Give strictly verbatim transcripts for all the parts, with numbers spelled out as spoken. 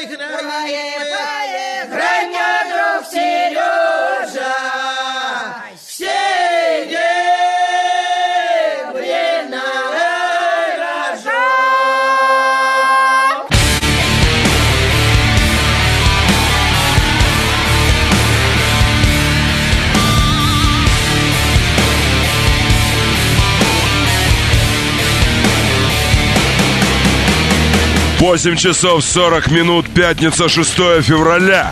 Грань, друг Сережа, восемь часов сорок минут, пятница, шестое февраля.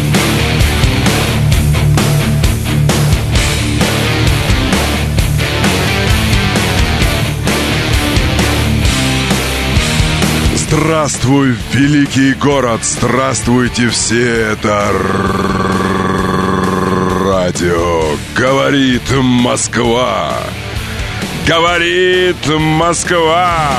Здравствуй, великий город, здравствуйте все, это радио «Говорит Москва». Говорит Москва.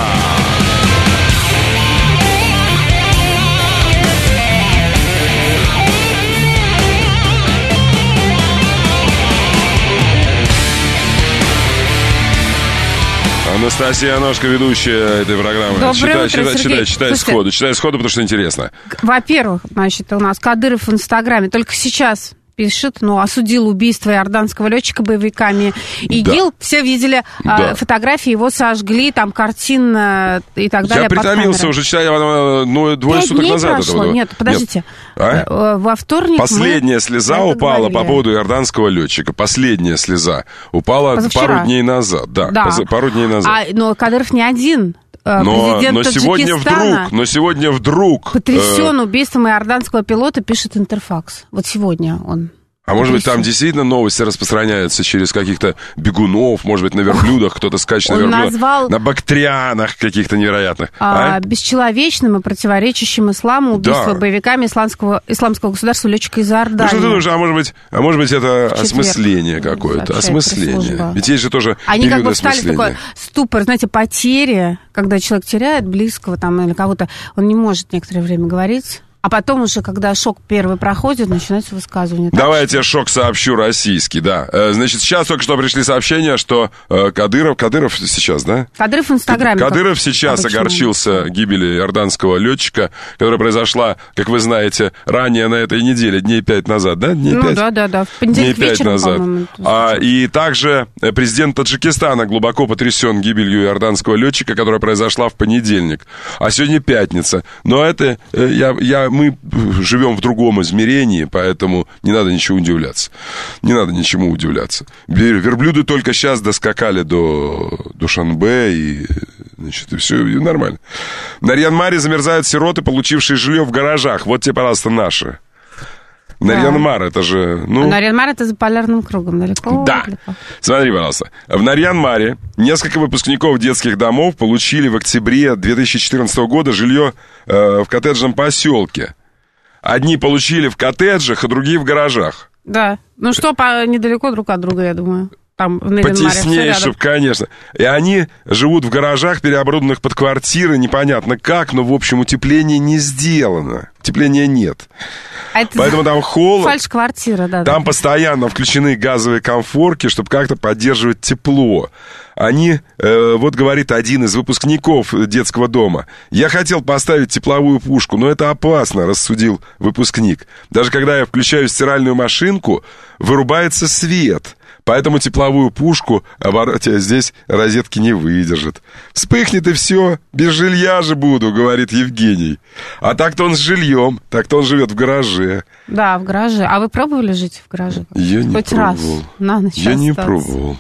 Анастасия Аношка, ведущая этой программы. Доброе читай, утро, читай, Сергей. читай, читай Слушайте, сходу, читай сходу, потому что интересно. Во-первых, значит, у нас Кадыров в Инстаграме только сейчас пишет, ну, осудил убийство иорданского летчика боевиками ИГИЛ. Да. Все видели да. а, фотографии, его сожгли, там картин и так далее. Я притомился уже, читая, ну, двое суток назад. Прошло. Этого. Нет, подождите. Нет. А? Во вторник Последняя слеза упала говорили. По поводу иорданского летчика. Последняя слеза упала Позавчера. пару дней назад. Да, да. пару дней назад. А, но Кадыров не один. Но, но сегодня вдруг, но сегодня вдруг... Потрясен э... убийством иорданского пилота, пишет Интерфакс. Вот сегодня он... А может быть, там действительно новости распространяются через каких-то бегунов, может быть, на верблюдах, кто-то скачет на верблюдах, назвал... на бактрианах каких-то невероятных. А, а? Бесчеловечным и противоречащим исламу убийство да. боевиками исламского, исламского государства летчика из Иордании. Ну, что ты думаешь, а может быть, а может быть это осмысление какое-то, осмысление. Ведь есть же тоже Они как бы встали в такой ступор, знаете, потери, когда человек теряет близкого там или кого-то, он не может некоторое время говорить. А потом уже, когда шок первый проходит, начинается высказывание. Давай я тебе шок сообщу российский, да. Значит, сейчас только что пришли сообщения, что Кадыров... Кадыров сейчас, да? Кадыров в Инстаграме. Кадыров сейчас обычно огорчился гибели иорданского летчика, которая произошла, как вы знаете, ранее на этой неделе, дней пять назад, да? Дней ну пять? да, да, да. В понедельник дней вечером, пять назад. А, и также президент Таджикистана глубоко потрясен гибелью иорданского летчика, которая произошла в понедельник. А сегодня пятница. Но это... я, я мы живем в другом измерении, поэтому не надо ничего удивляться. Не надо ничему удивляться. Верблюды только сейчас доскакали до Душанбе, и, значит, и все и нормально. На Нарьян-Маре замерзают сироты, получившие жилье в гаражах. Вот тебе, пожалуйста, наши. Нарьян-Мар, это же... Ну... А Нарьян-Мар это за полярным кругом, далеко? Да. Далеко. Смотри, пожалуйста. В Нарьян-Маре несколько выпускников детских домов получили в октябре две тысячи четырнадцатого года жилье э, в коттеджном поселке. Одни получили в коттеджах, а другие в гаражах. Да. Ну что, по, недалеко друг от друга, я думаю. Там в Нарьян-Маре. Потеснее, чтобы, конечно. И они живут в гаражах, переоборудованных под квартиры, непонятно как, но, в общем, утепление не сделано. Утепления нет. А это поэтому там холод. Фальш-квартира, да. Там да. постоянно включены газовые комфорки, чтобы как-то поддерживать тепло. Они, э, вот говорит один из выпускников детского дома, я хотел поставить тепловую пушку, но это опасно, рассудил выпускник. Даже когда я включаю стиральную машинку, вырубается свет. Поэтому тепловую пушку оборотя здесь розетки не выдержит. Вспыхнет и все, без жилья же буду, говорит Евгений. А так-то он с жильем, так-то он живет в гараже. Да, в гараже. А вы пробовали жить в гараже? Я не Хоть пробовал. раз на ночь Я остаться. не пробовал.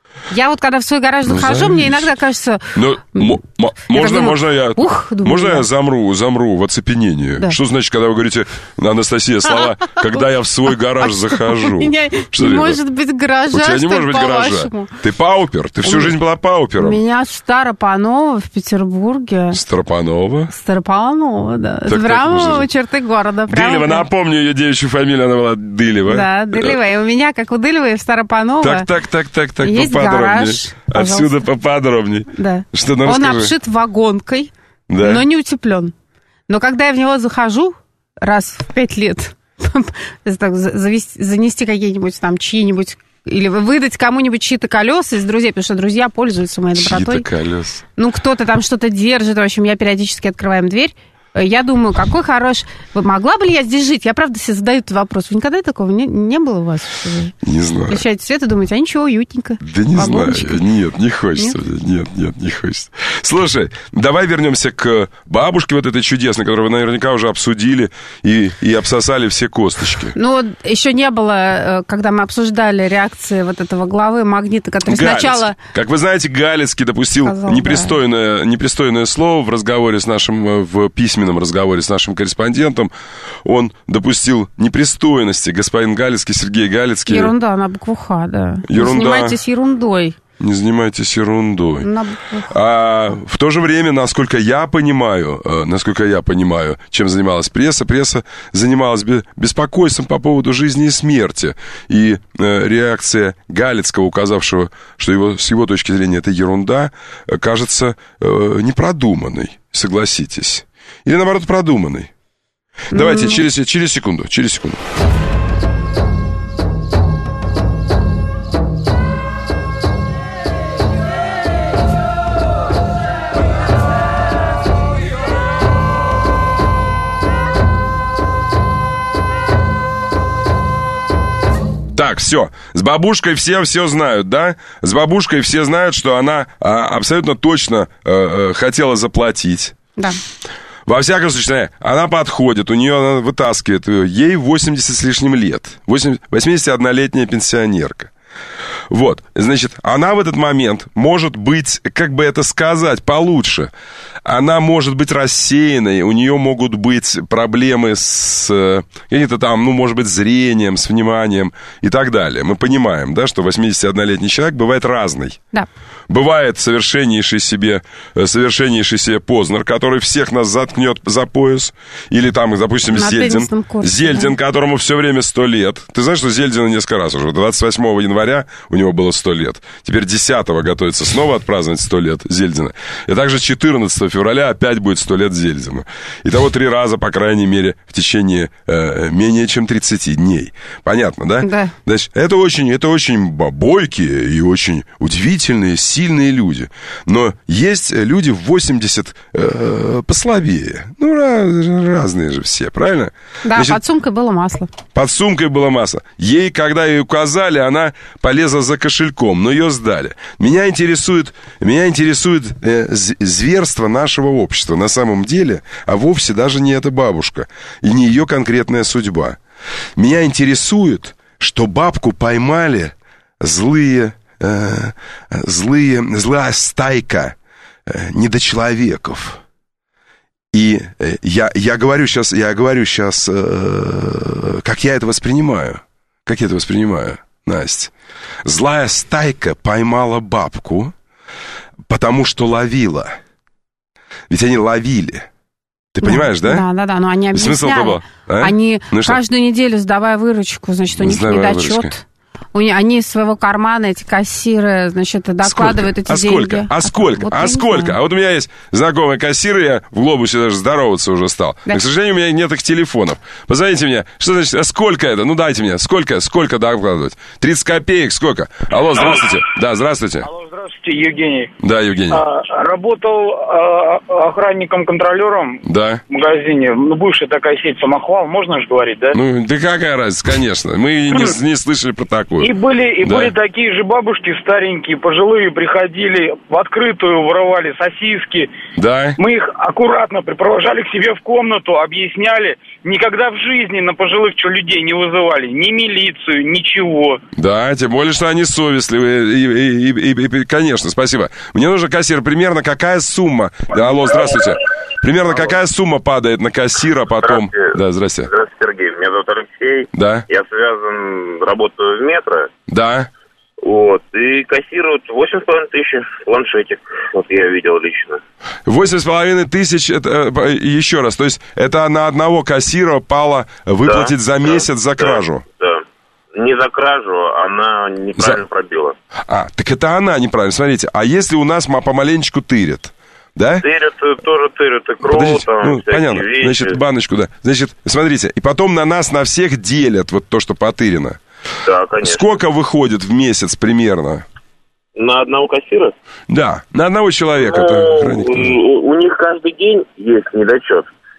Я вот когда в свой гараж ну, захожу, зависит. мне иногда кажется... Ну, м- м- можно, думаю, можно я, ух, думаю, можно да. я замру, замру в оцепенении? Да. Что значит, когда вы говорите, Анастасия, слова, когда я в свой гараж захожу? У меня что не может быть гаража, У тебя не может быть гаража. Ты паупер, ты всю жизнь была паупером. У меня Старопаново в Петербурге. Старопаново? Старопаново, да. Так, прямо так, у черты города. Дылева, напомню, ее девичью фамилию, она была Дылева. Да, Дылева. И у меня, как у Дылевой, в Старопаново Так, так, так, так, так, есть гараж. Отсюда Пожалуйста. поподробнее. Да. Что, ну, он расскажи. обшит вагонкой, да. но не утеплен. Но когда я в него захожу раз в пять лет, завести, занести какие-нибудь там чьи-нибудь, или выдать кому-нибудь чьи-то колеса из друзей, потому что друзья пользуются моей добротой. Чьи-то колеса. Ну, кто-то там что-то держит. В общем, я периодически открываем дверь, Я думаю, какой хороший... Могла бы ли я здесь жить? Я, правда, себе задаю этот вопрос. Вы никогда такого не, не было у вас? Не знаю. Включаете свет и думаете, а ничего, уютненько. Да не Вагончик. знаю. Нет, не хочется. Нет? нет, нет, не хочется. Слушай, давай вернемся к бабушке вот этой чудесной, которую вы наверняка уже обсудили и, и обсосали все косточки. Ну, еще не было, когда мы обсуждали реакции вот этого главы Магнита, который Галец. сначала... Как вы знаете, Галицкий допустил сказал, непристойное, да. непристойное слово в разговоре с нашим, в письменном разговоре с нашим корреспондентом. Он допустил непристойности. Господин Галицкий, Сергей Галицкий. Ерунда на букву Х, да. Ерунда. Не занимайтесь ерундой. Не занимайтесь ерундой. На букву Х. А в то же время, насколько я понимаю, насколько я понимаю, чем занималась пресса, пресса занималась беспокойством по поводу жизни и смерти. И реакция Галицкого, указавшего, что его, с его точки зрения это ерунда, кажется непродуманной, согласитесь. Или, наоборот, продуманный. Mm-hmm. Давайте, через, через секунду, через секунду. Так, все. С бабушкой все все знают, да? С бабушкой все знают, что она а, абсолютно точно а, а, хотела заплатить. Да. Во всяком случае, она подходит, у нее она вытаскивает, ей восемьдесят с лишним лет, восьмидесятиоднолетняя пенсионерка. Вот, значит, она в этот момент может быть, как бы это сказать, получше. Она может быть рассеянной, у нее могут быть проблемы с каким-то там, ну, может быть, зрением, с вниманием и так далее. Мы понимаем, да, что восьмидесятиоднолетний человек бывает разный. Да. Бывает совершеннейший себе, совершеннейший себе Познер, который всех нас заткнет за пояс. Или там, допустим, на Зельдин. Курсе, Зельдин, да. Которому все время сто лет. Ты знаешь, что Зельдина несколько раз уже. двадцать восьмого января у него было сто лет. Теперь десятого готовится снова отпраздновать сто лет Зельдина. И также четырнадцатого февраля опять будет сто лет Зельдину. Итого три раза, по крайней мере, в течение э, менее чем тридцати дней. Понятно, да? Да. Значит, это очень, это очень бойкие и очень удивительные, сильные люди. Но есть люди в восемьдесят э, послабее. Ну, раз, разные же все, правильно? Да, Значит, под сумкой было масло. Под сумкой было масло. Ей, когда ей указали, она полезла за кошельком, но ее сдали. Меня интересует, меня интересует э, зверство нашего общества на самом деле, а вовсе даже не эта бабушка и не ее конкретная судьба. Меня интересует, что бабку поймали злые, э, злые, злая стайка э, недочеловеков. И э, я, я говорю сейчас, я говорю сейчас, э, как я это воспринимаю. Как я это воспринимаю, Настя. Злая стайка поймала бабку, потому что ловила. Ведь они ловили. Ты да, понимаешь, да? Да, да, да, но они объясняли. Смысл был? А? Они ну, каждую что? неделю, сдавая выручку, значит, у них Сдавая недочет. Выручка. У них, они из своего кармана, эти кассиры, значит, докладывают сколько? эти а деньги. Сколько? А сколько? Вот а сколько? А вот у меня есть знакомый кассир, я в Глобусе даже здороваться уже стал. Да. Но, к сожалению, у меня нет их телефонов. Позвоните мне. Что значит, а сколько это? Ну, дайте мне. Сколько? Сколько докладывать? тридцать копеек? Сколько? Алло, здравствуйте. Да, здравствуйте. Алло, здравствуйте, Евгений. Да, Евгений. А, работал а, охранником-контролером да. в магазине. Ну, бывшая такая сеть «Самохвал». Можно же говорить, да? Ну, да какая разница, конечно. Мы не, не слышали про такую. И были... И да. были такие же бабушки старенькие, пожилые, приходили в открытую, воровали сосиски. Да. Мы их аккуратно припровожали к себе в комнату, объясняли. Никогда в жизни на пожилых что людей не вызывали. Ни милицию, ничего. Да, тем более, что они совестливые. И, и, и, и, и, конечно, спасибо. Мне нужен кассир. Примерно какая сумма? Да, алло, здравствуйте. Примерно алло. Какая сумма падает на кассира потом? Здравствуйте. Да, здрасте. Здравствуйте, Сергей. Меня зовут Алексей. Да. Я связан, работаю в метро. Да. Вот. И кассируют восемь с половиной тысяч планшетик. Вот я видел лично. Восемь с половиной тысяч, это, еще раз, то есть это на одного кассира пало выплатить да, за месяц да, за кражу? Да, да. Не за кражу, она неправильно за... пробила. А, так это она неправильно. Смотрите, а если у нас помаленечку тырят? Да? Тырят, тоже тырят икру, Подождите, там, ну, понятно, вещи. Значит, баночку, да. Значит, смотрите, и потом на нас, на всех делят вот то, что потырено. Да, конечно. Сколько выходит в месяц примерно? На одного кассира? Да, на одного человека. Ну, это хранит. У, у них каждый день есть недочет.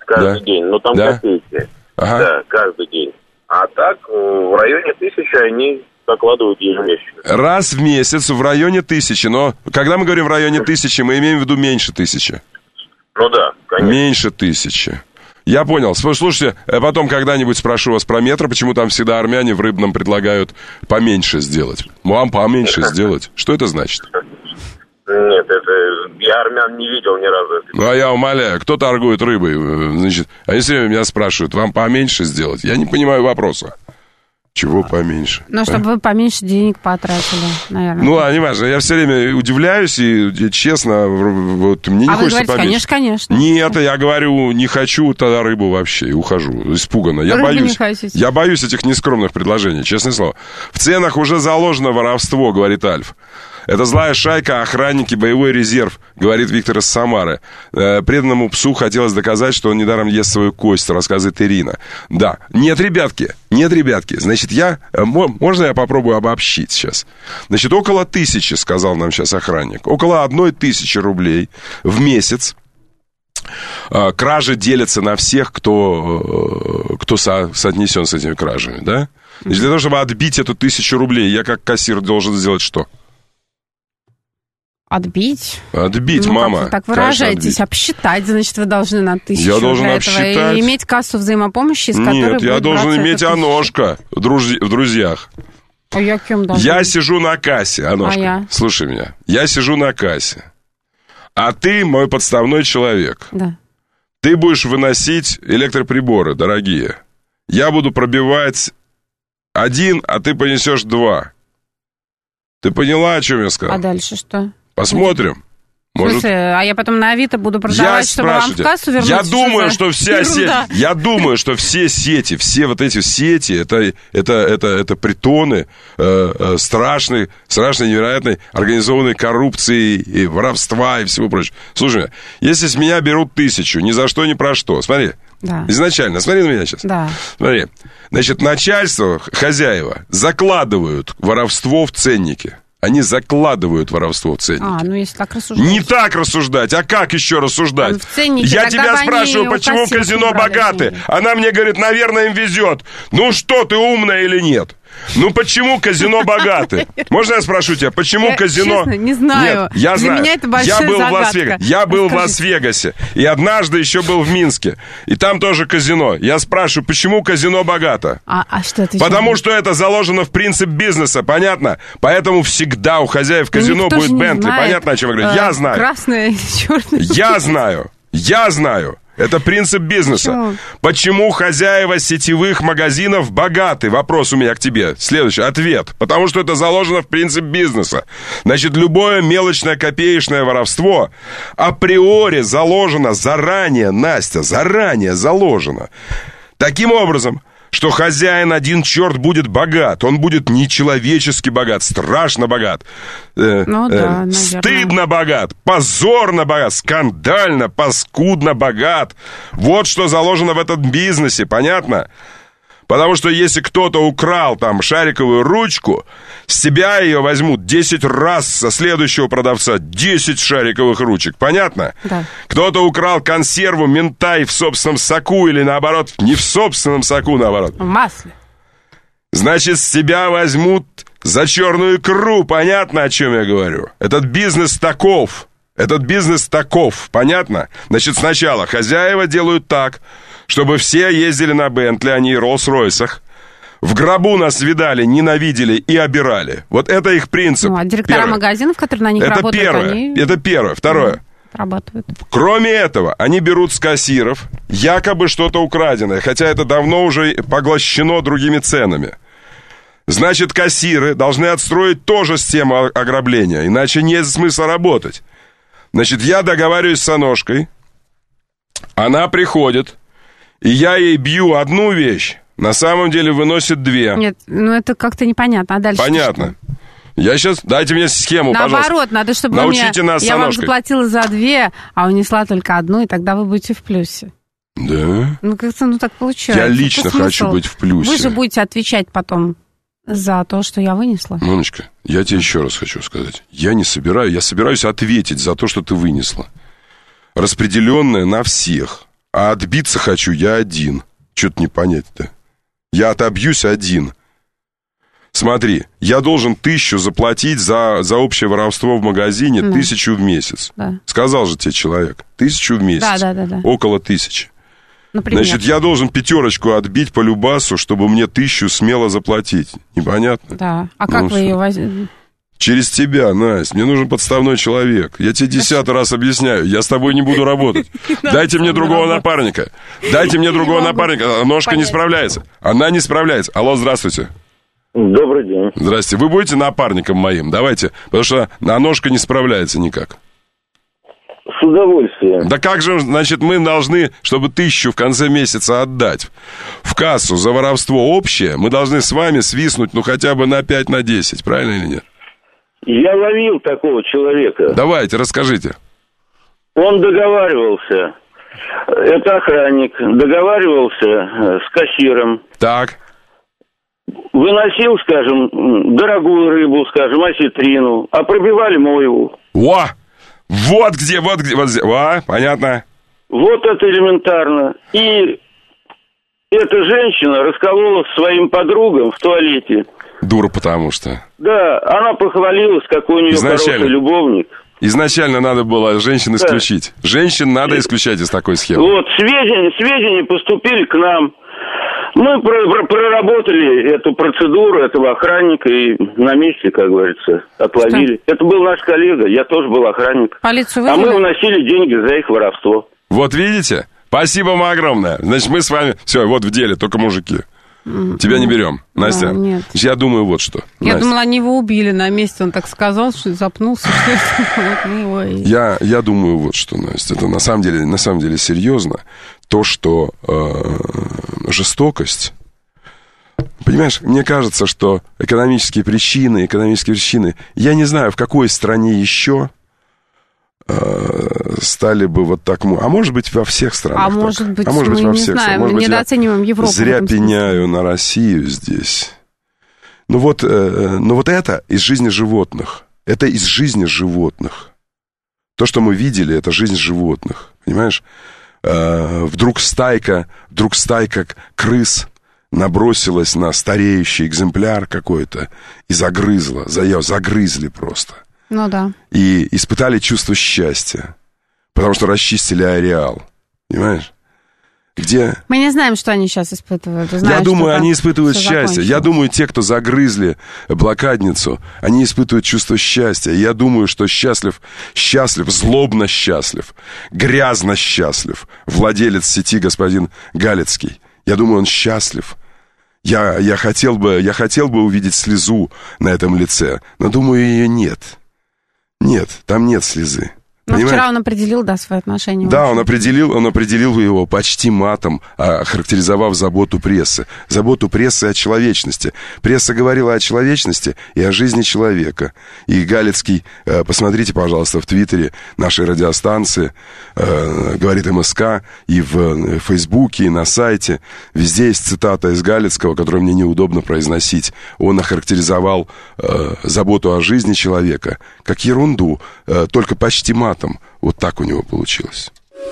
каждый да. день, но там да. копейки. Ага. Да, каждый день. А так в районе тысячи они докладывают ежемесячно. Раз в месяц в районе тысячи, но когда мы говорим в районе тысячи, мы имеем в виду меньше тысячи. Ну да, конечно. Меньше тысячи. Я понял. Слушайте, потом когда-нибудь спрошу вас про метро, почему там всегда армяне в Рыбном предлагают поменьше сделать. Вам поменьше сделать. Что это значит? Нет, это я армян не видел ни разу. Ну, а я умоляю, кто торгует рыбой? Значит, они все время меня спрашивают, вам поменьше сделать? Я не понимаю вопроса. Чего поменьше? Ну, чтобы а? вы поменьше денег потратили, наверное. Ну, ладно, не важно. Я все время удивляюсь, и, и честно, вот мне не а хочется вы говорите, поменьше. Конечно, конечно. Нет, я говорю, не хочу тогда рыбу вообще, и ухожу, испуганно. Я Рыбу боюсь. Не хотите. Я боюсь этих нескромных предложений, честное слово. В ценах уже заложено воровство, говорит Альф. Это злая шайка, охранники, боевой резерв, говорит Виктор из Самары. Э, преданному псу хотелось доказать, что он недаром ест свою кость, рассказывает Ирина. Да. Нет, ребятки, нет, ребятки. Значит, я... Можно я попробую обобщить сейчас? Значит, около тысячи, сказал нам сейчас охранник. Около одной тысячи рублей в месяц. Кражи делятся на всех, кто, кто со, соотнесен с этими кражами, да? Значит, для того, чтобы отбить эту тысячу рублей, я как кассир должен сделать что? Отбить? Отбить, ну, мама. Как вы так выражаетесь, обсчитать, значит, вы должны на тысячу. Я должен для обсчитать. Этого, и иметь кассу взаимопомощи, из которой Нет, я должен иметь Аношка в, друз... в друзьях. А я кем должен? Я сижу на кассе, Аношка. А я? Слушай меня. Я сижу на кассе. А ты мой подставной человек. Да. Ты будешь выносить электроприборы, дорогие. Я буду пробивать один, а ты понесешь два. Ты поняла, о чем я сказал? А дальше что? Посмотрим. Может... Слушай, а я потом на Авито буду продавать, я чтобы вам в кассу вернуть? Я думаю, что вся сеть, я думаю, что все сети, все вот эти сети, это, это, это, это притоны э, э, страшной, страшной, невероятной организованной коррупции и воровства и всего прочего. Слушай, если с меня берут тысячу, ни за что, ни про что, смотри, да. изначально, смотри на меня сейчас. Да. Смотри, значит, начальство, хозяева закладывают воровство в ценники. Они закладывают воровство в ценники. А, ну если так рассуждать. Не так рассуждать, а как еще рассуждать? В ценнике, я тебя спрашиваю, почему казино богаты? Она мне говорит, наверное, им везет. Ну что, ты умная или нет? Ну почему казино богаты? Можно я спрошу тебя, почему я, казино... Честно, не знаю. Нет, я Для знаю. меня это большая я был загадка. в Лас-Вегасе. Я был Расскажите. в Лас-Вегасе. И однажды еще был в Минске. И там тоже казино. Я спрашиваю, почему казино богато? А, а что это? Потому что это заложено в принцип бизнеса, понятно? Поэтому всегда у хозяев казино ну, будет Бентли. Понятно, о чем я говорю? А, я знаю. Красное и черное. Я знаю. Я знаю. Это принцип бизнеса. Почему? Почему хозяева сетевых магазинов богаты? Вопрос у меня к тебе. Следующий ответ. Потому что это заложено в принцип бизнеса. Значит, любое мелочное копеечное воровство априори заложено заранее, Настя, заранее заложено. Таким образом, что хозяин один черт будет богат. Он будет нечеловечески богат, страшно богат. Э, ну, да, э, стыдно богат, позорно богат, скандально, паскудно богат. Вот что заложено в этом бизнесе, понятно? Потому что если кто-то украл там шариковую ручку, с тебя ее возьмут десять раз, со следующего продавца десять шариковых ручек. Понятно? Да. Кто-то украл консерву минтай в собственном соку или наоборот, не в собственном соку, наоборот. В масле. Значит, с тебя возьмут за черную икру. Понятно, о чем я говорю? Этот бизнес таков. Этот бизнес таков. Понятно? Значит, сначала хозяева делают так, чтобы все ездили на Бентли, а не Роллс-Ройсах. В гробу нас видали, ненавидели и обирали. Вот это их принцип. Ну, а директора первое. магазинов, которые на них это работают, первое. они... Это первое. Второе. Работают. Кроме этого, они берут с кассиров якобы что-то украденное, хотя это давно уже поглощено другими ценами. Значит, кассиры должны отстроить тоже схему ограбления, иначе нет смысла работать. Значит, я договариваюсь с Аношкой, она приходит, и я ей бью одну вещь, на самом деле выносит две. Нет, ну это как-то непонятно. А дальше понятно. Я сейчас... Дайте мне схему, наоборот, пожалуйста. Наоборот, надо, чтобы научите вы мне... нас Я вам заплатила за две, а унесла только одну, и тогда вы будете в плюсе. Да? Ну, как-то ну так получается. Я лично хочу быть в плюсе. Вы же будете отвечать потом за то, что я вынесла. Ноночка, я тебе еще раз хочу сказать. Я не собираюсь, я собираюсь ответить за то, что ты вынесла. Распределенное на всех. А отбиться хочу я один. Что-то не понять-то. Я отобьюсь один. Смотри, я должен тысячу заплатить за, за общее воровство в магазине, да. тысячу в месяц. Да. Сказал же тебе человек. Тысячу в месяц. Да, да, да, да. Около тысячи. Например. Значит, я должен пятерочку отбить по любасу, чтобы мне тысячу смело заплатить. Непонятно? Да. А как ну, вы ее возьмете? Через тебя, Настя. Мне нужен подставной человек. Я тебе десятый раз объясняю. Я с тобой не буду работать. Дайте мне другого напарника. Дайте мне другого напарника. Ножка не справляется. Она не справляется. Алло, здравствуйте. Добрый день. Здрасте. Вы будете напарником моим? Давайте. Потому что ножка не справляется никак. С удовольствием. Да как же, значит, мы должны, чтобы тысячу в конце месяца отдать в кассу за воровство общее, мы должны с вами свистнуть, ну, хотя бы на пять, на десять. Правильно или нет? Я ловил такого человека. Давайте, расскажите. Он договаривался. Это охранник. Договаривался с кассиром. Так. Выносил, скажем, дорогую рыбу, скажем, осетрину, а пробивали мойву. О! Вот где, вот где, вот где. О, понятно. Вот это элементарно. И эта женщина раскололась своим подругам в туалете. Дура, потому что. Да, она похвалилась, какой у нее хороший любовник. Изначально надо было женщин исключить. Да. Женщин надо исключать из такой схемы. Вот, сведения, сведения поступили к нам. Мы проработали эту процедуру этого охранника и на месте, как говорится, отловили. Что? Это был наш коллега, я тоже был охранник. Полицию вызвали? А мы вносили деньги за их воровство. Вот видите? Спасибо вам огромное. Значит, мы с вами... Все, вот в деле, только мужики. Mm-hmm. Тебя не берем, Настя. Да, нет. Я думаю, вот что. Я Настя. думала, они его убили на месте. Он так сказал, что запнулся. я, я думаю, вот что, Настя. Это на самом деле, на самом деле серьезно. То, что э, жестокость... Понимаешь, мне кажется, что экономические причины, экономические причины... Я не знаю, в какой стране еще... стали бы вот так... А может быть, во всех странах. А может быть, а может мы быть, во не всех знаем, может мы быть, недооцениваем Европу. Зря пеняю на Россию здесь. Ну вот, ну вот это из жизни животных. Это из жизни животных. То, что мы видели, это жизнь животных. Понимаешь? Вдруг стайка, вдруг стайка крыс набросилась на стареющий экземпляр какой-то и загрызла. Загрызли просто. Ну да. И испытали чувство счастья, потому что расчистили ареал. Понимаешь? Где... Мы не знаем, что они сейчас испытывают. Знаешь, Я думаю, они испытывают счастье. Я думаю, те, кто загрызли блокадницу, они испытывают чувство счастья. Я думаю, что счастлив, счастлив, злобно счастлив, грязно счастлив владелец сети господин Галицкий. Я думаю, он счастлив. Я, я, хотел бы, я хотел бы увидеть слезу на этом лице, но думаю, ее нет. Нет, там нет слезы. Но вчера он определил, да, свои отношения. Да, он определил, он определил его почти матом, охарактеризовав заботу прессы. Заботу прессы о человечности. Пресса говорила о человечности и о жизни человека. И Галицкий, посмотрите, пожалуйста, в Твиттере нашей радиостанции, говорит МСК, и в Фейсбуке, и на сайте. Везде есть цитата из Галицкого, которую мне неудобно произносить. Он охарактеризовал заботу о жизни человека как ерунду, только почти матом. Вот так у него получилось.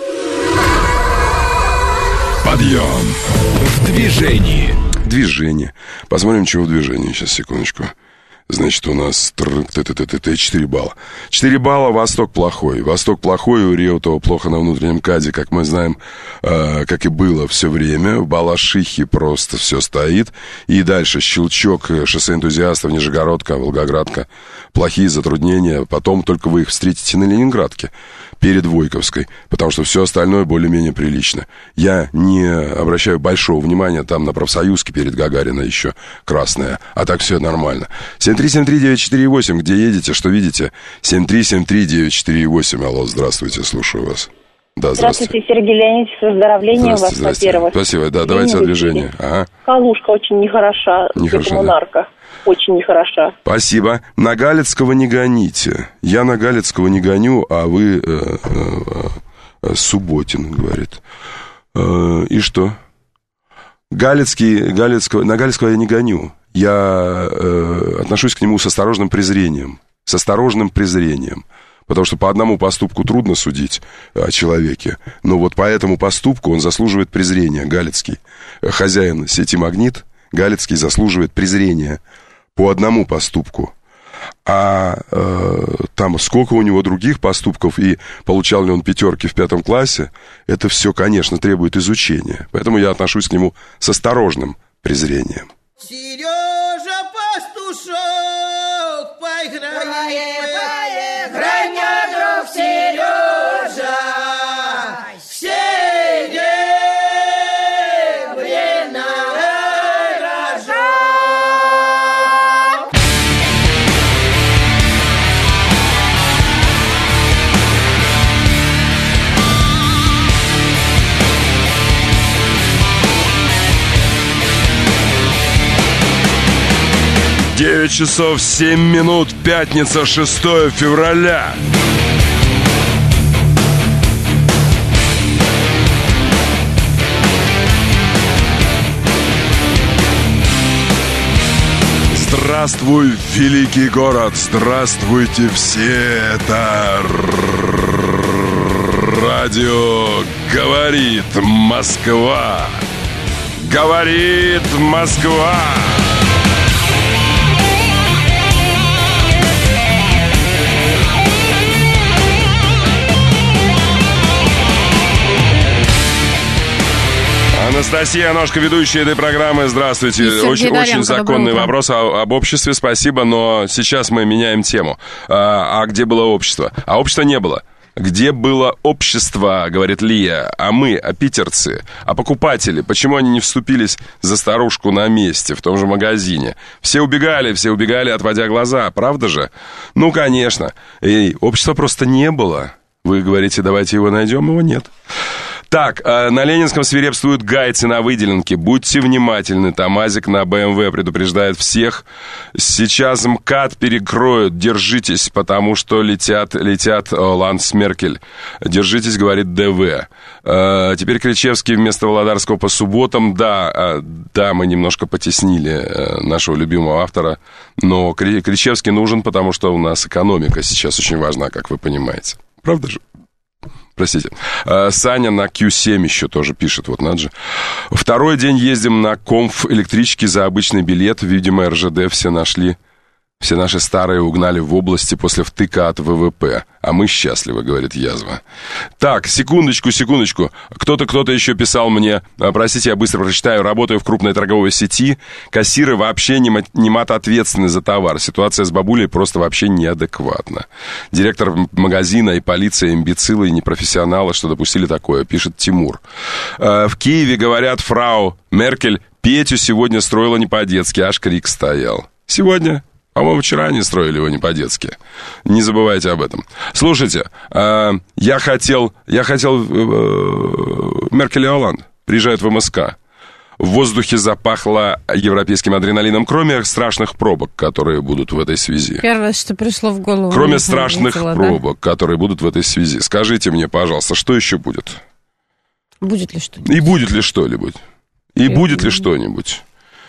Подъем в движении. Движение. Посмотрим, чего в движении. Сейчас, секундочку. Значит, у нас четыре балла. четыре балла, Восток плохой. Восток плохой, у Реутова плохо на внутреннем каде, как мы знаем, э, как и было все время. В Балашихе просто все стоит. И дальше щелчок, шоссе энтузиастов, Нижегородка, Волгоградка. Плохие затруднения. Потом только вы их встретите на Ленинградке перед Войковской, потому что все остальное более-менее прилично. Я не обращаю большого внимания там на Профсоюзке перед Гагариной еще красная, а так все нормально. семь три семь три девять четыре восемь, где едете, что видите? семь три семь три девять четыре восемь, алло, здравствуйте, слушаю вас. Да, здравствуйте. Здравствуйте, Сергей Леонидович, с выздоровлением вас, во-первых. Спасибо, да, давайте о движении. Ага. Калушка очень нехороша, коммунарка. Очень нехороша. Спасибо. На Галицкого не гоните. Я на Галицкого не гоню, а вы э, э, э, Субботин, говорит. Э, и что? Галицкий, Галицкого, на Галицкого я не гоню. Я э, отношусь к нему с осторожным презрением. С осторожным презрением. Потому что по одному поступку трудно судить о человеке. Но вот по этому поступку он заслуживает презрения, Галицкий. Хозяин сети «Магнит», Галицкий, заслуживает презрения по одному поступку. А э, там сколько у него других поступков, и получал ли он пятерки в пятом классе, это все, конечно, требует изучения. Поэтому я отношусь к нему с осторожным презрением. Сережа Пастушок, поиграй, поиграй, мой друг Сережа, серебряный рожок. девять часов семь минут, пятница, шестое февраля. Здравствуй, великий город, здравствуйте все, это радио «Говорит Москва», «Говорит Москва». Анастасия Ножка, ведущая этой программы. Здравствуйте. Очень, очень законный вопрос о, об обществе. Спасибо, но сейчас мы меняем тему. А, а где было общество? А общества не было. Где было общество, говорит Лия, а мы, а питерцы, а покупатели, почему они не вступились за старушку на месте в том же магазине? Все убегали, все убегали, отводя глаза, правда же? Ну, конечно. И общества просто не было. Вы говорите, давайте его найдем, его нет. Так, на Ленинском свирепствуют гайцы на выделенке. Будьте внимательны, ТамАЗик на БМВ предупреждает всех. Сейчас МКАД перекроют, держитесь, потому что летят, летят Оланд с Меркель. Держитесь, говорит ДВ. Теперь Кричевский вместо Володарского по субботам. Да, да, мы немножко потеснили нашего любимого автора, но Кричевский нужен, потому что у нас экономика сейчас очень важна, как вы понимаете. Правда же? Простите. Саня на Кью семь еще тоже пишет, вот надо же. Второй день ездим на комф электрички за обычный билет. Видимо, эр жэ дэ все нашли. Все наши старые угнали в области после втыка от вэ вэ пэ. А мы счастливы, говорит язва. Так, секундочку, секундочку. Кто-то, кто-то еще писал мне, простите, я быстро прочитаю, работаю в крупной торговой сети, кассиры вообще не, не матответственны за товар. Ситуация с бабулей просто вообще неадекватна. Директор магазина и полиция имбецилы и непрофессионалы, что допустили такое, пишет Тимур. В Киеве, говорят, фрау Меркель Петю сегодня строила не по-детски, аж крик стоял. Сегодня... По-моему, вчера они строили его не по-детски. Не забывайте об этом. Слушайте, э, я хотел... Я хотел... Э, Меркель и Оланд приезжают в эм эс ка. В воздухе запахло европейским адреналином, кроме страшных пробок, которые будут в этой связи. Первое, что пришло в голову. Кроме страшных видела, пробок, да? которые будут в этой связи. Скажите мне, пожалуйста, что еще будет? Будет ли что-нибудь? И будет ли что-нибудь? И Я будет думаю. ли что-нибудь?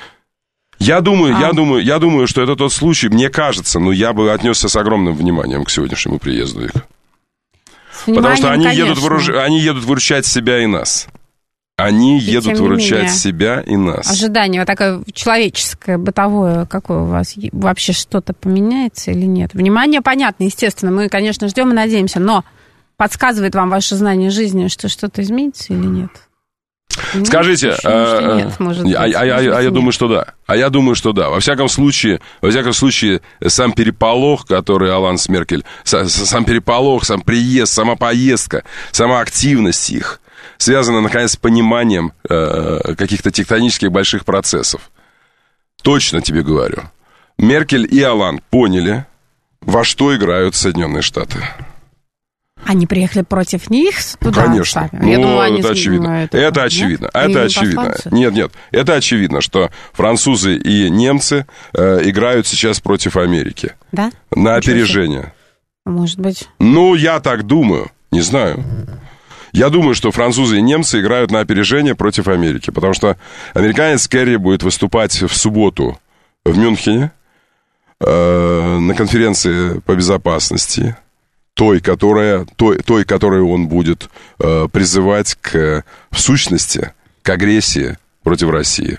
Я думаю, а. я думаю, я думаю, что это тот случай, мне кажется, но я бы отнесся с огромным вниманием к сегодняшнему приезду их. Потому что они едут, выруж... они едут выручать себя и нас. Они и едут выручать себя и нас. Ожидание вот такое человеческое, бытовое, какое у вас? Вообще что-то поменяется или нет? Внимание, понятно, естественно, мы, конечно, ждем и надеемся, но подсказывает вам ваше знание жизни, что что-то изменится или нет? Нет, Скажите, а, нет, может быть, а, а, а, а я думаю, что да. А я думаю, что да. Во всяком случае, во всяком случае, сам переполох, который Оланд с Меркель, сам переполох, сам приезд, сама поездка, сама активность их связана, наконец, с пониманием э, каких-то тектонических больших процессов. Точно тебе говорю. Меркель и Оланд поняли, во что играют Соединенные Штаты. Они приехали против них туда? Конечно. Ну, Я думаю, они это очевидно. Это, это очевидно. Нет? Это очевидно. Нет, нет. Это очевидно, что французы и немцы э, играют сейчас против Америки. Да? На опережение. Может быть. Ну, я так думаю. Не знаю. Я думаю, что французы и немцы играют на опережение против Америки. Потому что американец Керри будет выступать в субботу в Мюнхене э, на конференции по безопасности. той, которая, той, той, которой он будет э, призывать к, в сущности, к агрессии против России.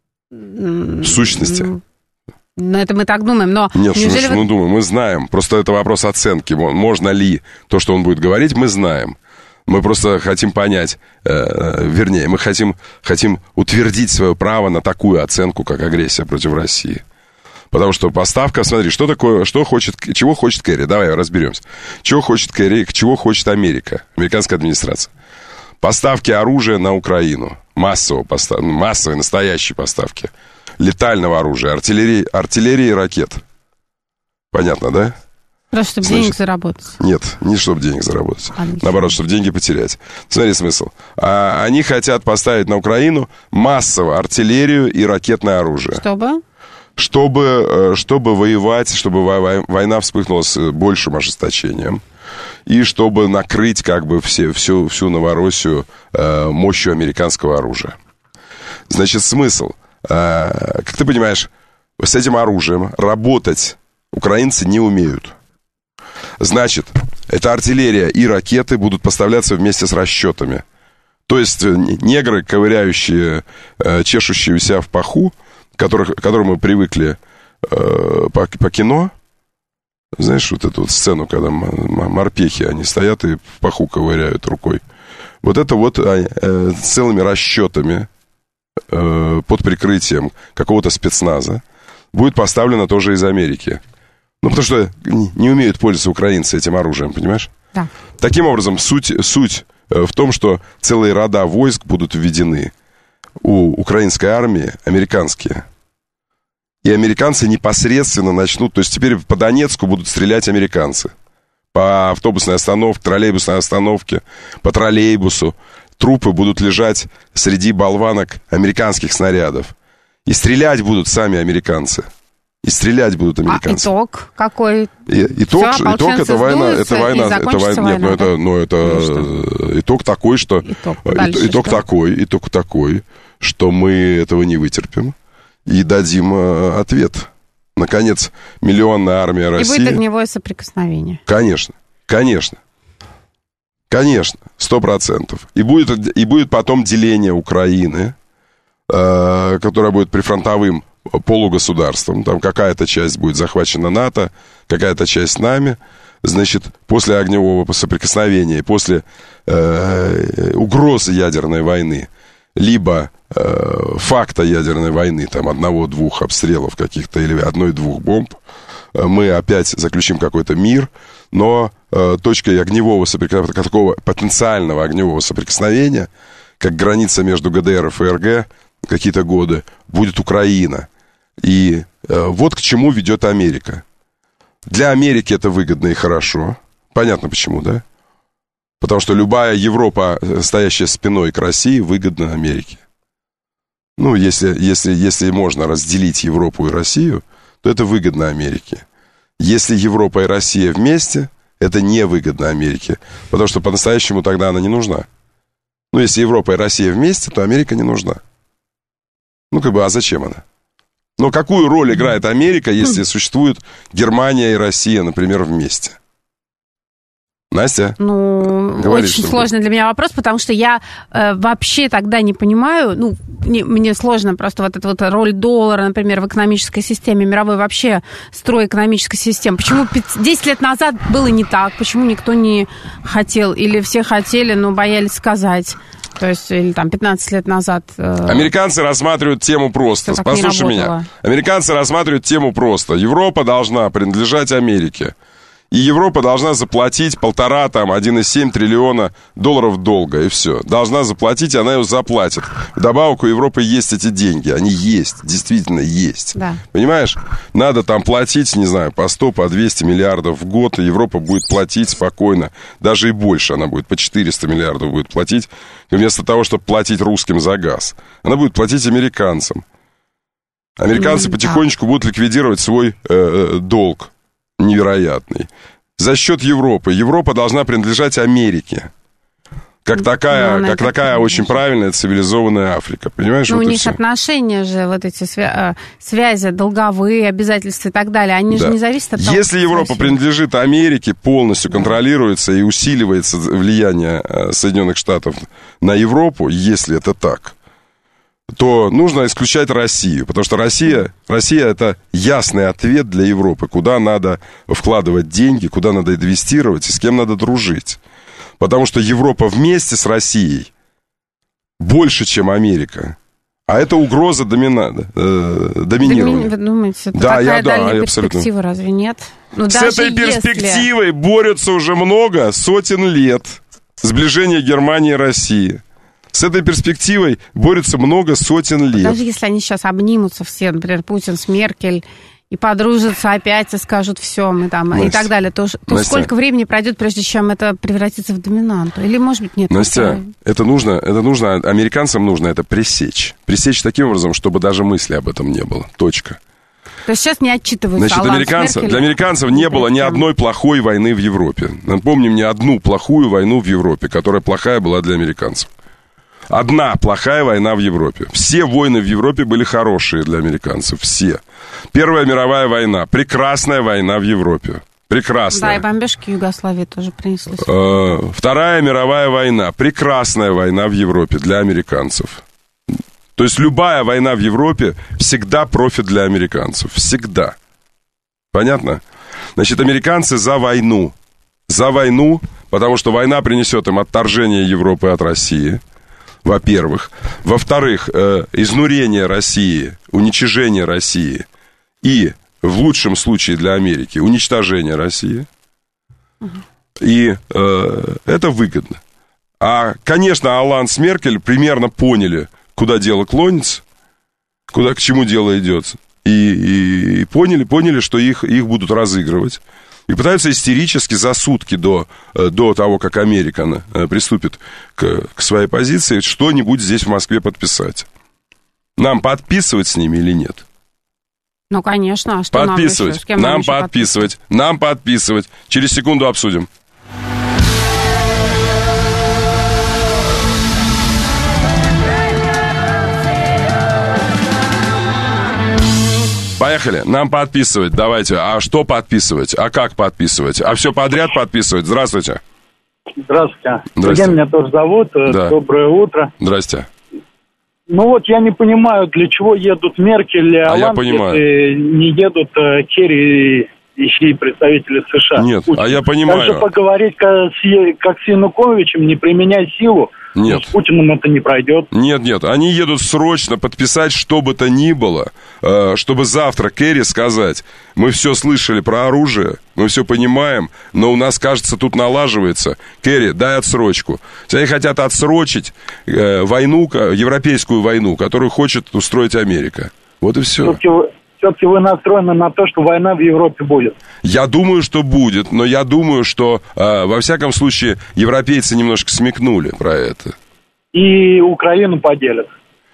В сущности. Ну, это мы так думаем, но... Нет, что вы... мы думаем, мы знаем. Просто это вопрос оценки. Можно ли то, что он будет говорить, мы знаем. Мы просто хотим понять, э, вернее, мы хотим, хотим утвердить свое право на такую оценку, как агрессия против России. Потому что поставка, смотри, что такое, что хочет, чего хочет Керри, давай разберемся. Чего хочет Керри, чего хочет Америка, американская администрация? Поставки оружия на Украину, массово постав, массовые, настоящие поставки, летального оружия, артиллерии, артиллерии и ракет. Понятно, да? Просто чтобы Значит, денег заработать. Нет, не чтобы денег заработать. А, наоборот, чтобы деньги потерять. Смотри смысл. А, они хотят поставить на Украину массово артиллерию и ракетное оружие. Чтобы? Чтобы, чтобы воевать, чтобы война вспыхнула с большим ожесточением. И чтобы накрыть как бы все, всю, всю Новороссию э, мощью американского оружия. Значит, смысл. Э, как ты понимаешь, с этим оружием работать украинцы не умеют. Значит, эта артиллерия и ракеты будут поставляться вместе с расчетами. То есть негры, ковыряющие, э, чешущие у себя в паху, которых, к которым мы привыкли э, по, по кино. Знаешь, вот эту вот сцену, когда морпехи, они стоят и в паху ковыряют рукой. Вот это вот э, целыми расчетами э, под прикрытием какого-то спецназа будет поставлено тоже из Америки. Ну, потому что не, не умеют пользоваться украинцы этим оружием, понимаешь? Да. Таким образом, суть, суть в том, что целые рода войск будут введены у украинской армии, американские. И американцы непосредственно начнут... То есть теперь по Донецку будут стрелять американцы. По автобусной остановке, троллейбусной остановке, по троллейбусу. Трупы будут лежать среди болванок американских снарядов. И стрелять будут сами американцы. И стрелять будут американцы. А итог какой? И, итог, Все, итог это война, это война, это война. Война, нет, ну это, ну это итог такой, что итог, итог, итог такой, итог такой, что мы этого не вытерпим и дадим э, ответ. Наконец, миллионная армия России. И будет огневое соприкосновение. Конечно, конечно, конечно, сто процентов. И будет и будет потом деление Украины, э, которое будет прифронтовым полугосударством, там какая-то часть будет захвачена НАТО, какая-то часть нами, значит, после огневого соприкосновения, после э, угрозы ядерной войны, либо э, факта ядерной войны, там, одного-двух обстрелов каких-то, или одной-двух бомб, э, мы опять заключим какой-то мир, но э, точкой огневого соприкосновения, такого потенциального огневого соприкосновения, как граница между ГДР и ФРГ, какие-то годы, будет Украина. И э, вот к чему ведет Америка. Для Америки это выгодно и хорошо. Понятно почему, да? Потому что любая Европа, стоящая спиной к России, выгодна Америке. Ну, если, если, если можно разделить Европу и Россию, то это выгодно Америке. Если Европа и Россия вместе, это невыгодно Америке. Потому что по-настоящему тогда она не нужна. Ну, если Европа и Россия вместе, то Америка не нужна. Ну, как бы, а зачем она? Но какую роль играет Америка, если существуют Германия и Россия, например, вместе? Настя? Ну, говори, очень что сложный для меня вопрос, потому что я э, вообще тогда не понимаю, ну, не, мне сложно просто вот эта вот роль доллара, например, в экономической системе, мировой вообще строй экономической системы. Почему десять лет назад было не так? Почему никто не хотел? Или все хотели, но боялись сказать? То есть, или там пятнадцать лет назад... Э, Американцы рассматривают тему просто. Послушай меня. Американцы рассматривают тему просто. Европа должна принадлежать Америке. И Европа должна заплатить полтора, там, один и семь триллиона долларов долга, и все. Должна заплатить, и она ее заплатит. Вдобавок у Европы есть эти деньги. Они есть, действительно есть. Да. Понимаешь? Надо там платить, не знаю, по сто, по двести миллиардов в год, и Европа будет платить спокойно. Даже и больше она будет, по четыреста миллиардов будет платить. И вместо того, чтобы платить русским за газ, она будет платить американцам. Американцы mm, потихонечку да. будут ликвидировать свой э, долг. Невероятный. За счет Европы. Европа должна принадлежать Америке. как такая, ну, как такая очень правильная цивилизованная Африка. Понимаешь? Ну, вот у них все. отношения же, вот эти свя- связи, долговые обязательства и так далее, они да. же не зависят от того... Если Европа принадлежит Америке, полностью да. контролируется и усиливается влияние Соединенных Штатов на Европу, если это так, то нужно исключать Россию, потому что Россия, Россия это ясный ответ для Европы, куда надо вкладывать деньги, куда надо инвестировать и с кем надо дружить. Потому что Европа вместе с Россией больше, чем Америка. А это угроза домина... э, доминирования. Вы думаете, это да, такая я, дальняя да, перспектива, абсолютно. Разве нет? Ну, с этой перспективой если... борются уже много, сотен лет. Сближение Германии и России. С этой перспективой борются много сотен лет. Даже если они сейчас обнимутся все, например, Путин с Меркель, и подружатся опять и скажут все, мы там, Настя, и так далее, то, то сколько времени пройдет, прежде чем это превратится в доминанту? Или, может быть, нет? Настя, это нужно, это нужно, американцам нужно это пресечь. Пресечь таким образом, чтобы даже мысли об этом не было. Точка. То есть сейчас не отчитываются. Значит, американцев, для американцев не было ни одной плохой войны в Европе. Напомним, ни одну плохую войну в Европе, которая плохая была для американцев. Одна плохая война в Европе. Все войны в Европе были хорошие для американцев. Все. Первая мировая война. Прекрасная война в Европе. Прекрасная. Да, и бомбежки Югославии тоже принесли. Вторая мировая война. Прекрасная война в Европе для американцев. То есть любая война в Европе всегда профит для американцев. Всегда. Понятно? Значит, американцы за войну. За войну, потому что война принесет им отторжение Европы от России. Во-первых. Во-вторых, э, изнурение России, уничижение России и, в лучшем случае для Америки, уничтожение России. Угу. И э, это выгодно. А, конечно, Олланд с Меркель примерно поняли, куда дело клонится, куда, к чему дело идет. И, и, и поняли, поняли, что их, их будут разыгрывать. И пытаются истерически за сутки до, до того, как Америка приступит к, к своей позиции, что-нибудь здесь в Москве подписать. Нам подписывать с ними или нет? Ну, конечно. А что подписывать. Нам, нам, нам подписывать. Нам подписывать. Через секунду обсудим. Поехали. Нам подписывать. Давайте. А что подписывать? А как подписывать? А все подряд подписывать? Здравствуйте. Здравствуйте. Здравствуйте. Сергей меня тоже зовут. Да. Доброе утро. Здрасте. Ну вот я не понимаю, для чего едут Меркель и Олланд, а если не едут э, Керри и представители США. Нет, Путин. а я понимаю. Даже поговорить как с, как с Януковичем, не применяя силу, нет. С Путиным это не пройдет. Нет, нет, они едут срочно подписать что бы то ни было, чтобы завтра Керри сказать: мы все слышали про оружие, мы все понимаем, но у нас, кажется, тут налаживается. Керри, дай отсрочку. Они хотят отсрочить войну, европейскую войну, которую хочет устроить Америка. Вот и все. Все-таки вы настроены на то, что война в Европе будет. Я думаю, что будет, но я думаю, что, э, во всяком случае, европейцы немножко смекнули про это. И Украину поделят.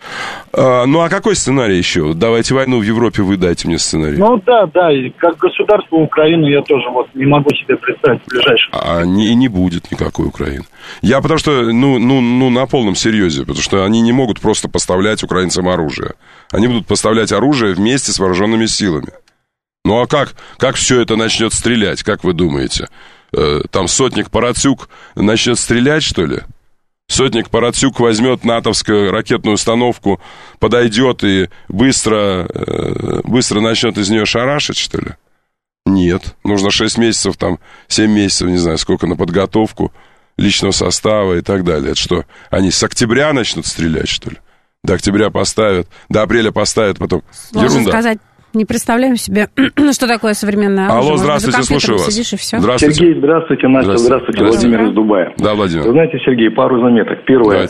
А, ну, а какой сценарий еще? Давайте войну в Европе, вы дайте мне сценарий. Ну, да, да, и как государство Украину я тоже вот не могу себе представить в ближайшем. А не, не будет никакой Украины. Я потому что, ну, ну, ну, на полном серьезе, потому что они не могут просто поставлять украинцам оружие. Они будут поставлять оружие вместе с вооруженными силами. Ну, а как, как все это начнет стрелять, как вы думаете? Э, там сотник Парацюк начнет стрелять, что ли? Сотник Парацюк возьмет натовскую ракетную установку, подойдет и быстро, быстро начнет из нее шарашить, что ли? Нет. Нужно шесть месяцев, там, семь месяцев, не знаю, сколько на подготовку личного состава и так далее. Это что, они с октября начнут стрелять, что ли? До октября поставят, до апреля поставят, потом... Сложно Ерунда. сказать. Не представляем себе, что такое современное оружие. Алло, здравствуйте, слушаю вас. Сидишь, и все. Здравствуйте. Сергей, здравствуйте, Настя, здравствуйте, здравствуйте, Владимир из Дубая. Да, Владимир. Вы знаете, Сергей, пару заметок. Первое. Давайте.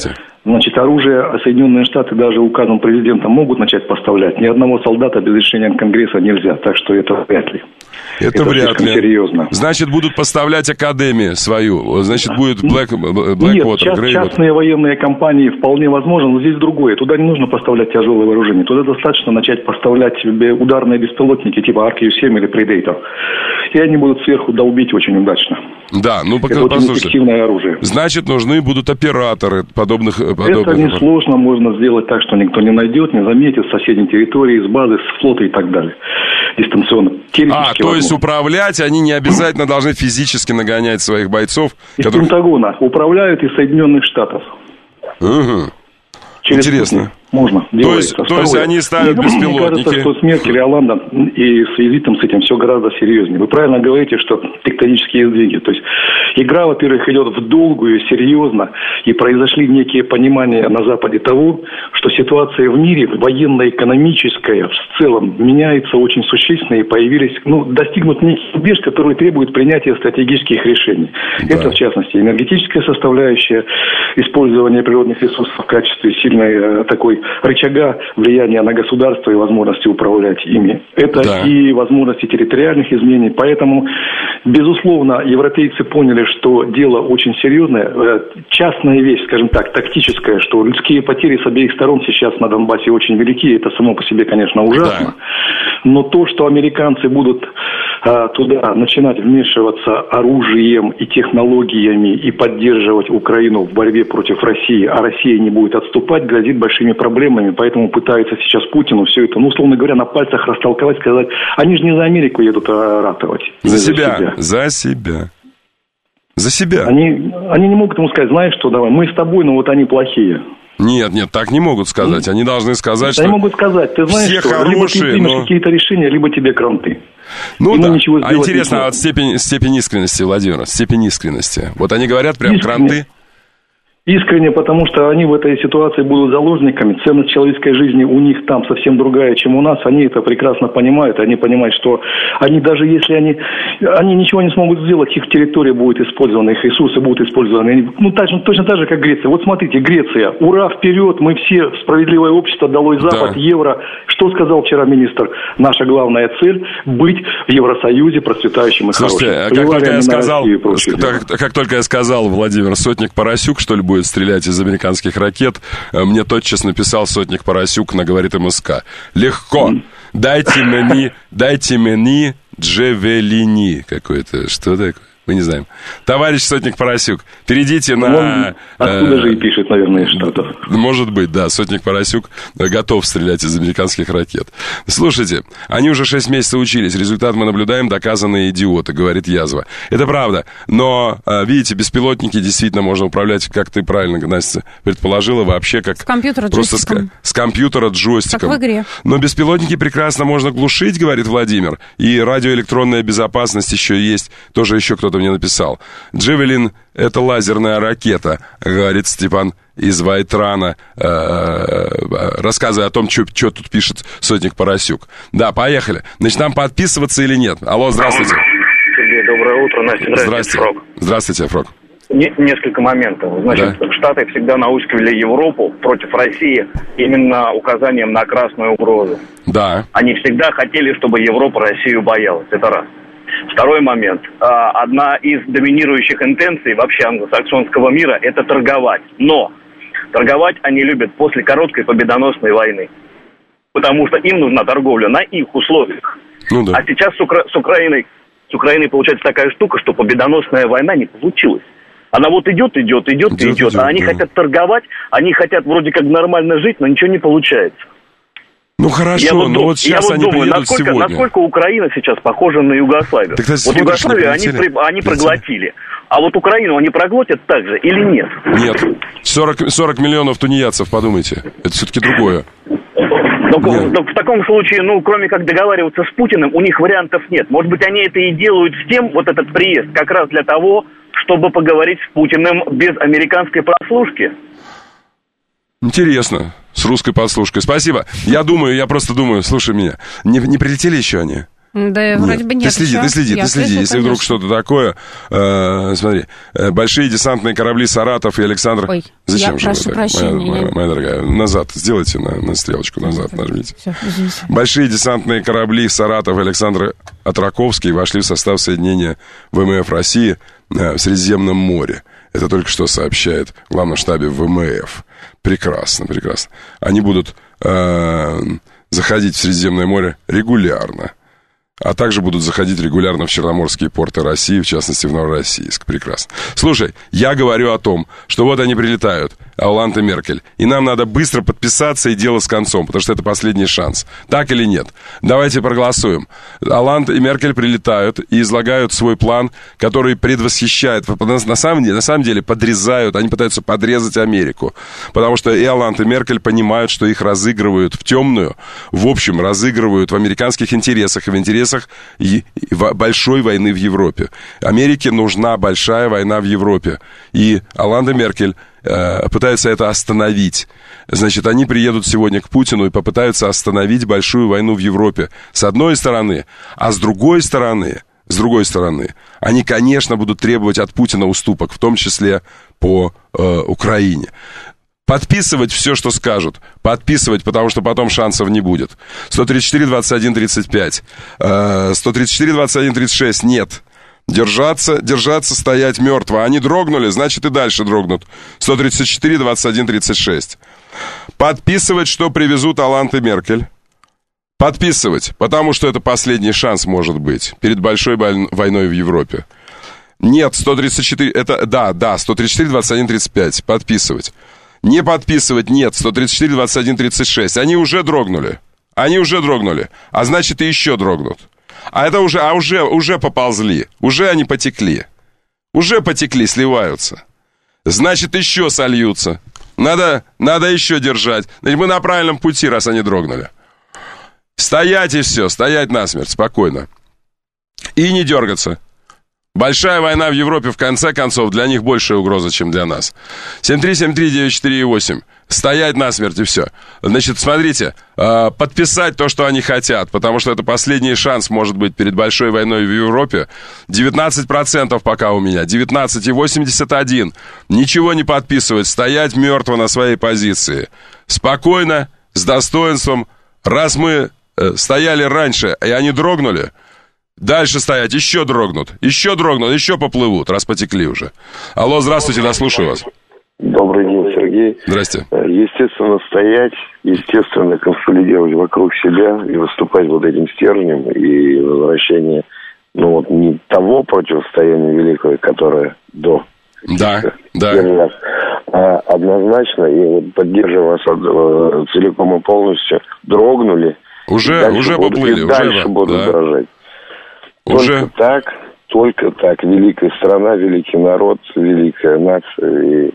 Значит, оружие Соединенные Штаты даже указом президента могут начать поставлять. Ни одного солдата без решения Конгресса нельзя, так что это вряд ли. Это, это вряд ли. Серьезно. Значит, будут поставлять академию свою. Значит, будет Black, Blackwater, Нет, част, частные военные компании вполне возможно, но здесь другое. Туда не нужно поставлять тяжелое вооружение. Туда достаточно начать поставлять ударные беспилотники типа Арк Ю семь или Predator. И они будут сверху долбить очень удачно. Да, ну пока, это очень послушайте. эффективное оружие. Значит, нужны будут операторы подобных... подобных... Это несложно, можно сделать так, что никто не найдет, не заметит, с соседней территории, с базы, с флота и так далее. Дистанционно. А, то есть управлять они не обязательно должны физически нагонять своих бойцов? Из которых... Пентагона. Управляют из Соединенных Штатов. Угу. Через Интересно. Путин. Можно. То есть, то есть они ставят беспилотники. Мне кажется, что с Меркель и Олландо и с визитом с этим все гораздо серьезнее. Вы правильно говорите, что тектонические сдвиги. То есть игра, во-первых, идет в долгую, серьезно, и произошли некие понимания на Западе того, что ситуация в мире, военно-экономическая, в целом, меняется очень существенно, и появились, ну, достигнут неких рубеж, которые требуют принятия стратегических решений. Да. Это, в частности, энергетическая составляющая, использование природных ресурсов в качестве сильной такой рычага влияния на государство и возможности управлять ими. Это да. и возможности территориальных изменений. Поэтому, безусловно, европейцы поняли, что дело очень серьезное. Частная вещь, скажем так, тактическая, что людские потери с обеих сторон сейчас на Донбассе очень велики. Это само по себе, конечно, ужасно. Да. Но то, что американцы будут а, туда начинать вмешиваться оружием и технологиями и поддерживать Украину в борьбе против России, а Россия не будет отступать, грозит большими проблемами. Поэтому пытаются сейчас Путину все это, ну, условно говоря, на пальцах растолковать, сказать, они же не за Америку едут ратовать. За себя, за себя. За себя. Они, они не могут ему сказать, знаешь что, давай, мы с тобой, но вот они плохие. Нет, нет, так не могут сказать. Они должны сказать, что... Они могут сказать, ты знаешь, все что хорошие, либо ты примешь но... какие-то решения, либо тебе кранты. Ну и да, а интересно, а вот степень, степень искренности, Владимир, степень искренности. Вот они говорят прям Искренне. кранты. Искренне, потому что они в этой ситуации будут заложниками. Ценность человеческой жизни у них там совсем другая, чем у нас. Они это прекрасно понимают. Они понимают, что они даже если они... Они ничего не смогут сделать, их территория будет использована, их ресурсы будут использованы. Ну, точно, точно так же, как Греция. Вот смотрите, Греция. Ура, вперед, мы все, справедливое общество, долой Запад, да. евро. Что сказал вчера министр? Наша главная цель – быть в Евросоюзе процветающим и Слушайте, хорошим. Как только, я сказал, как, как только я сказал, Владимир, Сотник Поросюк, что ли, будет стрелять из американских ракет, мне тотчас написал Сотник Поросюк на «Говорит МСК». Легко. Дайте мне, дайте мне джевелини какой-то. Что такое? Мы не знаем. Товарищ Сотник Поросюк, перейдите на... Он откуда э, же и пишет, наверное, из Штатов. Может быть, да. Сотник Поросюк готов стрелять из американских ракет. Слушайте, они уже шесть месяцев учились. Результат мы наблюдаем, доказанные идиоты, говорит Язва. Это правда. Но, видите, беспилотники действительно можно управлять, как ты правильно, Настя, предположила, вообще как... С компьютера просто джойстиком. С, с компьютера джойстиком. Как в игре. Но беспилотники прекрасно можно глушить, говорит Владимир. И радиоэлектронная безопасность еще есть. Тоже еще кто-то мне написал. Джевелин — это лазерная ракета, говорит Степан из Вайтрана, рассказывая о том, что тут пишет Сотник Поросюк. Да, поехали. Значит, нам подписываться или нет? Алло, здравствуйте. Сергей, доброе утро. Настя, здравствуйте, здравствуйте. Фрог. Здравствуйте, Фрог. Не, несколько моментов. Значит, да. Штаты всегда наускивали Европу против России именно указанием на красную угрозу. Да. Они всегда хотели, чтобы Европа Россию боялась. Это раз. Второй момент. Одна из доминирующих интенций вообще англосаксонского мира – это торговать. Но торговать они любят после короткой победоносной войны. Потому что им нужна торговля на их условиях. Ну, да. А сейчас с, Укра... с Украиной с Украиной получается такая штука, что победоносная война не получилась. Она вот идет, идет, идет, идет, идет. А они да. хотят торговать, они хотят вроде как нормально жить, но ничего не получается. Ну хорошо, я вот, но вот сейчас я вот они думаю, приедут насколько, сегодня. Насколько Украина сейчас похожа на Югославию. Так, кстати, вот Югославию они, при, они проглотили. А вот Украину они проглотят так же или нет? Нет. сорок, сорок миллионов тунеядцев, подумайте. Это все-таки другое. Но, но в таком случае, ну, кроме как договариваться с Путиным, у них вариантов нет. Может быть, они это и делают с тем, вот этот приезд, как раз для того, чтобы поговорить с Путиным без американской прослушки. Интересно. С русской подслушкой. Спасибо. Я думаю, я просто думаю, слушай меня, не, не прилетели еще они? Да, нет. вроде бы нет. Ты следи, еще. ты следи, Я ты следи. слышу, Если конечно. вдруг что-то такое, э, смотри, э, большие десантные корабли «Саратов» и «Александр». Ой, Зачем я же прошу вы так, прощения, моя, моя, я- моя дорогая? Назад, сделайте на, на стрелочку, назад нажмите. Все, извините. Большие десантные корабли «Саратов» и «Александр Отраковский» вошли в состав соединения ВМФ России э, в Средиземном море. Это только что сообщает в главном штабе ВМФ. Прекрасно, прекрасно. Они будут э, заходить в Средиземное море регулярно. А также будут заходить регулярно в черноморские порты России, в частности, в Новороссийск. Прекрасно. Слушай, я говорю о том, что вот они прилетают, Олланд и Меркель, и нам надо быстро подписаться и дело с концом, потому что это последний шанс. Так или нет? Давайте проголосуем. Олланд и Меркель прилетают и излагают свой план, который предвосхищает, на самом деле, на самом деле подрезают, они пытаются подрезать Америку, потому что и Олланд, и Меркель понимают, что их разыгрывают в темную, в общем, разыгрывают в американских интересах и в интересах большой войны в Европе. Америке нужна большая война в Европе. И Олланд и Меркель э, пытаются это остановить. Значит, они приедут сегодня к Путину и попытаются остановить большую войну в Европе. С одной стороны. А с другой стороны, с другой стороны, они, конечно, будут требовать от Путина уступок, в том числе по э, Украине. Подписывать все, что скажут. Подписывать, потому что потом шансов не будет. сто тридцать четыре двадцать один тридцать пять. сто тридцать четыре двадцать один тридцать шесть. Нет. Держаться, держаться, стоять мертво. Они дрогнули, значит и дальше дрогнут. сто тридцать четыре двадцать один тридцать шесть. Подписывать, что привезут Олланд и Меркель. Подписывать, потому что это последний шанс, может быть, перед большой войной в Европе. Нет, сто тридцать четыре, это, да, да, сто тридцать четыре двадцать один тридцать пять. Подписывать. Не подписывать, нет, сто тридцать четыре двадцать один тридцать шесть. Они уже дрогнули. Они уже дрогнули. А значит, и еще дрогнут. А это уже, а уже, уже поползли. Уже они потекли. Уже потекли, сливаются. Значит, еще сольются. Надо, надо еще держать. Значит, мы на правильном пути, раз они дрогнули. Стоять и все, стоять насмерть, спокойно. И не дергаться. Большая война в Европе, в конце концов, для них большая угроза, чем для нас. семь три семь три девять четыре восемь. Стоять насмерть и все. Значит, смотрите, э, подписать то, что они хотят, потому что это последний шанс, может быть, перед большой войной в Европе. девятнадцать процентов пока у меня, девятнадцать и восемьдесят один. Ничего не подписывать, стоять мертво на своей позиции. Спокойно, с достоинством. Раз мы э, стояли раньше, и они дрогнули, дальше стоять, еще дрогнут, еще дрогнут, еще поплывут, раз потекли уже. Алло, здравствуйте, да, слушаю вас. Добрый день, Сергей. Здрасте. Естественно, стоять, естественно, консолидировать вокруг себя и выступать вот этим стержнем и возвращение, ну вот не того противостояния великого, которое до. Да, да. Раз, а однозначно, и вот поддерживаю вас от, целиком и полностью, дрогнули. Уже, уже будут, поплыли, и уже. дальше будут да. дрожать. Уже. Только так, только так. Великая страна, великий народ, великая нация. И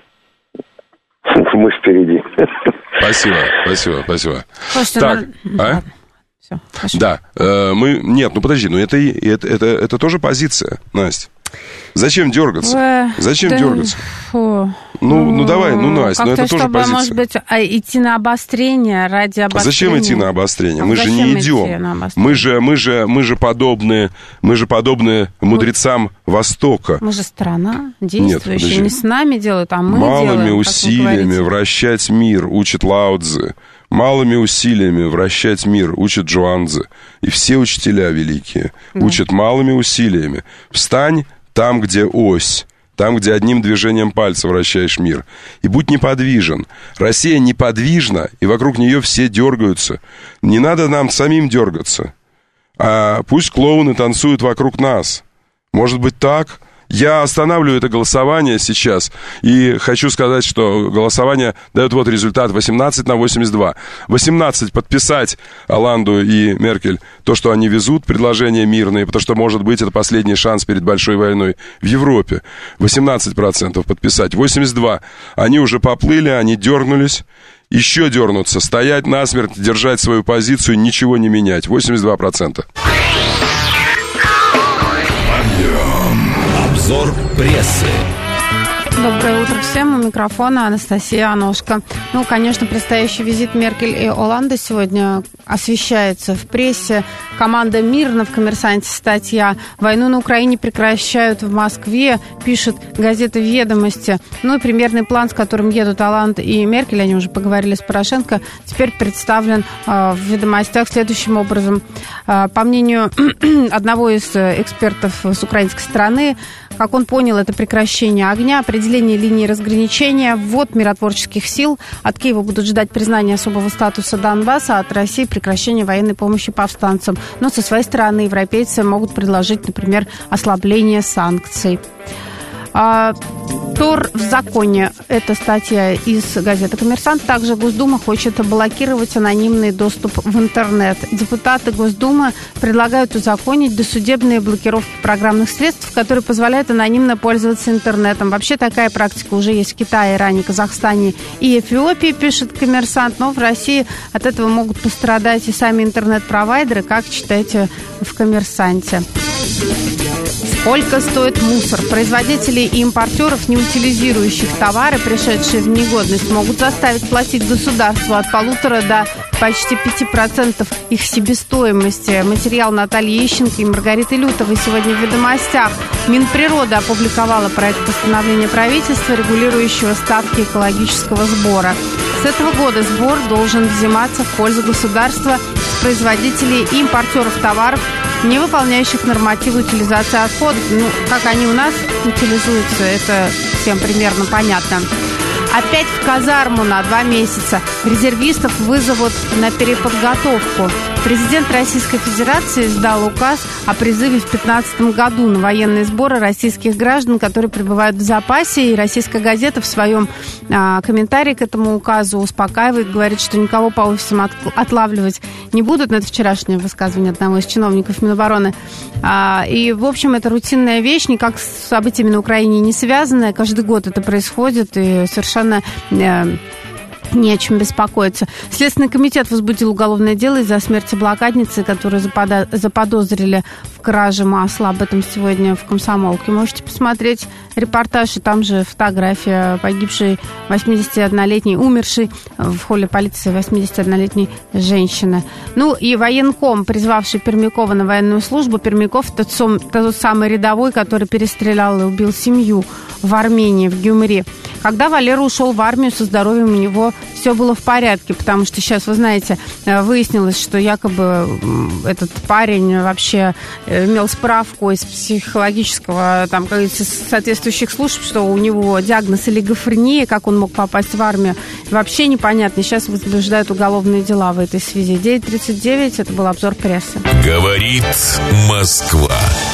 мы впереди. Спасибо, спасибо, спасибо. Слушайте, так, ну... а? Все, да, э, мы... Нет, ну подожди, ну это, это, это, это тоже позиция, Настя. Зачем дергаться? Вы... Зачем да... дергаться? Фу. Ну, ну давай, ну, Настя, ну это тоже чтобы, позиция. Может быть, идти на обострение ради обострения. Зачем идти на обострение? А мы же не идем. Мы же, мы же, мы же подобны, мы же подобны мудрецам Востока. Мы же страна действующая. Нет, не с нами делают, а мы Малыми делаем. Малыми усилиями вращать мир, учит Лао Цзы. Малыми усилиями вращать мир, учит Джуанцзы. И все учителя великие да. учат малыми усилиями. Встань там, где ось. Там, где одним движением пальца вращаешь мир. И будь неподвижен. Россия неподвижна, и вокруг нее все дергаются. Не надо нам самим дергаться. А пусть клоуны танцуют вокруг нас. Может быть так? Я останавливаю это голосование сейчас. И хочу сказать, что голосование дает вот результат восемнадцать на восемьдесят два. восемнадцать подписать Олланду и Меркель то, что они везут, предложения мирные, потому что, может быть, это последний шанс перед большой войной в Европе. восемнадцать процентов подписать. восемьдесят два. Они уже поплыли, они дернулись. Еще дернуться, стоять насмерть, держать свою позицию, ничего не менять. восемьдесят два процента. Обзор прессы. Доброе утро всем. У микрофона Анастасия Аношка. Ну, конечно, предстоящий визит Меркель и Олланда сегодня освещается в прессе. Команда «Мирно» в «Коммерсанте» статья. Войну на Украине прекращают в Москве, пишет газета «Ведомости». Ну и примерный план, с которым едут Олланд и Меркель, они уже поговорили с Порошенко, теперь представлен э, в «Ведомостях» следующим образом. Э, по мнению одного из экспертов с украинской стороны, как он понял, это прекращение огня, определение линии разграничения, ввод миротворческих сил. От Киева будут ждать признания особого статуса Донбасса, а от России прекращение военной помощи повстанцам. Но со своей стороны европейцы могут предложить, например, ослабление санкций. А, Тор в законе. Это статья из газеты «Коммерсант». Также Госдума хочет блокировать анонимный доступ в интернет. Депутаты Госдумы предлагают узаконить досудебные блокировки программных средств, которые позволяют анонимно пользоваться интернетом. Вообще такая практика уже есть в Китае, Иране, Казахстане и Эфиопии, пишет «Коммерсант». Но в России от этого могут пострадать и сами интернет-провайдеры, как читаете в «Коммерсанте». Сколько стоит мусор? Производители и импортеров, не утилизирующих товары, пришедшие в негодность, могут заставить платить государству от полутора до почти пяти процентов их себестоимости. Материал Натальи Ищенко и Маргариты Лютовой сегодня в «Ведомостях». Минприрода опубликовала проект постановления правительства, регулирующего ставки экологического сбора. С этого года сбор должен взиматься в пользу государства с производителей и импортеров товаров, не выполняющих нормативы утилизации отходов. Ну, как они у нас утилизуются, это всем примерно понятно. Опять в казарму на два месяца. Резервистов вызовут на переподготовку. Президент Российской Федерации издал указ о призыве в две тысячи пятнадцатом году на военные сборы российских граждан, которые пребывают в запасе. И российская газета в своем а, комментарии к этому указу успокаивает, говорит, что никого по офисам от, отлавливать не будут. Но это вчерашнее высказывание одного из чиновников Минобороны. А, и, в общем, это рутинная вещь, никак с событиями на Украине не связанная. Каждый год это происходит, и совершенно... Э, не о чем беспокоиться. Следственный комитет возбудил уголовное дело из-за смерти блокадницы, которую заподо... заподозрили в краже масла. Об этом сегодня в «Комсомолке». Можете посмотреть репортаж, и там же фотография погибшей восьмидесятиоднолетней, умершей в холле полиции восьмидесятиоднолетней женщины. Ну и военком, призвавший Пермякова на военную службу. Пермяков – тот, тот самый рядовой, который перестрелял и убил семью в Армении, в Гюмри. Когда Валера ушел в армию, со здоровьем у него все было в порядке, потому что сейчас, вы знаете, выяснилось, что якобы этот парень вообще имел справку из психологического, там, соответствующих служб, что у него диагноз олигофрения, как он мог попасть в армию, вообще непонятно. Сейчас возбуждают уголовные дела в этой связи. девять тридцать девять, это был обзор прессы. Говорит Москва.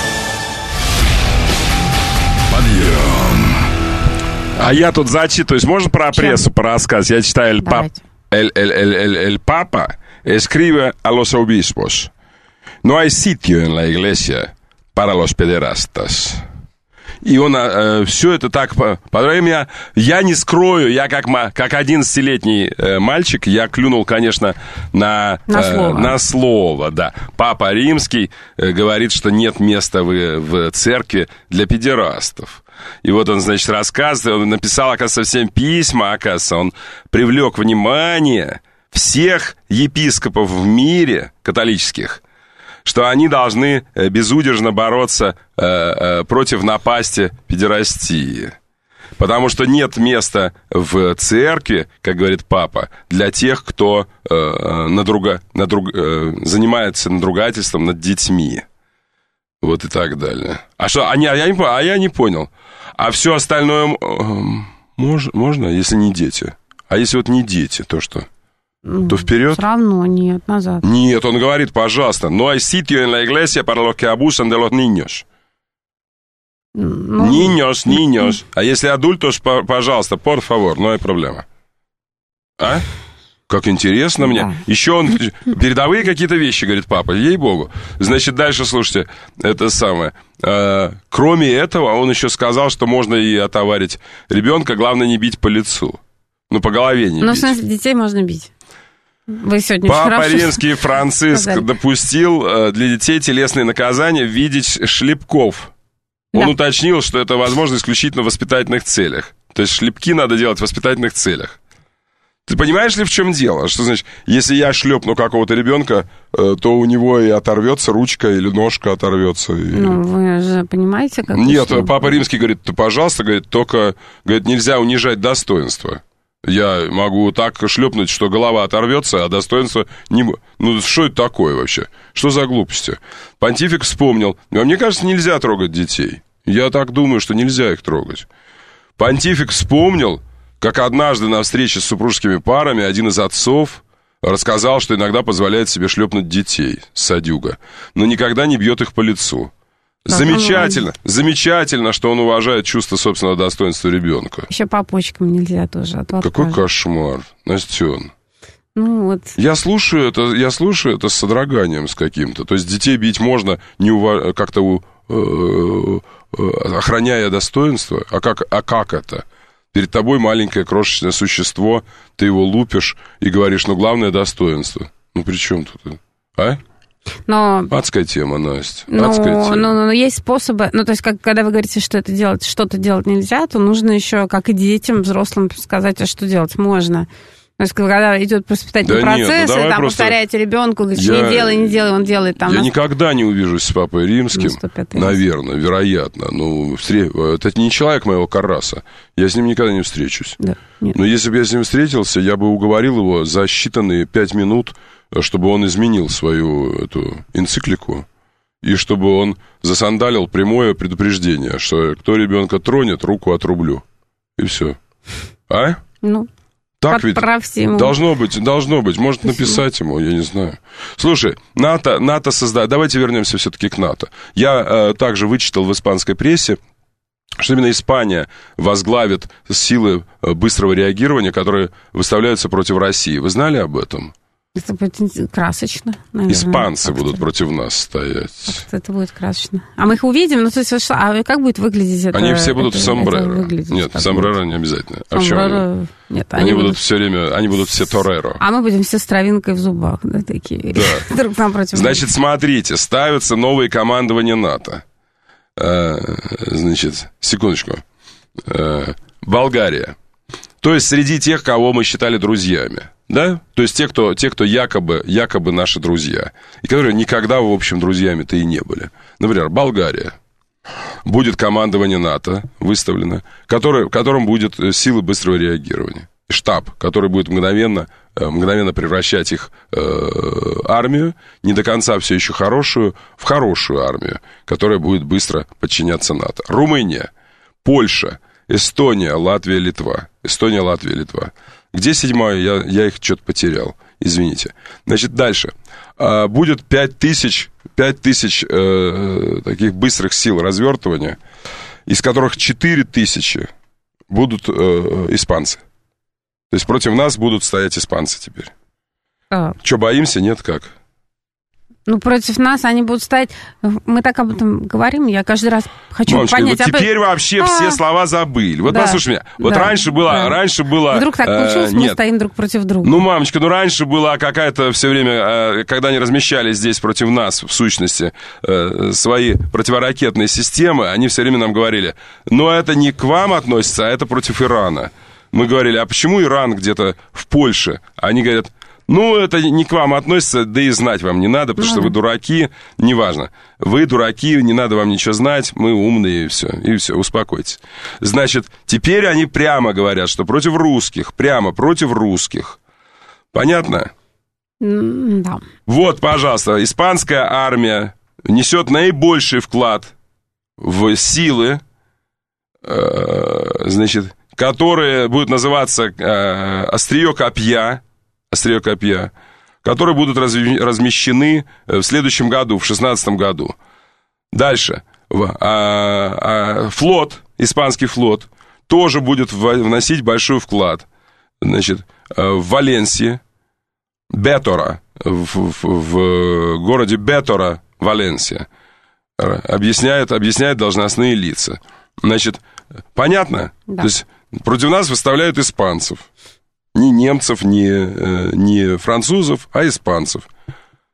А я тут зачитываюсь. Можно про прессу, про рассказ? Я читаю «El, pap, el, el, el, el, el Papa escribe a los obispos. No hay sitio en la iglesia para los pederastas». И он э, все это так подробно. Я, я не скрою, я как, как одиннадцатилетний э, мальчик, я клюнул, конечно, на, на, э, слово. на слово. Да. Папа Римский э, говорит, что нет места в, в церкви для педерастов. И вот он, значит, рассказывает, он написал, оказывается, всем письма, оказывается, он привлек внимание всех епископов в мире католических, что они должны безудержно бороться э, э, против напасти педерастии. Потому что нет места в церкви, как говорит папа, для тех, кто э, надруга, надруг, э, занимается надругательством над детьми. Вот и так далее. А что? А, не, а, я, не, а я не понял. А все остальное э, мож, можно, если не дети? А если вот не дети, то что? То вперед? Все равно нет, назад. Нет, он говорит, пожалуйста, no hay sitio en la iglesia para los que abusan de los niños. Ну... Niños, niños. А если адультос, пожалуйста, por favor, no hay problema. А? Как интересно мне. Да. Еще он передовые какие-то вещи, говорит папа, ей-богу. Значит, дальше, слушайте, это самое. Э, кроме этого, он еще сказал, что можно и отоварить ребенка, главное не бить по лицу. Ну, по голове не ну, бить. Ну, в смысле, детей можно бить. Вы сегодня Папа Римский Франциск сказали. допустил э, для детей телесные наказания в виде шлепков. Он да. уточнил, что это возможно исключительно в воспитательных целях. То есть шлепки надо делать в воспитательных целях. Ты понимаешь ли, в чем дело? Что значит, если я шлепну какого-то ребенка, то у него и оторвется ручка или ножка оторвется. И... Ну, вы же понимаете, как... Нет, Папа Римский говорит, ты, пожалуйста, говорит, только, говорит, нельзя унижать достоинство. Я могу так шлепнуть, что голова оторвется, а достоинство не... Ну, что это такое вообще? Что за глупости? Понтифик вспомнил. А мне кажется, нельзя трогать детей. Я так думаю, что нельзя их трогать. Понтифик вспомнил, как однажды на встрече с супружескими парами один из отцов рассказал, что иногда позволяет себе шлепнуть детей, садюга, но никогда не бьет их по лицу. Замечательно, замечательно, что он уважает чувство собственного достоинства ребенка. Еще по почкам нельзя тоже. Какой кошмар, Настен. Ну вот. Я слушаю это, я слушаю это с содроганием с каким-то. То есть детей бить можно, не ув... как-то э, охраняя достоинство. А как, а как это? Перед тобой маленькое крошечное существо, ты его лупишь и говоришь, ну, главное достоинство. Ну, при чем тут? А? Но... Адская тема, Настя. Ну, Адская тема. Ну, ну, есть способы. Ну, то есть, как, когда вы говорите, что это делать, что-то делать нельзя, то нужно еще, как и детям, взрослым сказать, а что делать можно. То есть, когда идет воспитательный да процесс, нет, ну, и там просто... повторяете ребенку, говорите, я... не делай, не делай, он делает там. Я нас... никогда не увижусь с Папой Римским, наверное, вероятно. Ну, встр... это не человек моего караса. Я с ним никогда не встречусь. Да, но если бы я с ним встретился, я бы уговорил его за считанные пять минут, чтобы он изменил свою эту энциклику, и чтобы он засандалил прямое предупреждение, что кто ребенка тронет, руку отрублю. И все. А? Ну... Так ведь должно быть, должно быть. Может написать ему, я не знаю. Слушай, НАТО, НАТО создает... Давайте вернемся все-таки к НАТО. Я э, также вычитал в испанской прессе, что именно Испания возглавит силы быстрого реагирования, которые выставляются против России. Вы знали об этом? Это будет красочно, наверное. Испанцы будут против нас стоять. Это будет красочно. А мы их увидим? Ну, то есть, а как будет выглядеть это? Они все будут это, в сомбреро. Нет, сомбреро не обязательно. А в чем? Нет, они, они будут все время, они будут все тореро. А мы будем все с травинкой в зубах, да, такие. Да. Друг напротив. Значит, смотрите, ставятся новые командования НАТО. А, значит, секундочку. А, Болгария. То есть среди тех, кого мы считали друзьями. Да? То есть те, кто, те, кто якобы, якобы наши друзья. И которые никогда, в общем, друзьями-то и не были. Например, Болгария. Будет командование НАТО выставлено, который, в котором будет силы быстрого реагирования. Штаб, который будет мгновенно, мгновенно превращать их э, армию, не до конца все еще хорошую, в хорошую армию, которая будет быстро подчиняться НАТО. Румыния, Польша, Эстония, Латвия, Литва. Эстония, Латвия, Литва. Где седьмая? Я, я их что-то потерял. Извините. Значит, дальше. А, будет пять тысяч, пять тысяч э, таких быстрых сил развертывания, из которых четыре тысячи будут э, испанцы. То есть против нас будут стоять испанцы теперь. А. Что, боимся? Нет, как? Ну, против нас они будут стоять... Мы так об этом говорим, я каждый раз хочу Мамочка, понять... Вот теперь об... вообще а... все слова забыли. Вот да, послушай меня. Вот да, раньше было... Да. Раньше было Вдруг так получилось, э, мы нет. стоим друг против друга. Ну, мамочка, ну раньше была какая-то все время... Э, когда они размещали здесь против нас, в сущности, э, свои противоракетные системы, они все время нам говорили, но это не к вам относится, а это против Ирана. Мы говорили, а почему Иран где-то в Польше? Они говорят... Ну, это не к вам относится, да и знать вам не надо, потому ну, что вы дураки, неважно. Вы дураки, не надо вам ничего знать, мы умные, и все, и все, успокойтесь. Значит, теперь они прямо говорят, что против русских, прямо против русских. Понятно? Да. Вот, пожалуйста, испанская армия несет наибольший вклад в силы, э, значит, которые будут называться э, «Острие копья», острие копья, которые будут размещены в следующем году, в шестнадцатом году. Дальше. А, а, флот, испанский флот, тоже будет вносить большой вклад. Значит, в Валенсии, Бетора, в, в, в городе Бетора, Валенсия, объясняют, объясняют должностные лица. Значит, понятно? Да. То есть против нас выставляют испанцев. Не немцев, не, не французов, а испанцев.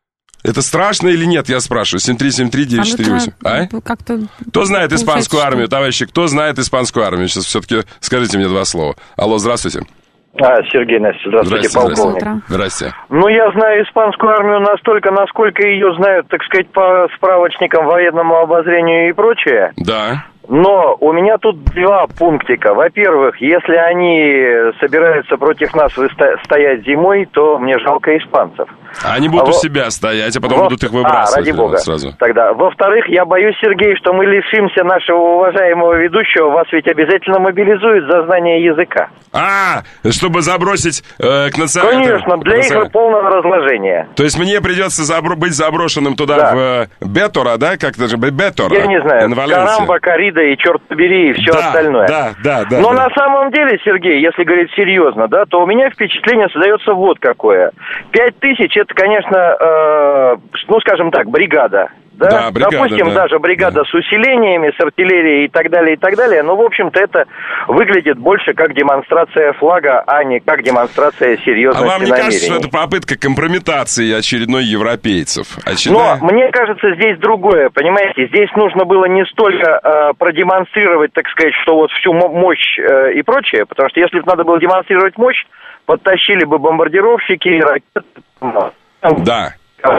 Это страшно или нет, я спрашиваю. семь три семь три девять четыре восемь. А? Как-то кто знает испанскую что... армию, товарищи? Кто знает испанскую армию? Сейчас все-таки скажите мне два слова. Алло, здравствуйте. А, Сергей, Настя, здравствуйте, здравствуйте, полковник. Здравствуйте. Здрасте. Ну, я знаю испанскую армию настолько, насколько ее знают, так сказать, по справочникам, военному обозрению и прочее. Да. Но у меня тут два пунктика. Во-первых, если они собираются против нас стоять зимой, то мне жалко испанцев. Они будут а у во... себя стоять, а потом во... будут их выбрасывать. А, ради бога. Сразу. Тогда. Во-вторых, я боюсь, Сергей, что мы лишимся нашего уважаемого ведущего. Вас ведь обязательно мобилизуют за знание языка. А, чтобы забросить э, к национальному... Конечно, для их полного разложения. То есть мне придется забро... быть заброшенным туда, да. в э, Бетора, да? Как-то же Бетора. Я не знаю, Карамба, Корида и черт побери, и все да, остальное. Да, да, да. Но да. на самом деле, Сергей, если говорить серьезно, да, то у меня впечатление создается вот какое. Пять тысяч, это, конечно, э, ну, скажем так, бригада. Да? Да, бригада, Допустим, да. даже бригада да. с усилениями, с артиллерией и так далее, и так далее. Но, в общем-то, это выглядит больше как демонстрация флага, а не как демонстрация серьезности намерений. А вам не кажется, что это попытка компрометации очередной европейцев? Очередная... Но мне кажется, здесь другое, понимаете? Здесь нужно было не столько э, продемонстрировать, так сказать, что вот всю мощь э, и прочее, потому что если бы надо было демонстрировать мощь, подтащили бы бомбардировщики и ракеты. Да.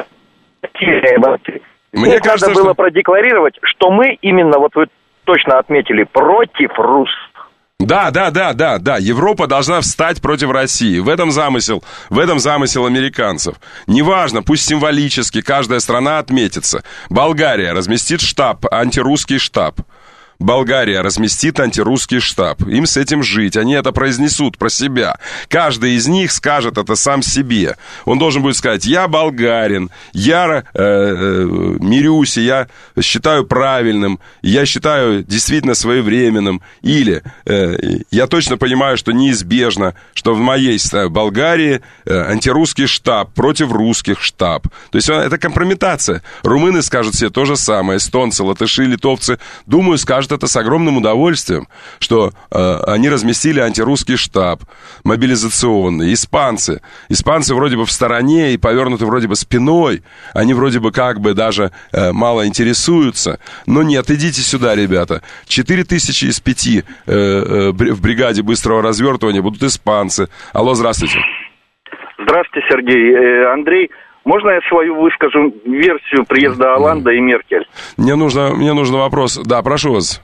Мне Здесь кажется, надо было что... продекларировать, что мы именно, вот вы точно отметили, против русских. Да, да, да, да, да. Европа должна встать против России. В этом замысел, в этом замысел американцев. Неважно, пусть символически каждая страна отметится. Болгария разместит штаб, антирусский штаб. Болгария разместит антирусский штаб. Им с этим жить. Они это произнесут про себя. Каждый из них скажет это сам себе. Он должен будет сказать: я болгарин, я э, э, мирюсь, я считаю правильным, я считаю действительно своевременным. Или э, я точно понимаю, что неизбежно, что в моей Болгарии э, антирусский штаб против русских штаб. То есть это компрометация. Румыны скажут себе то же самое. Эстонцы, латыши, литовцы, думаю, скажут это с огромным удовольствием, что э, они разместили антирусский штаб мобилизационный. Испанцы. Испанцы вроде бы в стороне и повернуты вроде бы спиной. Они вроде бы как бы даже э, мало интересуются. Но нет, идите сюда, ребята. Четыре тысячи из пяти э, э, в бригаде быстрого развертывания будут испанцы. Алло, здравствуйте. Здравствуйте, Сергей. Э, Андрей, можно я свою выскажу версию приезда Оланда и Меркель? Мне нужно, мне нужен вопрос. Да, прошу вас.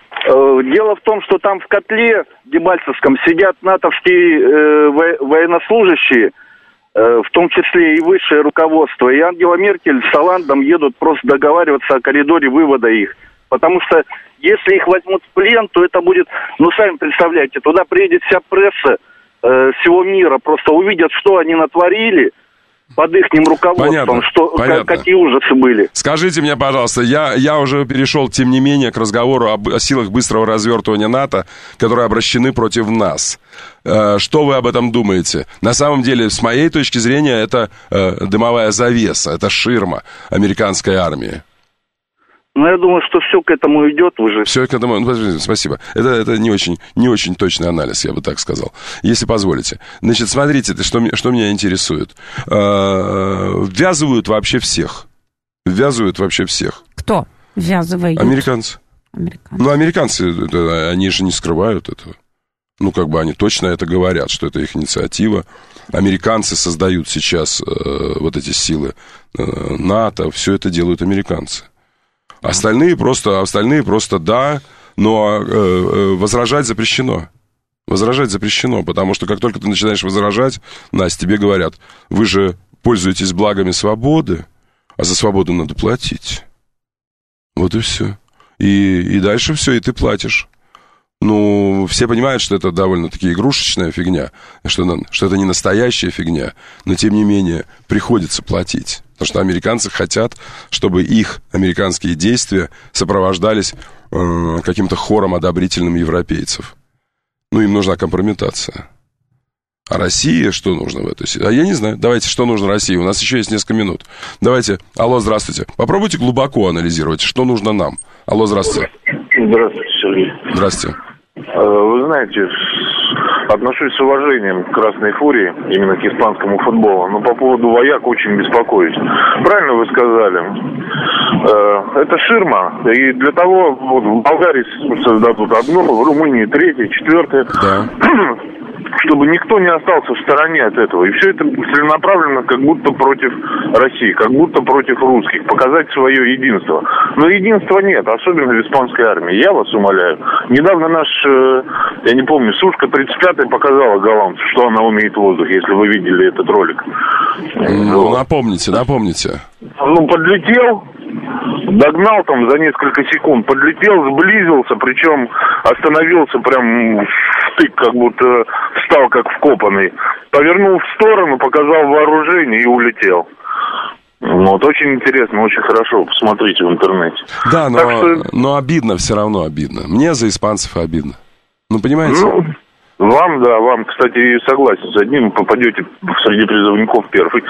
Дело в том, что там в котле Дебальцевском сидят натовские э, военнослужащие, э, в том числе и высшее руководство. И Ангела Меркель с Оландом едут просто договариваться о коридоре вывода их. Потому что если их возьмут в плен, то это будет, ну, сами представляете, туда приедет вся пресса э, всего мира, просто увидят, что они натворили под ихним руководством, понятно, что, понятно. Как, какие ужасы были. Скажите мне, пожалуйста, я, я уже перешел, тем не менее, к разговору об, о силах быстрого развертывания НАТО, которые обращены против нас. Э, что вы об этом думаете? На самом деле, с моей точки зрения, это э, дымовая завеса, это ширма американской армии. Ну, я думаю, что все к этому идет уже. Все к этому, ну, спасибо. Это, это не, очень, не очень точный анализ, я бы так сказал, если позволите. Значит, смотрите, что, что меня интересует. Ввязывают вообще всех. Ввязывают вообще всех. Кто ввязывает? Американцы. Американцы. Ну, американцы, это, они же не скрывают этого. Ну, как бы они точно это говорят, что это их инициатива. Американцы создают сейчас э, вот эти силы э, НАТО, все это делают американцы. Остальные просто, остальные просто да, но э, возражать запрещено. Возражать запрещено, потому что как только ты начинаешь возражать, Настя, тебе говорят: вы же пользуетесь благами свободы, а за свободу надо платить. Вот и все. И, и дальше все, и ты платишь. Ну, все понимают, что это довольно-таки игрушечная фигня, что, что это не настоящая фигня, но, тем не менее, приходится платить. Потому что американцы хотят, чтобы их американские действия сопровождались э, каким-то хором одобрительным европейцев. Ну, им нужна компрометация. А России что нужно в этой ситуации? А я не знаю. Давайте, что нужно России? У нас еще есть несколько минут. Давайте. Алло, здравствуйте. Попробуйте глубоко анализировать, что нужно нам. Алло, здравствуйте. Здравствуйте, Сергей. Здравствуйте. Вы знаете, отношусь с уважением к «Красной фурии», именно к испанскому футболу, но по поводу вояк очень беспокоюсь. Правильно вы сказали. Это ширма, и для того вот, в Болгарии создадут одно, в Румынии третье, четвертое, да. Чтобы никто не остался в стороне от этого. И все это целенаправленно как будто против России, как будто против русских, показать свое единство. Но единства нет, особенно в испанской армии. Я вас умоляю. Недавно наш, я не помню, Сушка тридцать пятая показала голландцу, что она умеет в воздухе, если вы видели этот ролик. Ну, напомните, напомните. Ну, подлетел, догнал там за несколько секунд, подлетел, сблизился, причем остановился прям втык, как будто встал как вкопанный. Повернул в сторону, показал вооружение и улетел. Вот, очень интересно, очень хорошо, посмотрите в интернете. Да, но, что... но обидно все равно, обидно. Мне за испанцев обидно. Ну, понимаете? Ну... Вам, да, вам, кстати, согласен с одним, попадете среди призывников первый.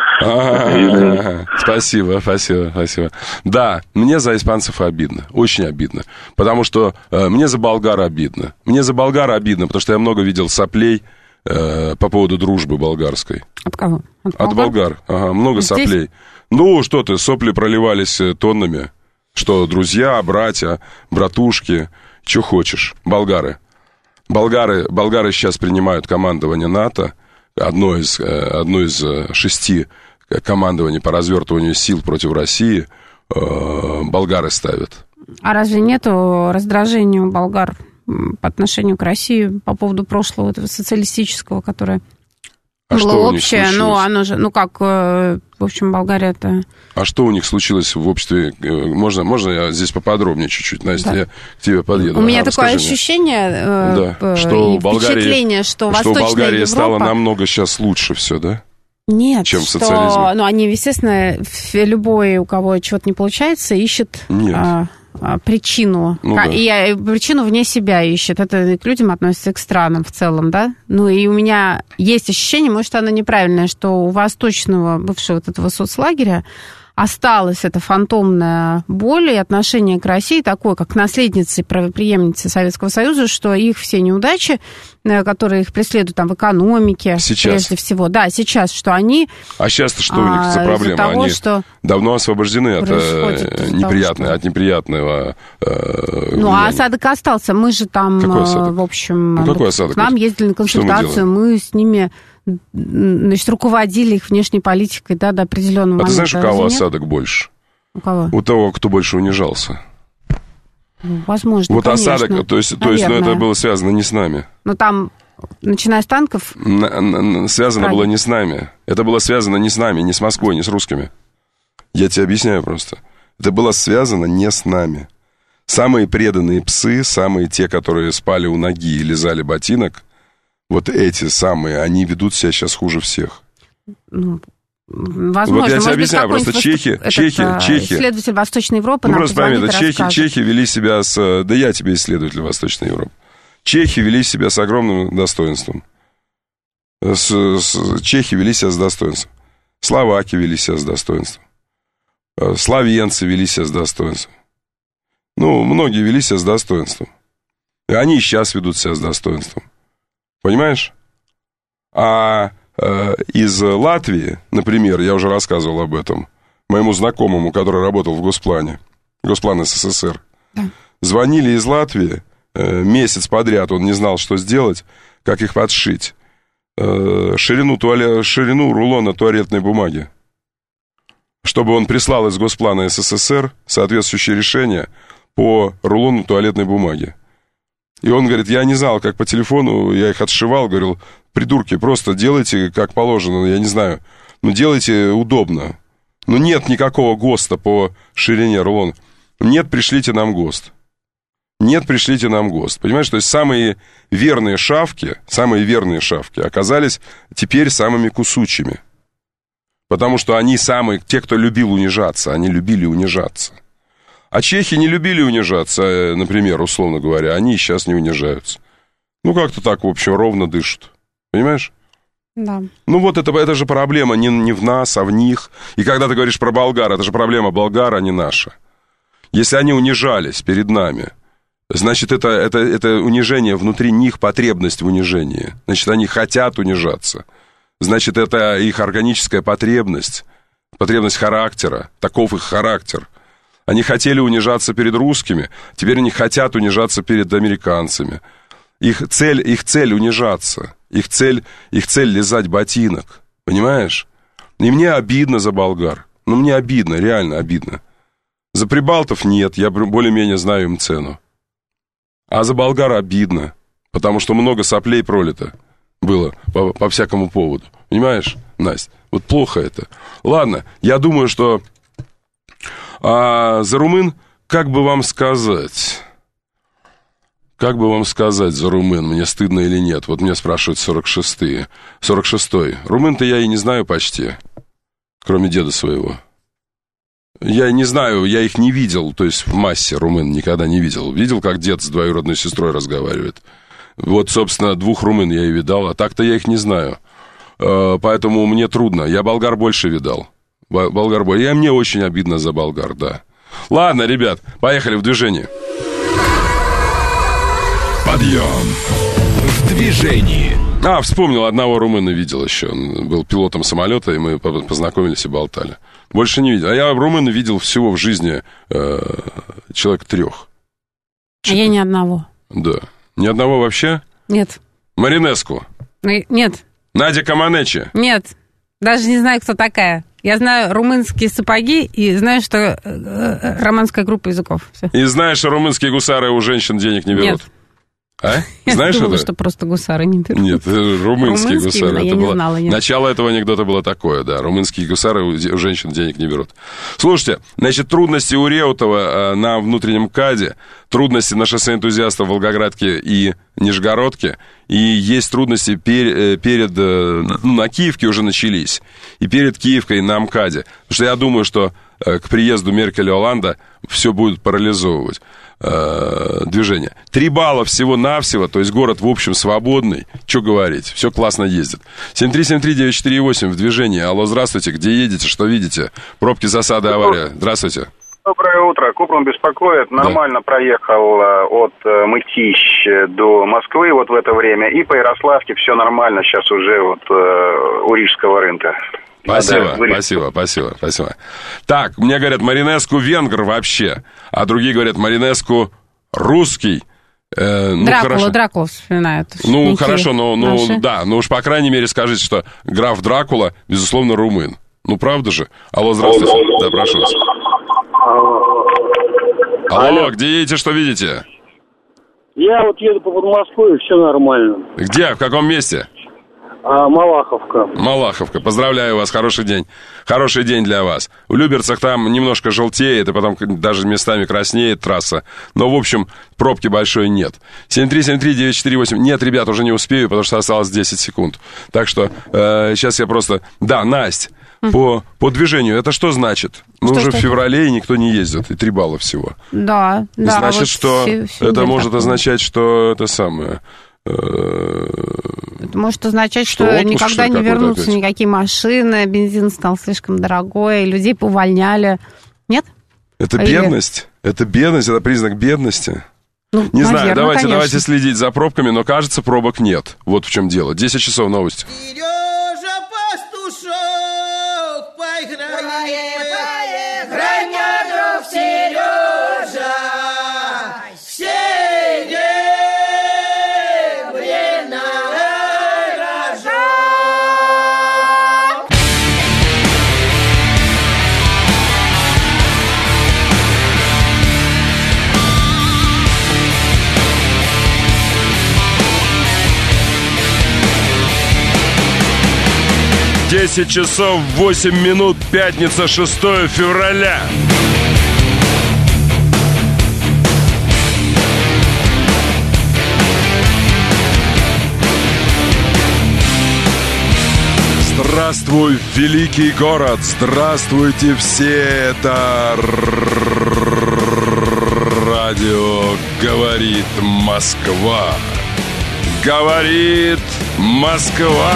Спасибо, спасибо, спасибо. Да, мне за испанцев обидно, очень обидно, потому что э, мне за болгар обидно. Мне за болгар обидно, потому что я много видел соплей э, по поводу дружбы болгарской. От кого? От, От болгар, ага, много Здесь? соплей. Ну, что ты, сопли проливались тоннами. Что, друзья, братья, братушки, что хочешь, болгары. Болгары, болгары сейчас принимают командование НАТО, одно из, одно из шести командований по развертыванию сил против России болгары ставят. А разве нету раздражения у болгар по отношению к России по поводу прошлого этого социалистического, которое а было что общее? Ну, оно же, ну как, в общем, Болгария-то... А что у них случилось в обществе? Можно, можно я здесь поподробнее чуть-чуть, Настя, да. Я к тебе подъеду. У меня ага, такое ощущение, да. э, что и Болгарии, впечатление, что, что Восточная Болгария Европа... стала намного сейчас лучше все, да? Нет, чем в что, социализме. Ну, они, естественно, любой, у кого чего-то не получается, ищет... Нет. А, причину. Ну, да. И причину вне себя ищет. Это к людям относится и к странам в целом, да? Ну, и у меня есть ощущение, может, оно неправильное, что у восточного, бывшего вот этого соцлагеря осталась эта фантомная боль и отношение к России такое, как к наследнице и правопреемнице Советского Союза, что их все неудачи, которые их преследуют там в экономике, сейчас. прежде всего, да, сейчас, что они... А сейчас-то что у них за проблема? Того, они что давно освобождены от, неприятного, от неприятного... Э, ну, а осадок остался. Мы же там, в общем... Ну, какой осадок? К нам ездили на консультацию, мы, мы с ними... Значит, руководили их внешней политикой, да, до определенного а момента. А ты знаешь, у кого осадок больше? У кого? У того, кто больше унижался. Ну, возможно, вот конечно. осадок, то есть, то есть ну, это было связано не с нами. Ну, там, начиная с танков... На, на, связано Правильно. было не с нами. Это было связано не с нами, не с Москвой, не с русскими. Я тебе объясняю просто. Это было связано не с нами. Самые преданные псы, самые те, которые спали у ноги и лизали ботинок, вот эти самые, они ведут себя сейчас хуже всех. Ну, возможно. Вот я тебе объясняю, быть, просто чехи, этот, чехи, а, чехи. Исследователь Восточной Европы ну, нам просто пойми, это чехи, расскажет. чехи вели себя с... Да я тебе исследователь Восточной Европы. Чехи вели себя с огромным достоинством. С, с, чехи вели себя с достоинством. Словаки вели себя с достоинством. Словенцы вели себя с достоинством. Ну, многие вели себя с достоинством. И они и сейчас ведут себя с достоинством. Понимаешь? А э, из Латвии, например, я уже рассказывал об этом, моему знакомому, который работал в Госплане, Госплан СССР, да. Звонили из Латвии, э, месяц подряд он не знал, что сделать, как их подшить. Э, ширину, туалет, ширину рулона туалетной бумаги. Чтобы он прислал из Госплана СССР соответствующее решение по рулону туалетной бумаги. И он говорит, я не знал, как по телефону, я их отшивал, говорил, придурки, просто делайте как положено, я не знаю, ну делайте удобно. Ну нет никакого ГОСТа по ширине рулона. Нет, пришлите нам ГОСТ. Нет, пришлите нам ГОСТ. Понимаешь, то есть самые верные шавки, самые верные шавки оказались теперь самыми кусучими. Потому что они самые, те, кто любил унижаться, они любили унижаться. А чехи не любили унижаться, например, условно говоря, они сейчас не унижаются. Ну, как-то так, в общем, ровно дышат. Понимаешь? Да. Ну, вот это, это же проблема не, не в нас, а в них. И когда ты говоришь про болгар, это же проблема болгар, а не наша. Если они унижались перед нами, Значит, это, это, это унижение внутри них, потребность в унижении. Значит, они хотят унижаться. Значит, это их органическая потребность, потребность характера, таков их характер. Они хотели унижаться перед русскими, теперь они хотят унижаться перед американцами. Их цель, их цель унижаться, их цель, их цель лизать ботинок, понимаешь? И мне обидно за болгар, ну мне обидно, реально обидно. За прибалтов нет, я более-менее знаю им цену. А за болгар обидно, потому что много соплей пролито было по, по всякому поводу. Понимаешь, Настя? Вот плохо это. Ладно, я думаю, что а, за румын, как бы вам сказать... Как бы вам сказать за румын, мне стыдно или нет? Вот меня спрашивают сорок шестые. сорок шестой. Румын-то я и не знаю почти, кроме деда своего. Я не знаю, я их не видел, то есть в массе румын никогда не видел. Видел, как дед с двоюродной сестрой разговаривает. Вот, собственно, двух румын я и видал, а так-то я их не знаю. Поэтому мне трудно. Я болгар больше видал. Болгар больше. И мне очень обидно за болгар, да. Ладно, ребят, поехали в движение. Подъем в движении. А, вспомнил, одного румына видел еще. Он был пилотом самолета, и мы познакомились и болтали. Больше не видел. А я румына видел всего в жизни э, человек трех. А я ни одного. Да. Ни одного вообще? Нет. Маринеску? Нет. Надя Команечи? Нет. Даже не знаю, кто такая. Я знаю румынские сапоги и знаю, что э, романская группа языков. Все. И знаешь, что румынские гусары у женщин денег не берут? Нет. А? Знаешь я думала, это? Что просто гусары не берут. Нет, румынские, румынские гусары. Да, это я было... не знала, нет. Начало этого анекдота было такое, да. Румынские гусары у женщин денег не берут. Слушайте, значит, трудности у Реутова на внутреннем КАДе, трудности на шоссе энтузиастов в Волгоградке и Нижегородке, и есть трудности пер... перед... Ну, на Киевке уже начались, и перед Киевкой на МКАДе. Потому что я думаю, что к приезду Меркель и Олланда все будет парализовывать э, движение. Три балла всего-навсего, то есть город в общем свободный. Что говорить, все классно ездит. семь три семь три девять четыре восемь в движении. Алло, здравствуйте, где едете, что видите? Пробки, засады, авария. Здравствуйте. Доброе утро. Купрум беспокоит. Нормально да. проехал от Мытищ до Москвы вот в это время. И по Ярославке все нормально. Сейчас уже вот у Рижского рынка. Спасибо, спасибо, спасибо, спасибо. Так, мне говорят, Маринеску венгр вообще, а другие говорят, Маринеску русский. Э, ну, Дракула, хорошо. Дракула вспоминают. Ну, Никита. хорошо, но, ну, Наши. да, ну уж по крайней мере скажите, что граф Дракула, безусловно, румын. Ну, правда же? Алло, здравствуйте. Да, прошу вас. Алло, Алло, где едете, что видите? Я вот еду по Подмосковью, все нормально. Где, в каком месте? А, Малаховка. Малаховка. Поздравляю вас, хороший день. Хороший день для вас. В Люберцах там немножко желтеет, и потом даже местами краснеет трасса. Но, в общем, пробки большой нет. семь три семь три девять четыре восемь. Нет, ребят, уже не успею, потому что осталось десять секунд. Так что э, сейчас я просто... Да, Настя, mm. по, по движению. Это что значит? Мы что уже что? в феврале, и никто не ездит. И три балла всего. Да, да. Значит, вот что... Все, все это может такое. означать, что это самое... Это может означать, что, что отпуск, никогда что не вернутся опять? никакие машины, бензин стал слишком дорогой, людей повольняли. Нет? Это Или... бедность? Это бедность? Это признак бедности? Ну, не наверное, знаю, давайте, конечно. давайте следить за пробками, но кажется, пробок нет. Вот в чем дело. десять часов новости. Сережа Пастушок, поиграй, поиграй, мне, друг Сережа, десять часов восемь минут, пятница, шестое февраля. Здравствуй, великий город! Здравствуйте все! Это радио «Говорит Москва». Говорит Москва.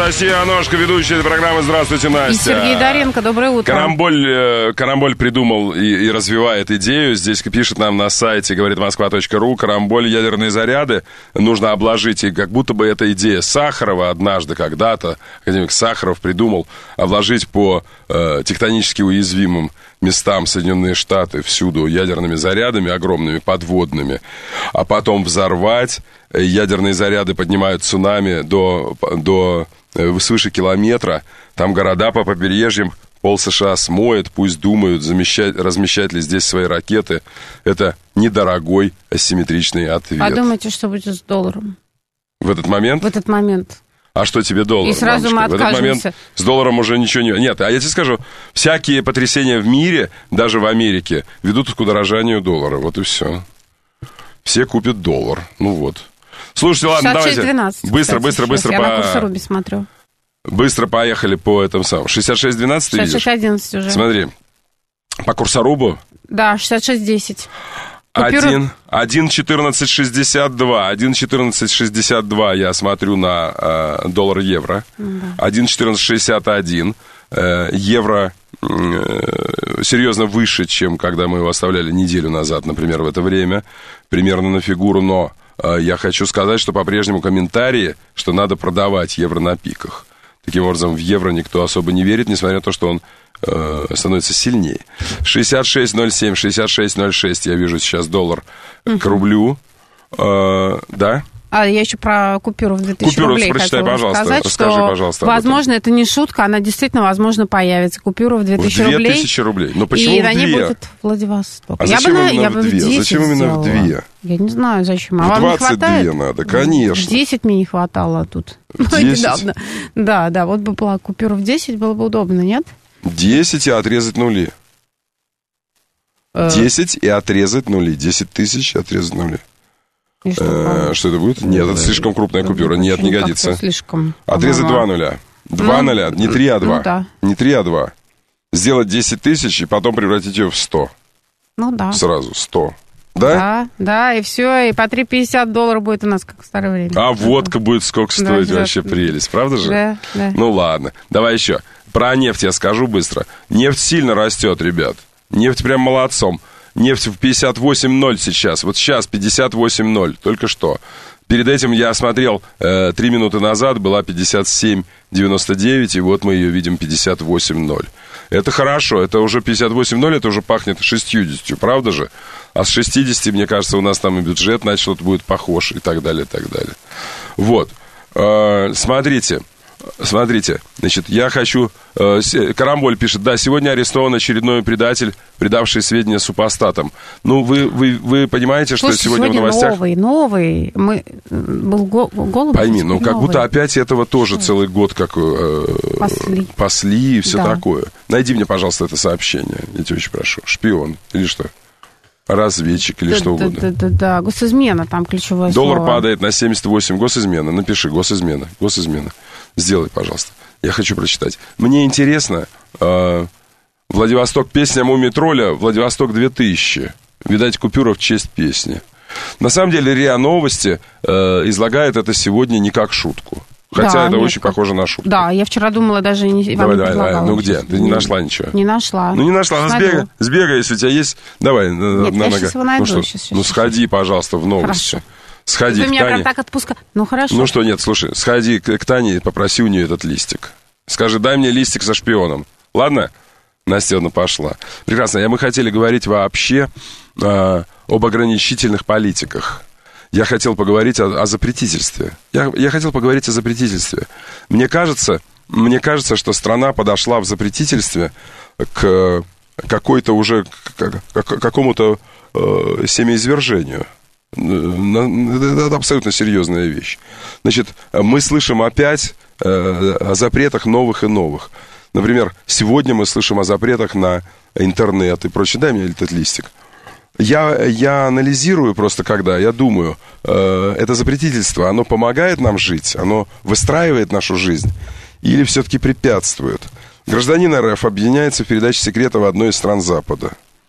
Анастасия Аношко, ведущая этой программы. Здравствуйте, Настя. И Сергей Доренко, доброе утро. Карамболь, Карамболь придумал и, и развивает идею. Здесь пишет нам на сайте, говорит москва точка ру, Карамболь, ядерные заряды нужно обложить. И как будто бы эта идея Сахарова однажды, когда-то, академик Сахаров придумал обложить по э, тектонически уязвимым местам Соединенные Штаты всюду ядерными зарядами, огромными, подводными, а потом взорвать. Ядерные заряды поднимают цунами до, до свыше километра. Там города по побережьям, пол США смоет, пусть думают, замещать, размещать ли здесь свои ракеты. Это недорогой асимметричный ответ. Подумайте, что будет с долларом. В этот момент? В этот момент. А что тебе доллар, И сразу мамочка? мы откажемся. В этот момент с долларом уже ничего не... Нет, а я тебе скажу, всякие потрясения в мире, даже в Америке, ведут к удорожанию доллара. Вот и все. Все купят доллар. Ну вот. Слушайте, ладно, давайте. двенадцать, Быстро, кстати, быстро, быстро. Я по... на курсе Руби смотрю. Быстро поехали по этому самому. шестьдесят шесть двенадцать ты видишь? шестьдесят шесть одиннадцать уже. Смотри, по Курсорубу. Да, шестьдесят шесть десять. Один, один четырнадцать шестьдесят два, один четырнадцать шестьдесят два я смотрю на э, доллар-евро, один четырнадцать шестьдесят один, э, евро э, серьезно выше, чем когда мы его оставляли неделю назад, например, в это время, примерно на фигуру, но э, я хочу сказать, что по-прежнему комментарии, что надо продавать евро на пиках. Таким образом, в евро никто особо не верит, несмотря на то, что он э, становится сильнее. шестьдесят шесть ноль семь, шестьдесят шесть ноль шесть, я вижу сейчас доллар uh-huh. к рублю. Э, да? А я еще про купюру в две тысячи купюру рублей прочитай, хотела пожалуйста. сказать, Расскажи, что, пожалуйста, возможно, это не шутка, она действительно, возможно, появится. Купюра в две тысячи рублей. В две тысячи рублей. Но почему и в на ней две? будет Владивосток. А я зачем бы, именно я в бы две? в Зачем именно сделала. в две? Я не знаю, зачем. А в вам двадцать две не хватает? надо, конечно. В десять мне не хватало тут. Недавно. Да, да, вот бы была купюра в десять, было бы удобно, нет? десять и отрезать нули. десять и отрезать нули. десять тысяч и отрезать нули. И что, э, что это будет? Нет, это слишком крупная купюра. Нет, не годится. Слишком. Отрезать два нуля. Два ну, нуля. Не три, а два. Ну, да. Не три, а два. Сделать десять тысяч и потом превратить ее в сто. Ну да. Сразу сто. Да? Да, да, и все, и по три пятьдесят долларов будет у нас, как в старое время. А водка будет сколько стоить, да, вообще прелесть, правда же? Да, да. Ну ладно, давай еще. Про нефть я скажу быстро. Нефть сильно растет, ребят. Нефть прям молодцом. Нефть в пятьдесят восемь ноль сейчас. Вот сейчас пятьдесят восемь ноль, только что. Перед этим я смотрел, э, три минуты назад была пятьдесят семь девяносто девять, и вот мы ее видим пятьдесят восемь ноль. Это хорошо, это уже пятьдесят восемь ноль, это уже пахнет шестьдесят, правда же? А с шестидесяти, мне кажется, у нас там и бюджет начал будет похож, и так далее, и так далее. Вот, э, смотрите. Смотрите, значит, я хочу... Э, Карамболь пишет, да, сегодня арестован очередной предатель, предавший сведения супостатам. Ну, вы, вы, вы понимаете, что Слушайте, сегодня, сегодня в новостях... новый, новый. Мы... Был го... Голубев. Пойми, ну, как новый. будто опять этого тоже что? Целый год как... Э, пасли. Пасли и все да. такое. Найди мне, пожалуйста, это сообщение. Я тебя очень прошу. Шпион или что? Разведчик или да, что да, угодно. Да, да, да, госизмена там ключевое Доллар слово. падает на семьдесят восемь. Госизмена. Напиши, госизмена. Госизмена. Сделай, пожалуйста. Я хочу прочитать. Мне интересно, э, Владивосток, песня Мумий-тролля, Владивосток две тысячи. Видать, купюра в честь песни. На самом деле, РИА Новости э, излагает это сегодня не как шутку. Хотя да, это нет, очень как... похоже на шутку. Да, я вчера думала, даже не, вам давай, не давай, предлагала. Ну где? Ты не нашла ничего? Не нашла. Ну не нашла, ну сбегай, сбегай, если у тебя есть. Давай, Нет, на я нога. сейчас его найду. Ну, что? Сейчас, сейчас, ну сейчас. сходи, пожалуйста, в новости. Хорошо. Сходи Вы к меня Тане. прям так отпускаете. Ну хорошо. Ну что, нет, слушай, сходи к, к Тане и попроси у нее этот листик. Скажи, дай мне листик со шпионом. Ладно? Настя одна пошла. Прекрасно. Я, мы хотели говорить вообще э, об ограничительных политиках. Я хотел поговорить о, о запретительстве. Я, я хотел поговорить о запретительстве. Мне кажется, мне кажется, что страна подошла в запретительстве к какой-то уже к, к, к какому-то э, семяизвержению. Это абсолютно серьезная вещь. Значит, мы слышим опять э, о запретах новых и новых. Например, сегодня мы слышим о запретах на интернет и прочее. Дай мне этот листик. Я, я анализирую просто, когда я думаю, э, это запретительство, оно помогает нам жить, оно выстраивает нашу жизнь или все-таки препятствует. Гражданин РФ объединяется в передаче секрета в одной из стран Запада.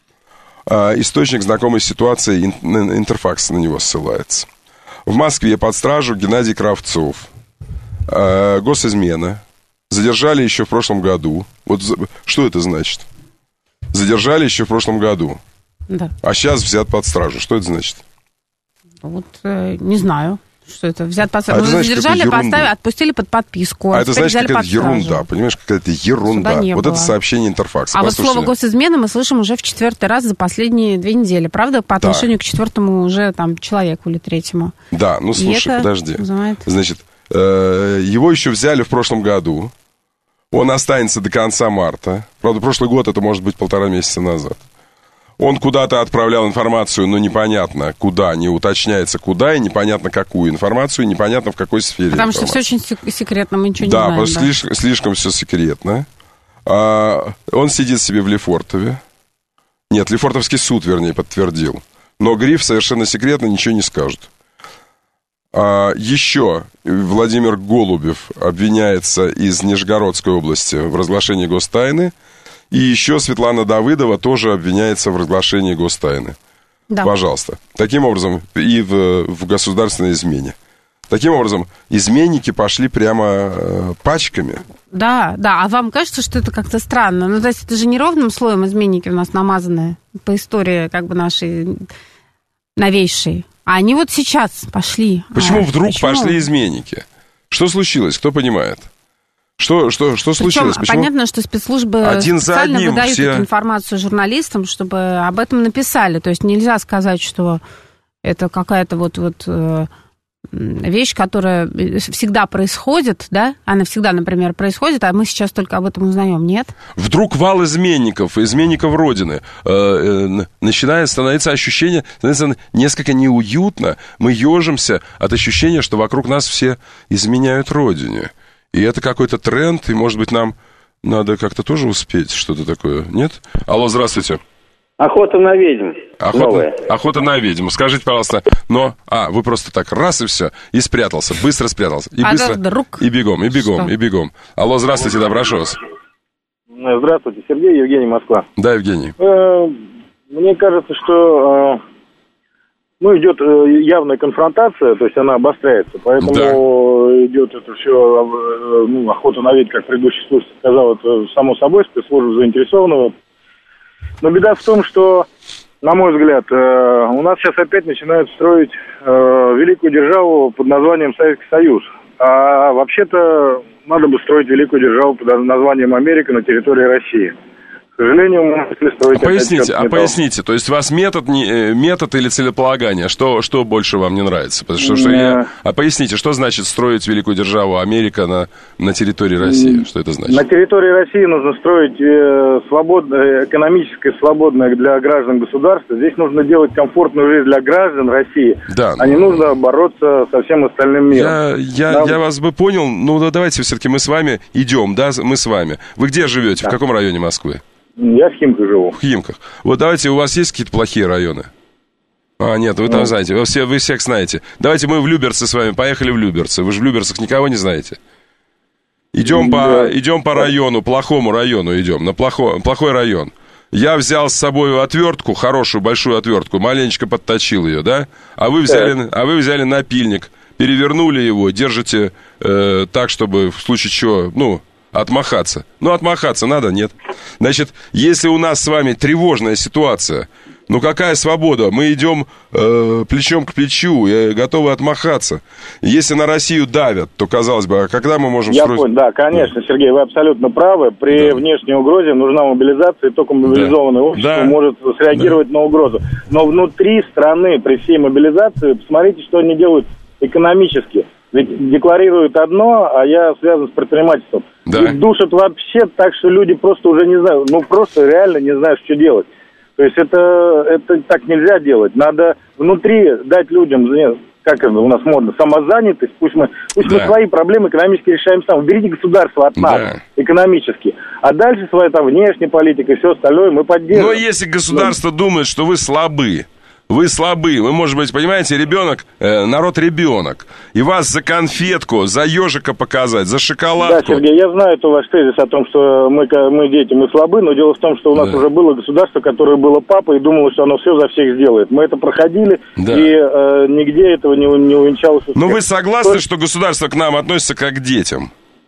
А источник знакомой ситуации, Интерфакс на него ссылается. В Москве под стражу Геннадий Кравцов. э, госизмена. Задержали еще в прошлом году. Вот что это значит? Задержали еще в прошлом году. Да. А сейчас взят под стражу. Что это значит? Вот, э, не знаю, что это. Взят под стражу. А Ну, это, значит, задержали, какую-то поставили, ерунду. отпустили под подписку. А это, теперь значит, взяли какая-то под стражу. ерунда. Понимаешь, какая-то ерунда. Суда не Вот было. это сообщение Интерфакса. А вот Послушайте. слово госизмена мы слышим уже в четвертый раз за последние две недели. Правда? По Да. отношению к четвертому уже там человеку или третьему. Да, ну И слушай, это подожди. вызывает- Значит, э, его еще взяли в прошлом году. Он останется до конца марта. Правда, прошлый год это может быть полтора месяца назад. Он куда-то отправлял информацию, но непонятно куда, не уточняется куда, и непонятно какую информацию, и непонятно в какой сфере. Потому что все информации. очень сек- секретно, мы ничего не Да, знаем. просто слишком, слишком все секретно. А, он сидит себе в Лефортове. Нет, Лефортовский суд, вернее, подтвердил. Но гриф совершенно секретно, ничего не скажет. А, еще Владимир Голубев обвиняется из Нижегородской области в разглашении гостайны. И еще Светлана Давыдова тоже обвиняется в разглашении гостайны. Да. Пожалуйста. Таким образом, и в, в государственной измене. Таким образом, изменники пошли прямо э, пачками. Да, да. А вам кажется, что это как-то странно? Ну, то есть это же не ровным слоем изменники у нас намазаны по истории как бы нашей новейшей. А они вот сейчас пошли. Почему а, вдруг почему? пошли изменники? Что случилось? Кто понимает? Что, что, что Причем случилось? Почему? понятно, что спецслужбы Один за специально одним выдают все- эту информацию журналистам, чтобы об этом написали. То есть нельзя сказать, что это какая-то вот, вот э, вещь, которая всегда происходит, да? Она всегда, например, происходит, а мы сейчас только об этом узнаем, нет? Вдруг вал изменников, изменников Родины. Э, э, начинает становиться ощущение, становится несколько неуютно. Мы ежимся от ощущения, что вокруг нас все изменяют Родине. И это какой-то тренд, и, может быть, нам надо как-то тоже успеть что-то такое, нет? Алло, здравствуйте. Охота на ведьм. Охота, Новая. охота на ведьму. Скажите, пожалуйста, но... А, вы просто так раз и все, и спрятался, быстро спрятался. И А быстро, вдруг? и бегом, и бегом, Что? и бегом. Алло, здравствуйте, да, прошу вас. Здравствуйте, Сергей, Евгений, Москва. Да, Евгений. Э, Мне кажется, что э, ну, идет э, явная конфронтация, то есть она обостряется, поэтому идет это все, э, ну, охота на ведьм, как предыдущий слушатель сказал, это само собой, спецслужбы заинтересованы. Но беда в том, что, на мой взгляд, э, у нас сейчас опять начинают строить э, великую державу под названием Советский Союз. А вообще-то надо бы строить великую державу под названием Америка на территории России. К сожалению, мы если строить... А поясните, опять а поясните, то есть у вас метод, не, э, метод или целеполагание, что, что больше вам не нравится? Потому что, что я... А поясните, что значит строить великую державу Америка на, на территории России? Что это значит? На территории России нужно строить э, свободное, экономическое, свободное для граждан государство. Здесь нужно делать комфортную жизнь для граждан России, Да, а не ну, нужно бороться со всем остальным миром. Я, я, Нам- я вас бы понял, ну да, давайте все-таки мы с вами идем, да, мы с вами. Вы где живете, в каком районе Москвы? Я в Химках живу. В Химках. Вот давайте, у вас есть какие-то плохие районы? А, нет, вы там Ну. знаете, вы, все, вы всех знаете. Давайте мы в Люберцы с вами, поехали в Люберцы. Вы же в Люберцах никого не знаете. Идем, Да. по, идем по району, плохому району идем, на плохой, плохой район. Я взял с собой отвертку, хорошую большую отвертку, маленечко подточил ее, да? А вы взяли, а вы взяли напильник, перевернули его, держите э, так, чтобы в случае чего, ну, отмахаться. Ну, отмахаться надо, нет. Значит, если у нас с вами тревожная ситуация, ну, какая свобода? Мы идем э, плечом к плечу, и готовы отмахаться. Если на Россию давят, то, казалось бы, а когда мы можем Я строить... понял, да, конечно, Сергей, вы абсолютно правы. При Да. внешней угрозе нужна мобилизация, и только мобилизованное Да. общество Да. может среагировать на угрозу. Но внутри страны, при всей мобилизации, посмотрите, что они делают экономически. Ведь декларируют одно, а я связан с предпринимательством. Да. Их душат вообще так, что люди просто уже не знают, ну просто реально не знают, что делать. То есть это, это так нельзя делать. Надо внутри дать людям, как это у нас модно, самозанятость. Пусть мы, пусть Да. мы свои проблемы экономически решаем сами. Уберите государство от нас Да. экономически. А дальше своя там внешняя политика и все остальное мы поддерживаем. Но если государство думает, что вы слабы, Вы слабы, вы, может быть, понимаете, ребенок, э, народ ребенок, и вас за конфетку, за ежика показать, за шоколадку. Да, Сергей, я знаю это ваш тезис о том, что мы, мы дети, мы слабы, но дело в том, что у нас да. уже было государство, которое было папой и думало, что оно все за всех сделает. Мы это проходили, да. и э, нигде этого не, не увенчалось. Но вы согласны, что государство к нам относится как к детям?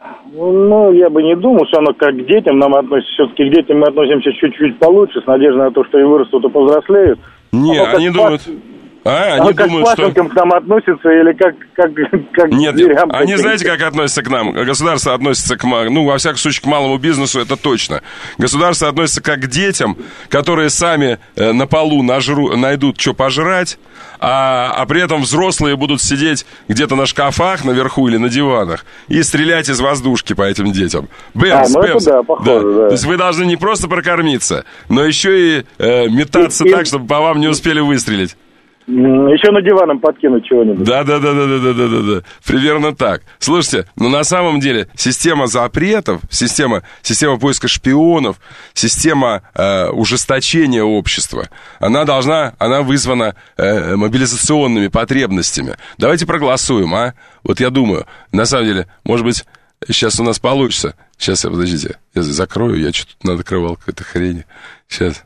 Ну, я бы не думал, что оно как к детям нам относится. Все-таки к детям мы относимся чуть-чуть получше, с надеждой на то, что и вырастут, и повзрослеют. Не, а они думают... А, они как думают, к пасынкам что... к нам относятся или как, как, как Нет, к зверям? они каким-то. знаете, как относятся к нам? Государство относится к, ну, во всяком случае, к малому бизнесу, это точно. Государство относится как к детям, которые сами э, на полу нажру, найдут, что пожрать, а, а при этом взрослые будут сидеть где-то на шкафах наверху или на диванах и стрелять из воздушки по этим детям. Бэмс, а, ну бэмс. Это да, похоже, да. Да. То есть вы должны не просто прокормиться, но еще и э, метаться и, так, и... чтобы по вам не успели выстрелить. Еще на диваном подкинуть чего-нибудь. Да, да, да, да, да, да, да, да, да. Примерно так. Слушайте, ну на самом деле система запретов, система, система поиска шпионов, система э, ужесточения общества, она должна, она вызвана э, мобилизационными потребностями. Давайте проголосуем, а? Вот я думаю, на самом деле, может быть, сейчас у нас получится. Сейчас я, подождите, я закрою, я что-то надокрывал какой-то хрень. Сейчас.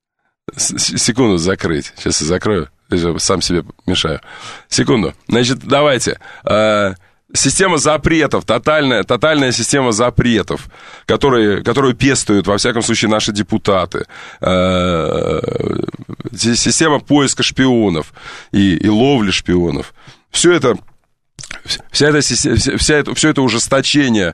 Секунду закрыть. Сейчас я закрою. Сам себе мешаю. Секунду. Значит, давайте. Э, система запретов, тотальная, тотальная система запретов, которые, которую пестуют, во всяком случае, наши депутаты. Э, система поиска шпионов и, и ловли шпионов. Все это... Вся эта, вся это, все это ужесточение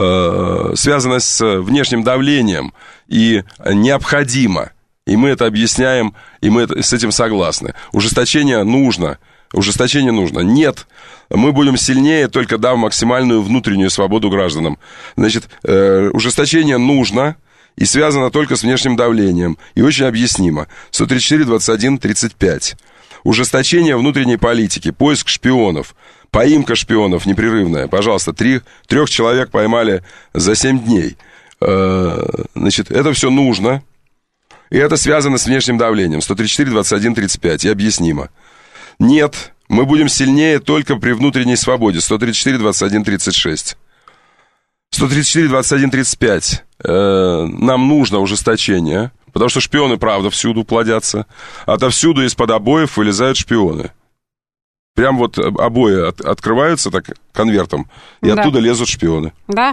э, связано с внешним давлением и необходимо. И мы это объясняем, и мы это, с этим согласны. Ужесточение нужно. Ужесточение нужно. Нет, мы будем сильнее, только дав максимальную внутреннюю свободу гражданам. Значит, э, ужесточение нужно и связано только с внешним давлением. И очень объяснимо. сто тридцать четыре двадцать один тридцать пять. Ужесточение внутренней политики, поиск шпионов, поимка шпионов непрерывная. Пожалуйста, три, трех человек поймали за семь дней. Э, значит, это все нужно. И это связано с внешним давлением. сто тридцать четыре двадцать один тридцать пять. И объяснимо. Нет, мы будем сильнее только при внутренней свободе. сто тридцать четыре двадцать один тридцать шесть. сто тридцать четыре двадцать один тридцать пять. Э, нам нужно ужесточение, потому что шпионы, правда, всюду плодятся. Отовсюду из-под обоев вылезают шпионы. Прям вот обои от, открываются так конвертом, и да. оттуда лезут шпионы. Да.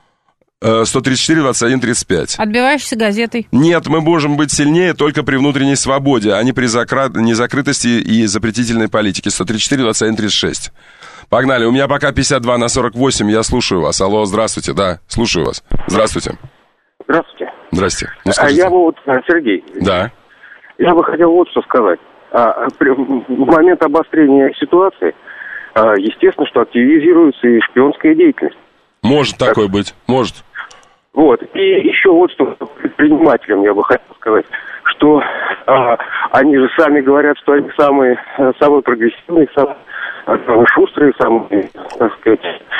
сто тридцать четыре двадцать один тридцать пять. Отбиваешься газетой. Нет, мы можем быть сильнее только при внутренней свободе, а не при закра... незакрытости и запретительной политике. сто тридцать четыре двадцать один тридцать шесть. Погнали. У меня пока пятьдесят два на сорок восемь. Я слушаю вас. Алло, здравствуйте. Да, слушаю вас. Здравствуйте. Здравствуйте. Здрасте. Ну, а я бы вот, Сергей. Да. Я бы хотел вот что сказать. А, при, в момент обострения ситуации, а, естественно, что активизируется и шпионская деятельность. Может так, такое быть. Может. Вот. И еще вот что предпринимателям я бы хотел сказать, что а, они же сами говорят, что они самые, самые прогрессивные, самые, самые шустрые, самые, так сказать,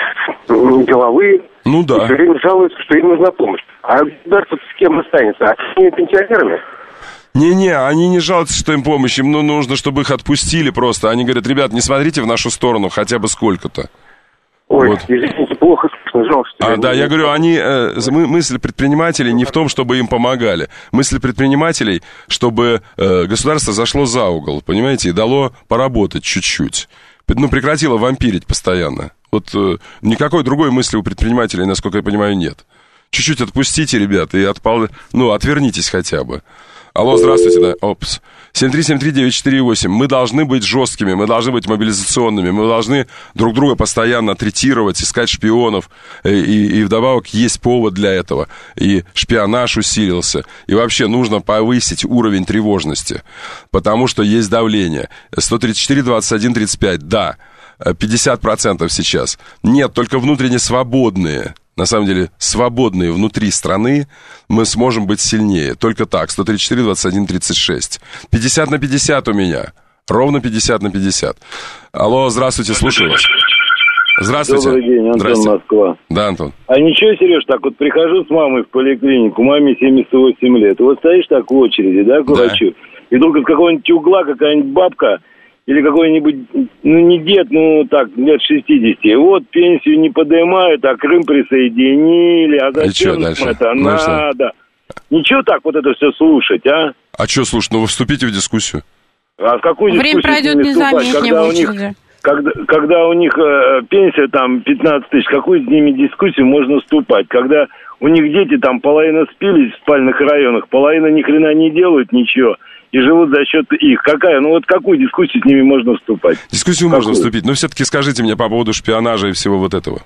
деловые. Ну да. И все время жалуются, что им нужна помощь. А государство с кем останется? А с ними пенсионерами? Не-не, они не жалуются, что им помощь. Им ну, нужно, чтобы их отпустили просто. Они говорят, ребят, не смотрите в нашу сторону хотя бы сколько-то. Ой, вот. Извините, плохо слышно, жалко. А, да, я говорю, они, э, мысль предпринимателей не в том, чтобы им помогали. Мысль предпринимателей, чтобы э, государство зашло за угол, понимаете, и дало поработать чуть-чуть. Ну, прекратило вампирить постоянно. Вот э, никакой другой мысли у предпринимателей, насколько я понимаю, нет. Чуть-чуть отпустите, ребята, и отпал... ну, отвернитесь хотя бы. Алло, здравствуйте, да, опс. семь три семь три девять четыре восемь. Мы должны быть жесткими, мы должны быть мобилизационными, мы должны друг друга постоянно третировать, искать шпионов, и, и, и вдобавок есть повод для этого. И шпионаж усилился, и вообще нужно повысить уровень тревожности, потому что есть давление. сто тридцать четыре двадцать один тридцать пять, да, пятьдесят процентов сейчас. Нет, только внутренне свободные. На самом деле, свободные внутри страны, мы сможем быть сильнее. Только так. сто тридцать четыре двадцать один тридцать шесть. пятьдесят на пятьдесят у меня. Ровно пятьдесят на пятьдесят. Алло, здравствуйте, слушаю вас. Здравствуйте. Добрый день, Антон, Здрасте. Москва. Да, Антон. А ничего, Сереж, так вот прихожу с мамой в поликлинику, маме семьдесят восемь лет. Вот стоишь так в очереди, да, к врачу? Да. и вдруг из какого-нибудь угла какая-нибудь бабка или какой-нибудь, ну, не дед, ну, так, лет шестидесяти, вот пенсию не поднимают, а Крым присоединили, а зачем нам это ну, надо? Ничего так вот это все слушать, а? А что слушать? Ну, вы вступите в дискуссию. А в какую Время дискуссию пройдет вступать, когда у них, когда, когда у них э, пенсия там пятнадцать тысяч, какую с ними дискуссию можно вступать? Когда у них дети там половина спились в спальных районах, половина ни хрена не делают ничего и живут за счет их. Какая? Ну вот какую дискуссию с ними можно вступать? Дискуссию какую? Можно вступить, но все-таки скажите мне по поводу шпионажа и всего вот этого.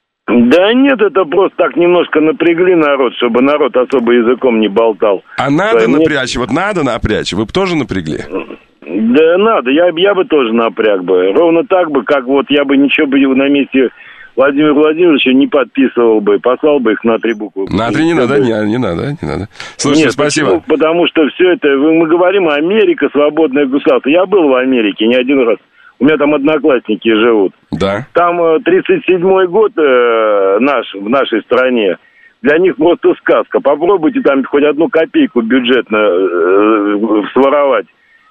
Да нет, это просто так немножко напрягли народ, чтобы народ особо языком не болтал. А надо Мне... напрячь, вот надо напрячь, вы бы тоже напрягли? Да надо, я, я бы тоже напряг бы. Ровно так бы, как вот я бы ничего бы на месте Владимира Владимировича не подписывал бы, послал бы их на три буквы. На три не надо, не, не надо, не надо. Слушайте, Нет, спасибо. Почему? Потому что все это, мы говорим, Америка, свободное государство. Я был в Америке не один раз. У меня там одноклассники живут. Да. Там тридцать седьмой год э, наш, в нашей стране. Для них просто сказка. Попробуйте там хоть одну копейку бюджетно э, своровать.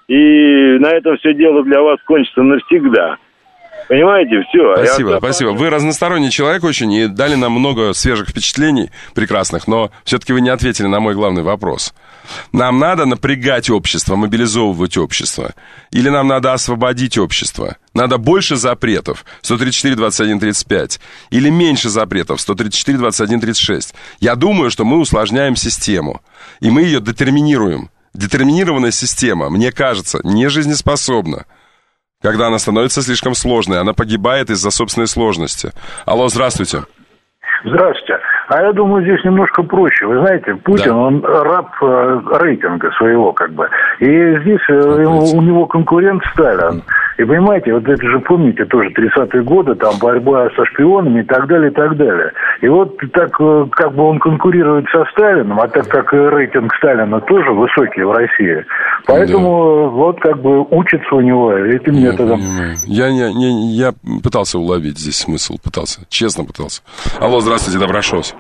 И на этом все дело для вас кончится навсегда. Понимаете, все. Спасибо, Я... спасибо. Вы разносторонний человек очень и дали нам много свежих впечатлений прекрасных, но все-таки вы не ответили на мой главный вопрос. Нам надо напрягать общество, мобилизовывать общество? Или нам надо освободить общество? Надо больше запретов, сто тридцать четыре двадцать один тридцать пять, или меньше запретов, сто тридцать четыре двадцать один тридцать шесть? Я думаю, что мы усложняем систему, и мы ее детерминируем. Детерминированная система, мне кажется, не жизнеспособна. Когда она становится слишком сложной, она погибает из-за собственной сложности. Алло, здравствуйте. Здравствуйте. А я думаю, здесь немножко проще. Вы знаете, Путин, да. он раб э, рейтинга своего, как бы. И здесь э, у него конкурент Сталин. И понимаете, вот это же, помните, тоже тридцатые годы, там борьба со шпионами и так далее, и так далее. И вот так, как бы он конкурирует со Сталином, а так как рейтинг Сталина тоже высокий в России, поэтому да. вот как бы учится у него этим я методом. Понимаю. Я, не, не, я пытался уловить здесь смысл, пытался, честно пытался. Алло, здравствуйте, доброшелся.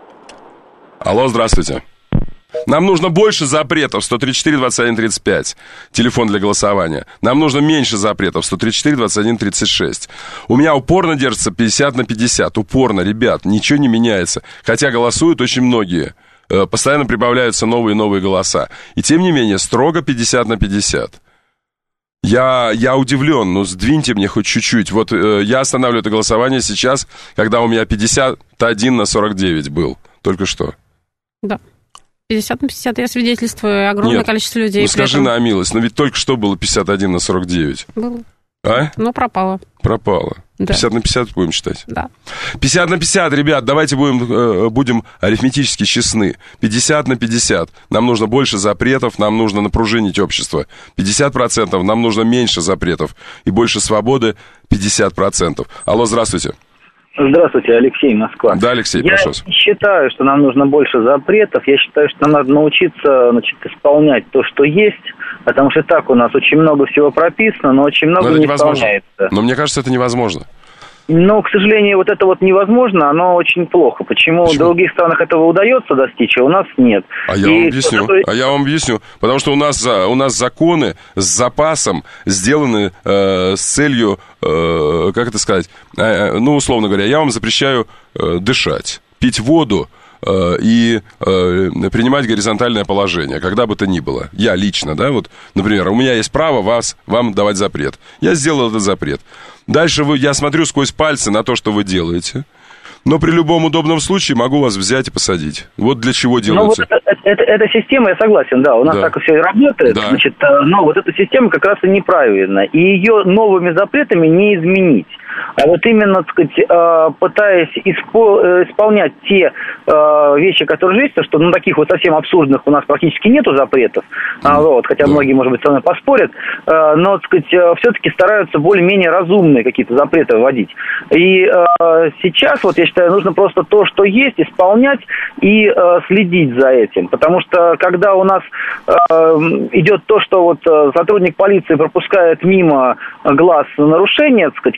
Алло, здравствуйте. Нам нужно больше запретов, сто тридцать четыре двадцать один тридцать пять, телефон для голосования. Нам нужно меньше запретов, сто тридцать четыре двадцать один тридцать шесть. У меня упорно держится пятьдесят на пятьдесят, упорно, ребят, ничего не меняется. Хотя голосуют очень многие, постоянно прибавляются новые и новые голоса. И тем не менее, строго пятьдесят на пятьдесят. Я, я удивлен, ну сдвиньте мне хоть чуть-чуть. Вот э, я останавливаю это голосование сейчас, когда у меня пятьдесят один на сорок девять был, только что. Да. пятьдесят на пятьдесят, я свидетельствую, огромное Нет, количество людей. Ну скажи этом... на милость, но ведь только что было пятьдесят один на сорок девять. Было. А? Но пропало. Пропало. Да. пятьдесят на пятьдесят будем считать? Да. пятьдесят на пятьдесят, ребят, давайте будем, э, будем арифметически честны. пятьдесят на пятьдесят. Нам нужно больше запретов, нам нужно напружинить общество. пятьдесят процентов, нам нужно меньше запретов. И больше свободы пятьдесят процентов. Алло, здравствуйте. Здравствуйте, Алексей, Москва. Да, Алексей, я пожалуйста. Я считаю, что нам нужно больше запретов. Я считаю, что нам надо научиться, значит, исполнять то, что есть. Потому что так у нас очень много всего прописано, но очень много но не невозможно. Исполняется. Но мне кажется, это невозможно. Но, к сожалению, вот это вот невозможно, оно очень плохо. Почему, Почему? В других странах этого удается достичь, а у нас нет. А я И вам объясню. А я вам объясню. Потому что у нас, у нас законы с запасом сделаны э, с целью, э, как это сказать, э, ну, условно говоря, я вам запрещаю э, дышать, пить воду э, и э, принимать горизонтальное положение, когда бы то ни было. Я лично, да, вот, например, у меня есть право вас, вам давать запрет. Я сделал этот запрет. Дальше вы, я смотрю сквозь пальцы на то, что вы делаете, но при любом удобном случае могу вас взять и посадить. Вот для чего делается. Ну, вот это, это, эта система, я согласен, да, у нас да. так все работает, да. значит, но вот эта система как раз и неправильна, и ее новыми запретами не изменить. А вот именно, так сказать, пытаясь исполнять те вещи, которые есть, что ну, таких вот совсем абсурдных у нас практически нету запретов, mm. вот, хотя mm. многие, может быть, со мной поспорят, но, так сказать, все-таки стараются более-менее разумные какие-то запреты вводить. И сейчас, вот я считаю, нужно просто то, что есть, исполнять и следить за этим. Потому что, когда у нас идет то, что вот сотрудник полиции пропускает мимо глаз нарушения, так сказать, которое он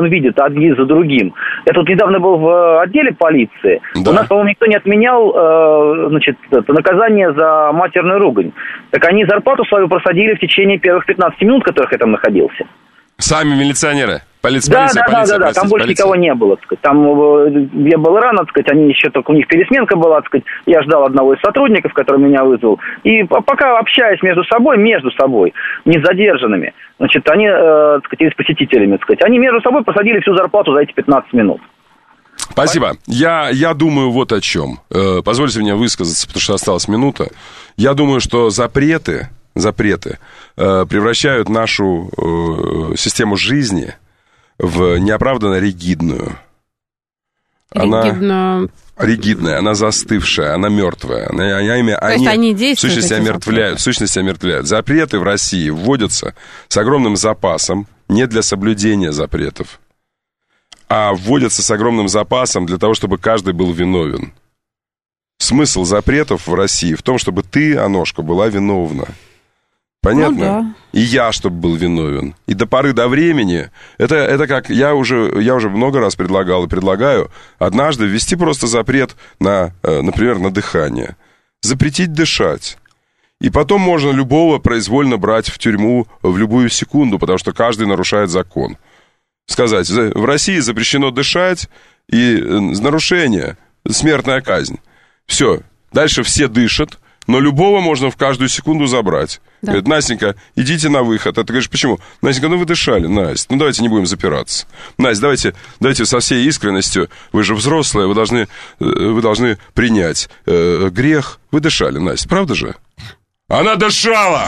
видит один за другим. Я тут недавно был в отделе полиции. Да. У нас, по-моему, никто не отменял э, значит, это, наказание за матерную ругань. Так они зарплату свою просадили в течение первых пятнадцати минут, в которых я там находился. Сами милиционеры? Полиция, да, полиция, да, полиция, да, да, да, там больше полиция. никого не было, так сказать. Там я был рано, так сказать, они еще только, у них пересменка была, так сказать, я ждал одного из сотрудников, который меня вызвал, и пока общаясь между собой, между собой, не с задержанными, значит, они, э, так сказать, или с посетителями, так сказать, они между собой посадили всю зарплату за эти пятнадцать минут. Спасибо. Я, я думаю вот о чем. Э, позвольте мне высказаться, потому что осталась минута. Я думаю, что запреты, запреты э, превращают нашу э, систему жизни в неоправданно ригидную. Она Ригидно... ригидная, она застывшая, она мертвая. Она, они, То есть они действуют, в сущности омертвляют, в сущности омертвляют. Запреты в России вводятся с огромным запасом, не для соблюдения запретов, а вводятся с огромным запасом для того, чтобы каждый был виновен. Смысл запретов в России в том, чтобы ты, Аношка, была виновна. Понятно? Ну, да. И я, чтобы был виновен. И до поры до времени, это, это как я уже, я уже много раз предлагал и предлагаю, однажды ввести просто запрет на, например, на дыхание. Запретить дышать. И потом можно любого произвольно брать в тюрьму в любую секунду, потому что каждый нарушает закон. Сказать, в России запрещено дышать, и нарушение, смертная казнь. Все, дальше все дышат, но любого можно в каждую секунду забрать. Да. Говорит, Настенька, идите на выход. А ты говоришь, почему? Настенька, ну вы дышали, Настя. Ну давайте не будем запираться. Настя, давайте, давайте со всей искренностью. Вы же взрослая, вы должны, вы должны принять э, грех. Вы дышали, Настя, правда же? Она дышала!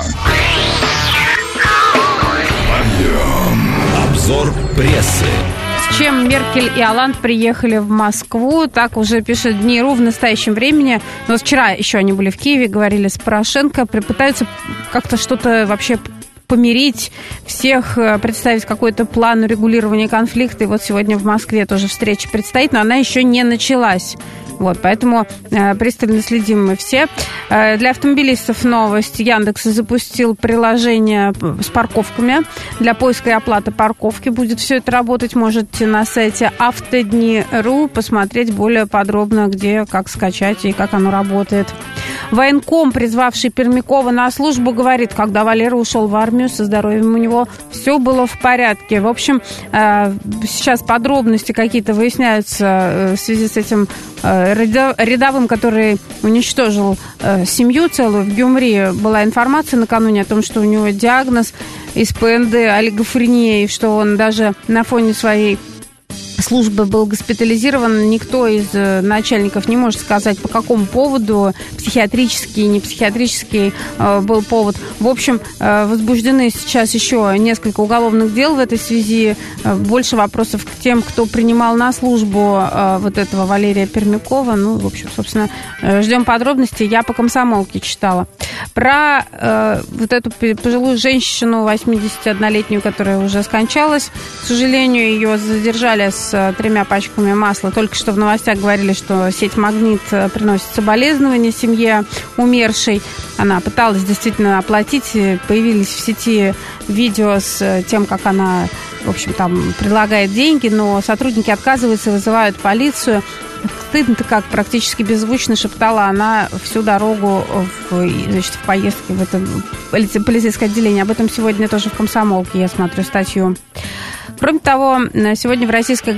Обзор прессы. С чем Меркель и Олланд приехали в Москву, так уже пишет ДНИ.ру в настоящем времени. Но вчера еще они были в Киеве, говорили с Порошенко, пытаются как-то что-то вообще помирить всех, представить какой-то план урегулирования конфликта. И вот сегодня в Москве тоже встреча предстоит, но она еще не началась. Вот, поэтому э, пристально следим мы все. Э, для автомобилистов новость. Яндекс запустил приложение с парковками. Для поиска и оплаты парковки будет все это работать. Можете на сайте автодни точка ру посмотреть более подробно, где, как скачать и как оно работает. Военком, призвавший Пермякова на службу, говорит, когда Валера ушел в армию, со здоровьем у него все было в порядке. В общем, э, сейчас подробности какие-то выясняются э, в связи с этим э, рядовым, который уничтожил э, семью целую. В Гюмри была информация накануне о том, что у него диагноз из пэ эн дэ олигофрения, и что он даже на фоне своей службы был госпитализирован. Никто из начальников не может сказать, по какому поводу, психиатрический, не психиатрический был повод. В общем, возбуждены сейчас еще несколько уголовных дел в этой связи. Больше вопросов к тем, кто принимал на службу вот этого Валерия Пермякова. Ну, в общем, собственно, ждем подробностей. Я по комсомолке читала. Про э, вот эту пожилую женщину, восьмидесятиоднолетнюю, которая уже скончалась. К сожалению, ее задержали с тремя пачками масла. Только что в новостях говорили, что сеть «Магнит» приносит соболезнования семье умершей. Она пыталась действительно оплатить. Появились в сети видео с тем, как она, в общем, там предлагает деньги, но сотрудники отказываются, вызывают полицию. Стыдно-то как, практически беззвучно шептала она всю дорогу в, значит, в поездке в это полицейское отделение. Об этом сегодня тоже в «Комсомолке» я смотрю статью. Кроме того, сегодня в российской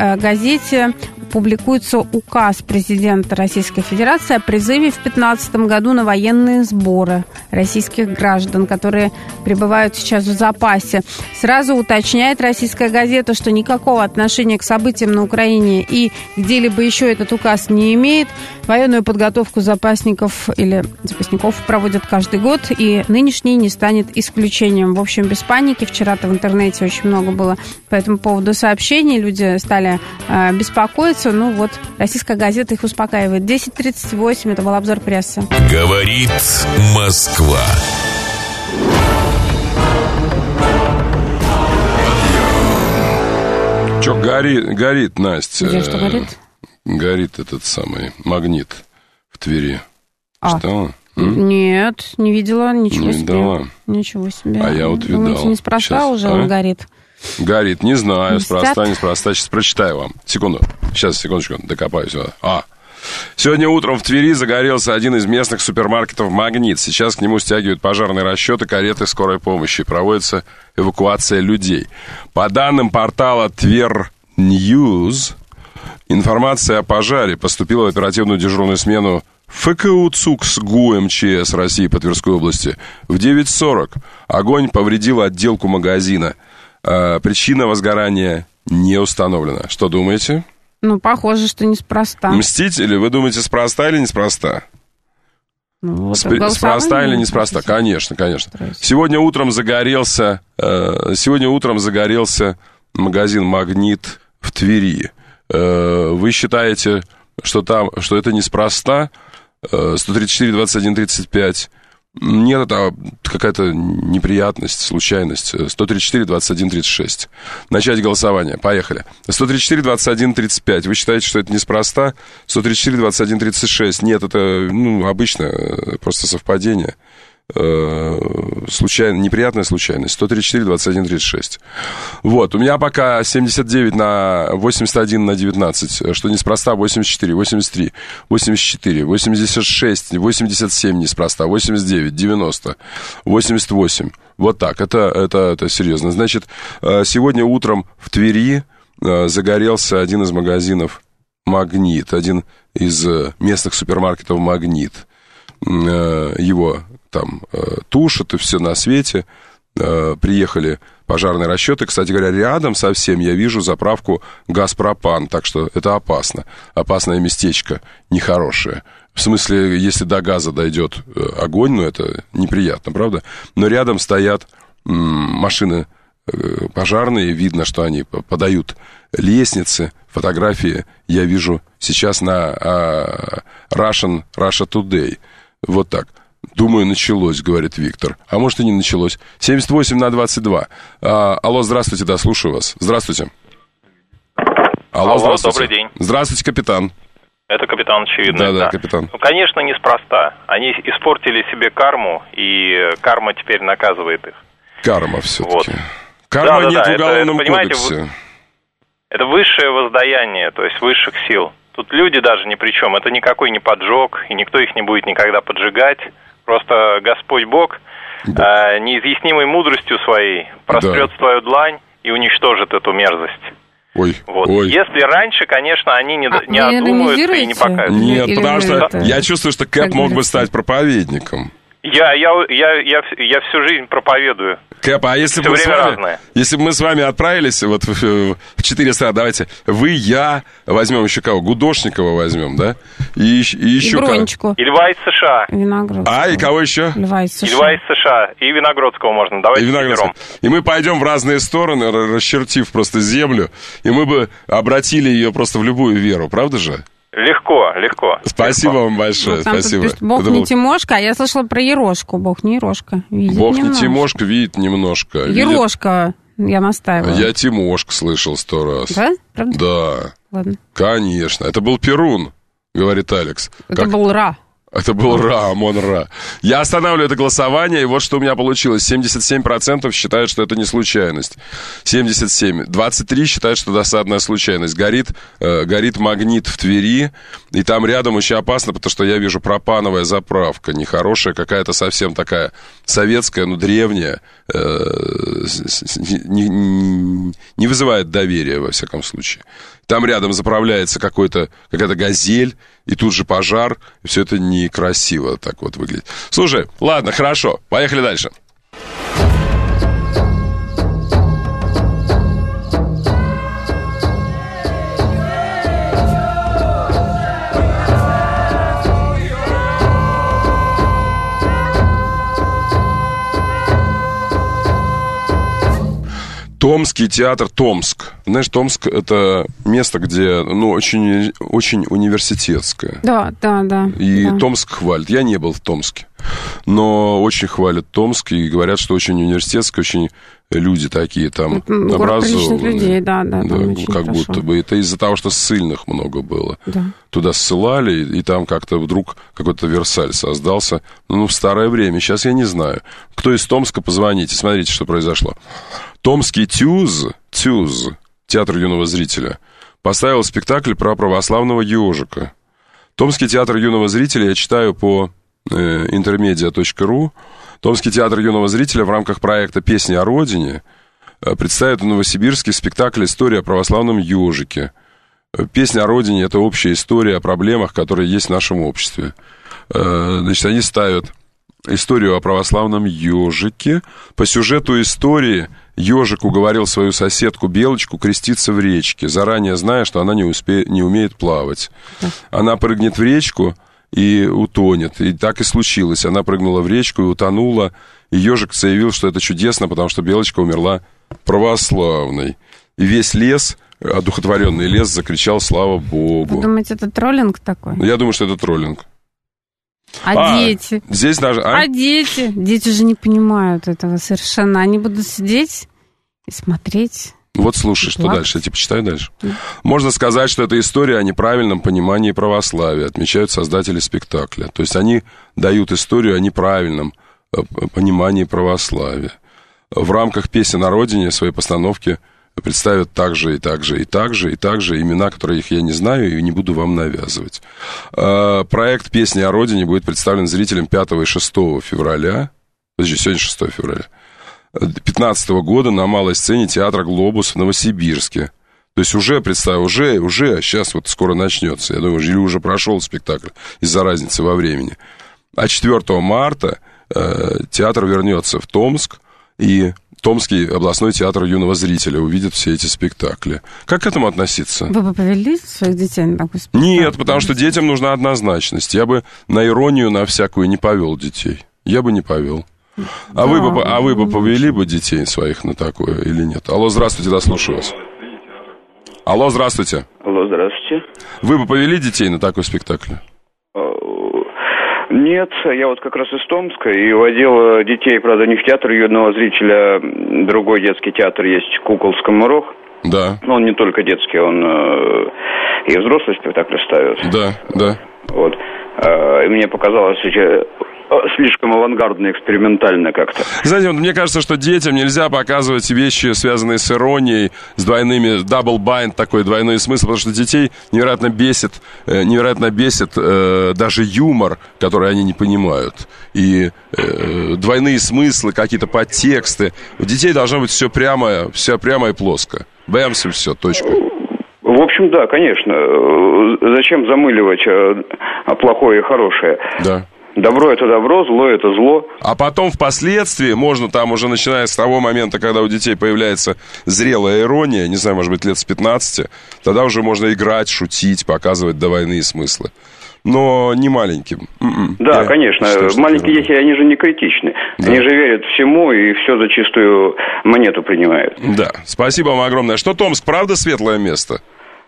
газете публикуется указ президента Российской Федерации о призыве в две тысячи пятнадцатом году на военные сборы российских граждан, которые пребывают сейчас в запасе. Сразу уточняет российская газета, что никакого отношения к событиям на Украине и где-либо еще этот указ не имеет. Военную подготовку запасников или запасников проводят каждый год, и нынешний не станет исключением. В общем, без паники. Вчера-то в интернете очень много было по этому поводу сообщений. Люди стали э, беспокоиться. Ну вот, российская газета их успокаивает. десять тридцать восемь, это был обзор прессы. Говорит Москва. Че горит, горит, Настя? Где что горит? Горит этот самый магнит в Твери. А. Что? Нет, не видела, ничего не себе. Видала. Ничего себе. А я вот видал. Думаете, неспроста Сейчас, уже а? он горит? Горит, не знаю, Не спроста, спят? неспроста. Сейчас прочитаю вам. Секунду. Сейчас, секундочку, докопаюсь. А. Сегодня утром в Твери загорелся один из местных супермаркетов «Магнит». Сейчас к нему стягивают пожарные расчеты, кареты скорой помощи. Проводится эвакуация людей. По данным портала Тверь Ньюз, информация о пожаре поступила в оперативную дежурную смену ФКУ ЦУКС ГУ МЧС России по Тверской области. В девять сорок огонь повредил отделку магазина. А, причина возгорания не установлена. Что думаете? Ну, похоже, что неспроста. Мстители? Вы думаете, спроста или неспроста? Ну, вот Спри- спроста или неспроста? Конечно, конечно. Сегодня утром загорелся, э, сегодня утром загорелся магазин «Магнит» в Твери. Э, вы считаете, что там, что это неспроста? Э, сто тридцать четыре двадцать один тридцать пять. Нет, это какая-то неприятность, случайность. сто тридцать четыре двадцать один тридцать шесть. Начать голосование. Поехали. сто тридцать четыре двадцать один тридцать пять. Вы считаете, что это неспроста? сто тридцать четыре двадцать один тридцать шесть. Нет, это, ну, обычно, просто совпадение. Случайно, неприятная случайность. сто тридцать четыре двадцать один тридцать шесть. Вот, у меня пока семьдесят девять на восемьдесят один на девятнадцать, что неспроста, восемьдесят четыре, восемьдесят три, восемьдесят четыре, восемьдесят шесть, восемьдесят семь неспроста, восемьдесят девять, девяносто, восемьдесят восемь. Вот так, это, это, это серьезно. Значит, сегодня утром в Твери загорелся один из магазинов «Магнит», один из местных супермаркетов «Магнит». Его там тушат и все на свете. Приехали пожарные расчеты. Кстати говоря, рядом совсем я вижу заправку «Газпропан», так что это опасно. Опасное местечко, нехорошее. В смысле, если до газа дойдет огонь, ну это неприятно, правда? Но рядом стоят машины пожарные, видно, что они подают лестницы. Фотографии я вижу сейчас на Russian, Russia Today. Вот так. Думаю, началось, говорит Виктор. А может и не началось. семьдесят восемь на двадцать два. А, алло, здравствуйте, да, слушаю вас. Здравствуйте. Алло, Алло, здравствуйте. добрый день. Здравствуйте, капитан. Это капитан, очевидно. Да, да, да. капитан. Ну, конечно, неспроста. Они испортили себе карму, и карма теперь наказывает их. Карма все-таки. Вот. Карма да, нет да, в уголовном это, понимаете, кодексе. Это высшее воздаяние, то есть высших сил. Тут люди даже ни при чем. Это никакой не поджог, и никто их не будет никогда поджигать. Просто Господь Бог да. э, неизъяснимой мудростью своей прострет да. свою длань и уничтожит эту мерзость. Ой, вот. ой. Если раньше, конечно, они не, а, не одумаются и не покажут. Нет, Или потому что это... я чувствую, что Кэп мог бы стать проповедником. Я, я, я, я, я всю жизнь проповедую. Кэп, а если бы, мы с вами, если бы мы с вами отправились вот в, в четыре страны, давайте, вы, я, возьмем еще кого? Гудошникова возьмем, да? И, и еще и Бронечку. И Льва из США. Виноградского. А, и кого еще? Льва из США. И Льва из США. И Виноградского можно. Давайте и Виноградского. И мы пойдем в разные стороны, расчертив просто землю, и мы бы обратили ее просто в любую веру, правда же? Легко, легко. Спасибо легко. вам большое, ну, там спасибо. Пишет, Бог Это не был... Тимошка, а я слышала про Ерошку. Бог не Ерошка, видит Бог немножко. не Тимошка, видит немножко. Ерошка, видит... я настаиваю. Я Тимошка слышал сто раз. Да? Правда? Да. Ладно. Конечно, это был Перун, говорит Алекс. Это как... был Ра. Это был Ра, Амон Ра. Я останавливаю это голосование, и вот что у меня получилось. семьдесят семь процентов считают, что это не случайность. семьдесят семь. двадцать три считают, что досадная случайность. Горит, э, горит Магнит в Твери, и там рядом очень опасно, потому что я вижу пропановая заправка. Нехорошая, какая-то совсем такая советская, ну, древняя. Э, не, не, не вызывает доверия, во всяком случае. Там рядом заправляется какой-то, какая-то газель, и тут же пожар. И все это некрасиво так вот выглядит. Слушай, ладно, хорошо, поехали дальше. Томский театр, Томск. Знаешь, Томск — это место, где, ну, очень, очень университетское. Да, да, да. И да. Томск хвалит. Я не был в Томске, но очень хвалят Томск и говорят, что очень университетское, очень люди такие там образованные. Людей, да, да, да, как хорошо. будто бы. Это из-за того, что ссыльных много было. Да. Туда ссылали, и, и там как-то вдруг какой-то Версаль создался. Ну, в старое время. Сейчас я не знаю. Кто из Томска, позвоните, смотрите, что произошло. Томский ТЮЗ, ТЮЗ, театр юного зрителя, поставил спектакль про православного ежика. Томский театр юного зрителя, я читаю по э, интермедиа точка ру, Томский театр юного зрителя в рамках проекта «Песни о Родине» э, представит в Новосибирске спектакль «История о православном ежике». Песня о Родине – это общая история о проблемах, которые есть в нашем обществе. Э, значит, они ставят историю о православном ежике. По сюжету истории ежик уговорил свою соседку Белочку креститься в речке, заранее зная, что она не, успе... не умеет плавать. Она прыгнет в речку и утонет. И так и случилось. Она прыгнула в речку и утонула. И ежик заявил, что это чудесно, потому что Белочка умерла православной. И весь лес, одухотворенный лес, закричал «Слава Богу!». Вы думаете, это троллинг такой? Я думаю, что это троллинг. А, а дети? Здесь даже... А? а дети? Дети же не понимают этого совершенно. Они будут сидеть и смотреть. Вот слушай, что дальше. Я тебе почитаю дальше. Mm. Можно сказать, что это история о неправильном понимании православия, отмечают создатели спектакля. То есть они дают историю о неправильном понимании православия. В рамках «Песен о Родине» своей постановки представят также и также и также и также имена, которые их я не знаю и не буду вам навязывать. Проект «Песни о Родине» будет представлен зрителям пятого и шестого февраля. Подожди, сегодня шестого февраля. две тысячи пятнадцатого года на малой сцене театра «Глобус» в Новосибирске. То есть уже, представь, уже, уже, сейчас вот скоро начнется. Я думаю, или уже прошел спектакль из-за разницы во времени. А четвёртого марта э, театр вернется в Томск, и Томский областной театр юного зрителя увидит все эти спектакли. Как к этому относиться? Вы бы повели своих детей на такой спектакль? Нет, потому что детям нужна однозначность. Я бы на иронию, на всякую не повел детей. Я бы не повел. А, да, вы бы, а вы бы повели бы детей своих на такое или нет? Алло, здравствуйте, да, слушаю вас. Алло, здравствуйте. Алло, здравствуйте. Вы бы повели детей на такой спектакль? Нет, я вот как раз из Томска и водил детей, правда, не в театр юного зрителя, другой детский театр есть, Кукол Скоморох. Да. Но он не только детский, он э, и взрослые спектакли ставит. Да, да. Вот. Э, и мне показалось слишком авангардно, экспериментально как-то. Знаете, вот мне кажется, что детям нельзя показывать вещи, связанные с иронией, с двойными, double bind, такой двойной смысл, потому что детей невероятно бесит, невероятно бесит э, даже юмор, который они не понимают. И э, двойные смыслы, какие-то подтексты. У детей должно быть все прямо, все прямо и плоско. Бэмс и все, точка. В общем, да, конечно. Зачем замыливать плохое и хорошее? Да. Добро – это добро, зло – это зло. А потом впоследствии можно там уже, начиная с того момента, когда у детей появляется зрелая ирония, не знаю, может быть, лет с пятнадцати, тогда уже можно играть, шутить, показывать двойные смыслы. Но не маленьким. Mm-mm. Да, я конечно. Считаю, маленькие дети, они же не критичны. Да. Они же верят всему и все за чистую монету принимают. Да, спасибо вам огромное. Что Томск, правда, светлое место?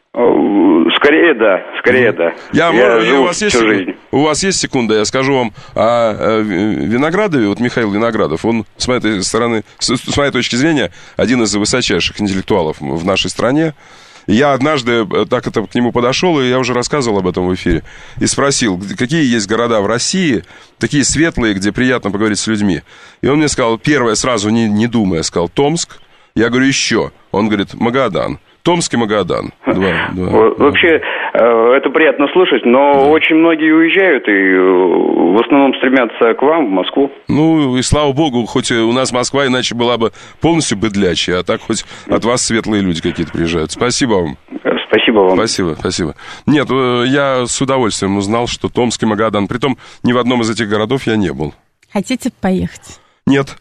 Скорее да, скорее да. Я, я живу у, вас есть, у вас есть секунда, я скажу вам о, о Виноградове. Вот Михаил Виноградов, он, с моей стороны, с, с моей точки зрения, один из высочайших интеллектуалов в нашей стране. Я однажды так это к нему подошел, и я уже рассказывал об этом в эфире, и спросил, какие есть города в России, такие светлые, где приятно поговорить с людьми. И он мне сказал, первое, сразу не, не думая, сказал Томск. Я говорю, еще. Он говорит, Магадан. Томск и Магадан. Два, два, Вообще, два. Это приятно слышать, но да. очень многие уезжают и в основном стремятся к вам, в Москву. Ну, и слава богу, хоть у нас Москва иначе была бы полностью быдлячая, а так хоть от вас светлые люди какие-то приезжают. Спасибо вам. Спасибо вам. Спасибо, спасибо. Нет, я с удовольствием узнал, что Томск и Магадан. Притом, ни в одном из этих городов я не был. Хотите поехать? Нет.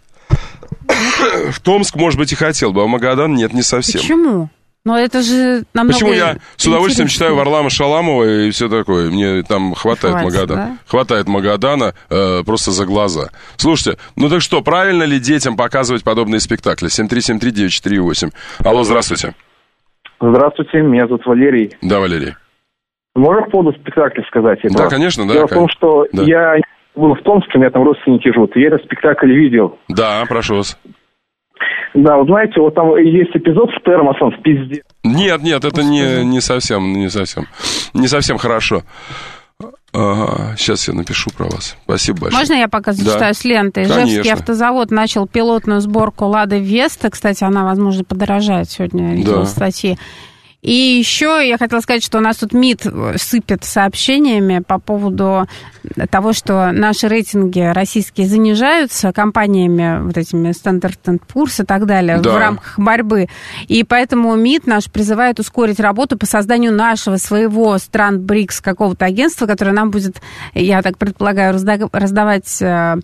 В Томск, может быть, и хотел бы, а в Магадан нет, не совсем. Почему? Но это же намного... Почему я с удовольствием читаю Варлама Шаламова и все такое. Мне там хватает Хватит, Магадана. Да? Хватает Магадана э, просто за глаза. Слушайте, ну так что, правильно ли детям показывать подобные спектакли? семь три семь три девять четыре восемь. Алло, здравствуйте. Здравствуйте, меня зовут Валерий. Да, Валерий. Можно по поводу спектакля сказать? Да, это? конечно, да. Дело в том, что да. я был в Томске, у меня там родственники живут, и я этот спектакль видел. Да, прошу вас. Да, вот знаете, вот там есть эпизод с термосом, в пизде. Нет, нет, это не, не совсем, не совсем, не совсем хорошо. Ага, сейчас я напишу про вас. Спасибо большое. Можно я пока зачитаю да. с ленты? Ижевский автозавод начал пилотную сборку «Лада Веста». Кстати, она, возможно, подорожает сегодня, видела да. статьи. И еще я хотела сказать, что у нас тут МИД сыпет сообщениями по поводу того, что наши рейтинги российские занижаются компаниями, вот этими Standard энд Poor's и так далее, да. в рамках борьбы. И поэтому МИД наш призывает ускорить работу по созданию нашего, своего стран БРИКС какого-то агентства, которое нам будет, я так предполагаю, раздавать...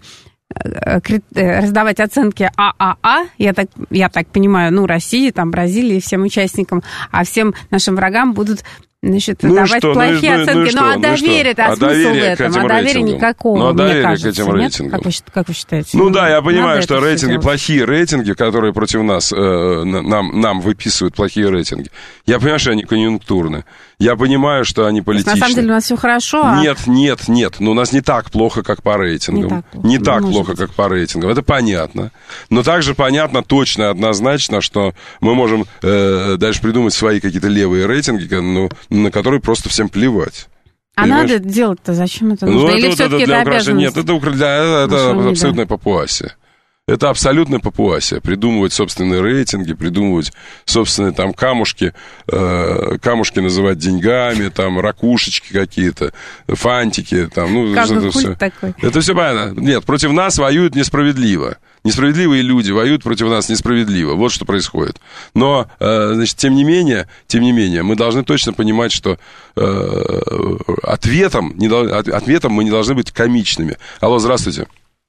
раздавать оценки ААА, я так, я так понимаю, ну, России, там, Бразилии, всем участникам, а всем нашим врагам будут, значит, ну давать что? плохие ну, оценки. Ну, ну, ну а доверие-то, ну, а смысл в этом? А доверия никакого, ну, а мне кажется, к этим рейтингам. Как вы, как вы считаете? Ну, ну да, я понимаю, что рейтинги, плохие рейтинги, которые против нас, э, нам, нам выписывают плохие рейтинги. Я понимаю, что они конъюнктурны. Я понимаю, что они политичны. На самом деле у нас все хорошо. А... Нет, нет, нет. Но у нас не так плохо, как по рейтингам. Не так плохо, не так плохо как по рейтингам. Это понятно. Но также понятно точно, однозначно, что мы можем э, дальше придумать свои какие-то левые рейтинги, ну, на которые просто всем плевать. А понимаешь? Надо делать-то? Зачем это нужно? Ну, Или это, все-таки это это обязанность? Нет, это, для, это, это абсолютная папуасия. Это абсолютная папуасия. Придумывать собственные рейтинги, придумывать собственные там камушки, э, камушки называть деньгами, там ракушечки какие-то, фантики, там, ну, как это все. Такой. Это все понятно. Нет, против нас воюют несправедливо. Несправедливые люди воюют против нас несправедливо. Вот что происходит. Но, э, значит, тем не менее, тем не менее, мы должны точно понимать, что э, ответом, не, ответом мы не должны быть комичными. Алло, здравствуйте.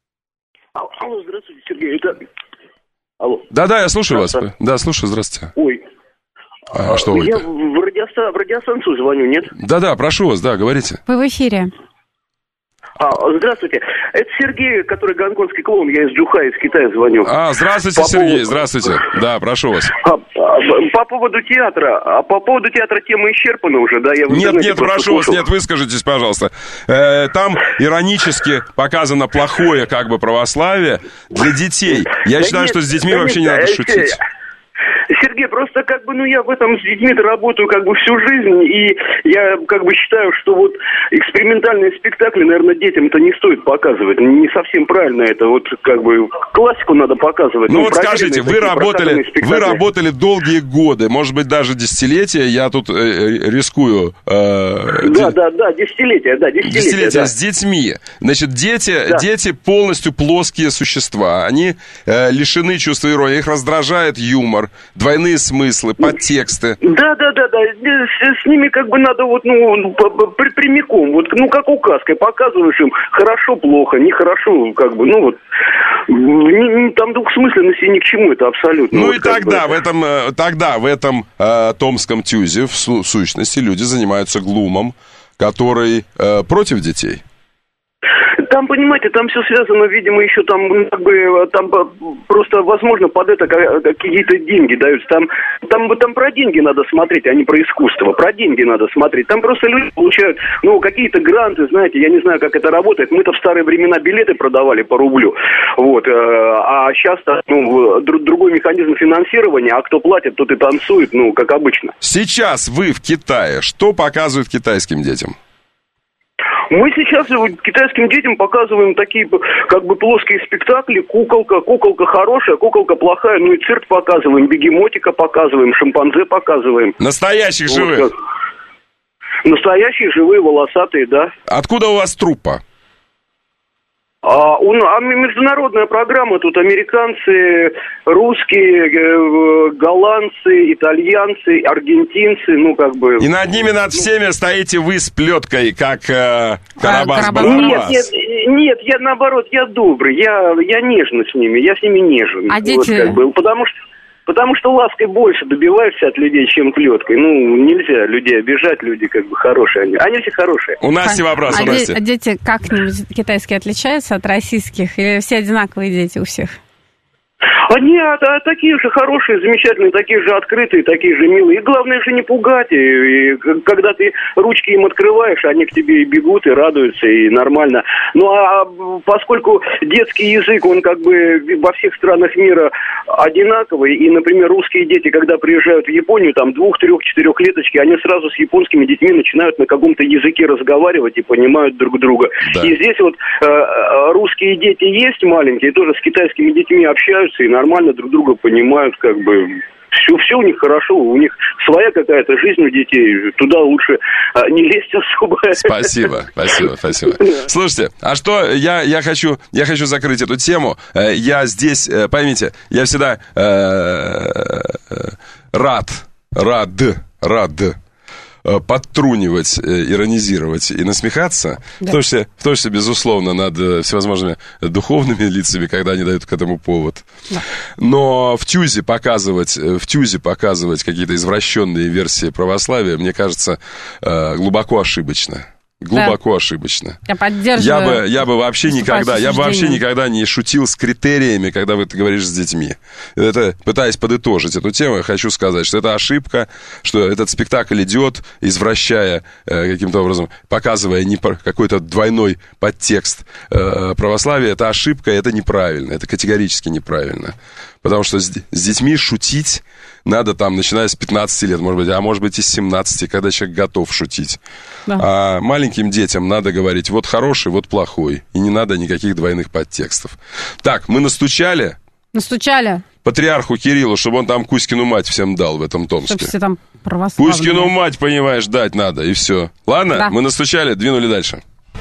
Алло, здравствуйте, Сергей, это... Алло. Да-да, я слушаю вас. Да, слушаю, здравствуйте. Ой. А, что я вы? в, радиоста... в радиостанцию звоню, нет? Да-да, прошу вас, да, говорите. Вы в эфире. А, здравствуйте. Это Сергей, который гонконгский клоун. Я из Джухая, из Китая звоню. А, здравствуйте, по Сергей, поводу... здравствуйте. Да, прошу вас. А, а, по поводу театра. А по поводу театра тема исчерпана уже, да? Я нет, нет, прошу слушал. вас, нет, выскажитесь, пожалуйста. Э, там иронически показано плохое, как бы, православие для детей. Я да считаю, нет, что с детьми да вообще нет, не надо шутить. Сергей, просто как бы, ну, я в этом с детьми-то работаю как бы всю жизнь, и я как бы считаю, что вот экспериментальные спектакли, наверное, детям-то не стоит показывать. Не совсем правильно это, вот как бы классику надо показывать. Ну, ну вот скажите, вы работали, вы работали долгие годы, может быть, даже десятилетия, я тут э, рискую. Э, да, де... да, да, десятилетия, да, десятилетия. Десятилетия да. С детьми. Значит, дети, да. дети полностью плоские существа, они э, лишены чувства иронии, их раздражает юмор, двойные смыслы, подтексты. Да, да, да, да. С, с ними как бы надо вот, ну, прямиком, вот, ну, как указкой, показываешь им хорошо, плохо, нехорошо, как бы, ну, вот, не, не, там двухсмысленности ни к чему, это абсолютно. Ну, вот, и тогда, бы. в этом, тогда в этом э, томском тюзе, в су- сущности, люди занимаются глумом, который э, против детей. Там, понимаете, там все связано, видимо, еще там, как бы, там просто, возможно, под это какие-то деньги даются. Там, там, там про деньги надо смотреть, а не про искусство. Про деньги надо смотреть. Там просто люди получают, ну, какие-то гранты, знаете, я не знаю, как это работает. Мы-то в старые времена билеты продавали по рублю, вот, а сейчас, ну, другой механизм финансирования, а кто платит, тот и танцует, ну, как обычно. Сейчас вы в Китае, что показывают китайским детям? Мы сейчас китайским детям показываем такие, как бы, плоские спектакли. Куколка, куколка хорошая, куколка плохая. Ну и цирк показываем, бегемотика показываем, шимпанзе показываем. Настоящих вот живых? Как. Настоящие, живые, волосатые, да. Откуда у вас труппа? А, у, а международная программа, тут американцы, русские, э, голландцы, итальянцы, аргентинцы, ну как бы... И над ними, над всеми стоите вы с плеткой, как э, Карабас-Барабас. Нет, нет, нет, я наоборот, я добрый, я, я нежный с ними, я с ними нежен. А вот, дети... как бы, потому что... Потому что лаской больше добиваешься от людей, чем плеткой. Ну, нельзя людей обижать, люди как бы хорошие. Они, они все хорошие. У Насти вопрос, а у Насти. А дети как-нибудь китайские отличаются от российских? Или все одинаковые дети у всех? Они а, а, такие же хорошие, замечательные, такие же открытые, такие же милые. И главное же не пугать. И, и когда ты ручки им открываешь, они к тебе и бегут, и радуются, и нормально. Ну, а поскольку детский язык, он как бы во всех странах мира одинаковые. И, например, русские дети, когда приезжают в Японию, там двух, трех, четырехлеточки, они сразу с японскими детьми начинают на каком-то языке разговаривать и понимают друг друга. Да. И здесь вот э, русские дети есть маленькие, тоже с китайскими детьми общаются и нормально друг друга понимают, как бы... Все, все у них хорошо, у них своя какая-то жизнь у детей, туда лучше а, не лезть особо. Спасибо, спасибо, спасибо. Слушайте, а что, я, я, хочу, я хочу закрыть эту тему. Я здесь, поймите, я всегда э, рад, рад, рад подтрунивать, иронизировать и насмехаться, да. в, том числе, в том числе, безусловно, над всевозможными духовными лицами, когда они дают к этому повод. Да. Но в ТЮЗе показывать, в ТЮЗе показывать какие-то извращенные версии православия, мне кажется, глубоко ошибочно. Глубоко да. ошибочно. Я поддерживаю. Я бы, я бы вообще никогда, я бы вообще никогда не шутил с критериями, когда вы говоришь с детьми. Это, пытаясь подытожить эту тему, я хочу сказать, что это ошибка, что этот спектакль идет, извращая э, каким-то образом, показывая не, какой-то двойной подтекст э, православия. Это ошибка, это неправильно, это категорически неправильно. Потому что с, с детьми шутить надо там, начиная с пятнадцати лет, может быть, а может быть и с семнадцати, когда человек готов шутить. Да. А маленьким детям надо говорить, вот хороший, вот плохой. И не надо никаких двойных подтекстов. Так, мы настучали? Настучали. Патриарху Кириллу, чтобы он там Кузькину мать всем дал в этом Томске. Чтобы все там православные. Кузькину мать, понимаешь, дать надо, и все. Ладно? Да. Мы настучали, двинули дальше.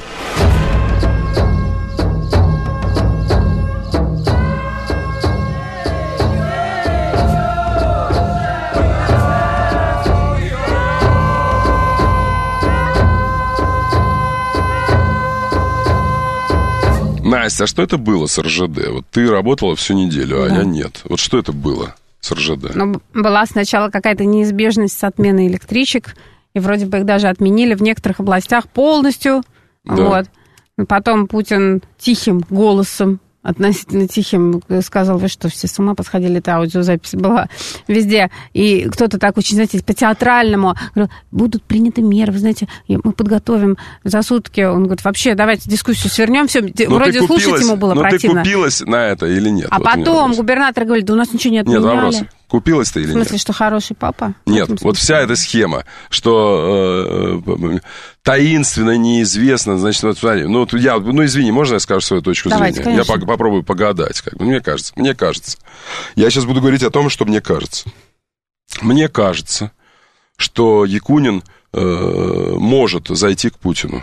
Настя, а что это было с эр жэ дэ? Вот ты работала всю неделю, а да. я нет. Вот что это было с эр жэ дэ? Ну, была сначала какая-то неизбежность с отменой электричек, и вроде бы их даже отменили в некоторых областях полностью. Да. Вот. Потом Путин тихим голосом, относительно тихим, сказал, вы что, все с ума посходили, эта аудиозапись была везде. И кто-то так очень, знаете, по-театральному говорил, будут приняты меры, вы знаете, мы подготовим за сутки. Он говорит, вообще, давайте дискуссию свернем, все. Но вроде слушать ему было но противно. Но ты купилась на это или нет? А вот потом губернатор говорит, да у нас ничего не отменяли. Нет, вопрос. Купилась ты или нет? В смысле, нет? Что хороший папа? Нет, вот вся эта схема, что э, таинственно, неизвестно, значит, вот смотри, ну, я, ну, извини, можно я скажу свою точку Давайте, зрения? Конечно. Я по- попробую погадать, как бы, мне кажется, мне кажется. Я сейчас буду говорить о том, что мне кажется. Мне кажется, что Якунин э, может зайти к Путину.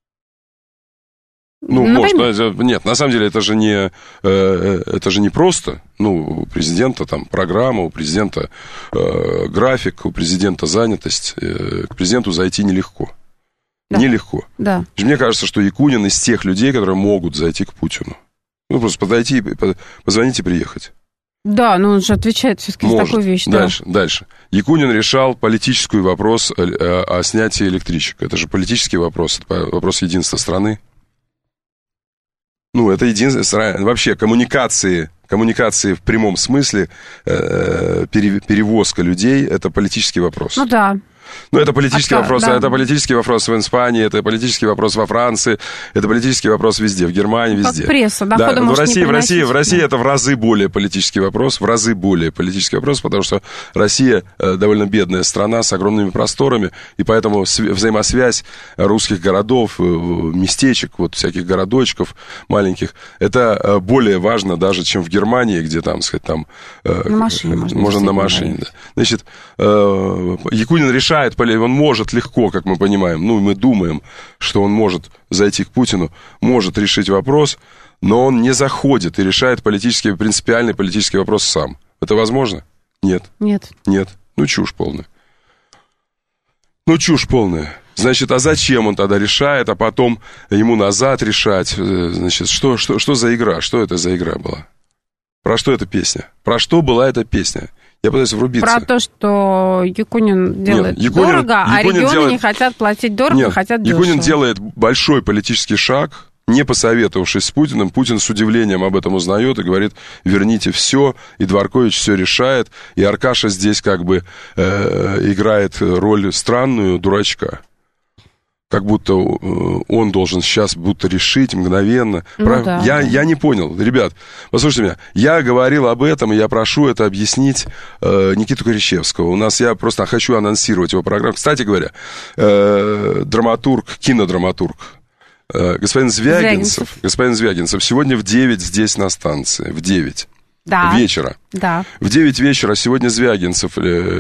Ну, ну, может, нет, на самом деле это же не, э, это же не просто. Ну, у президента там программа, у президента э, график, у президента занятость. Э, к президенту зайти нелегко. Да. Нелегко. Да. Мне кажется, что Якунин из тех людей, которые могут зайти к Путину. Ну, просто подойти, позвонить и приехать. Да, но он же отвечает все-таки за такую вещь. Дальше, да. дальше. Якунин решал политический вопрос о, о, о снятии электричек. Это же политический вопрос, это вопрос единства страны. Ну, это единственное, вообще коммуникации, коммуникации в прямом смысле, э, перевозка людей, это политический вопрос. Ну да. Ну, это политический а, вопрос, да. это политический вопрос в Испании, это политический вопрос во Франции, это политический вопрос везде, в Германии, везде. Как пресса, да, да, в России, в России, в России да. это в разы более политический вопрос, в разы более политический вопрос, потому что Россия э, довольно бедная страна с огромными просторами, и поэтому св- взаимосвязь русских городов, э, местечек, вот всяких городочков маленьких, это э, более важно даже, чем в Германии, где там, сказать, там... Э, на машине, можно, можно на машине, да. Значит, э, Якунин решает, он может легко, как мы понимаем, ну, мы думаем, что он может зайти к Путину, может решить вопрос, но он не заходит и решает политический, принципиальный политический вопрос сам. Это возможно? Нет. Нет. Нет. Ну, чушь полная. Ну, чушь полная. Значит, а зачем он тогда решает, а потом ему назад решать? Значит, что, что, что за игра? Что это за игра была? Про что эта песня? Про что была эта песня? Я пытаюсь врубиться. Про то, что Якунин делает Нет, Якунин, дорого, Якунин а регионы делает... не хотят платить дорого, Нет, хотят дешево. Якунин делает большой политический шаг, не посоветовавшись с Путиным. Путин с удивлением об этом узнает и говорит, верните все, и Дворкович все решает, и Аркаша здесь как бы э, играет роль странную дурачка. как будто он должен сейчас будто решить мгновенно. Ну, Прав... да, я, да. я не понял. Ребят, послушайте меня. Я говорил об этом, и я прошу это объяснить э, Никиту Кричевского. У нас, я просто хочу анонсировать его программу. Кстати говоря, э, драматург, кинодраматург, э, господин Звягинцев, Звягинцев, господин Звягинцев, сегодня в девять здесь на станции, в девять. Да. Вечера. Да. В девять вечера сегодня Звягинцев,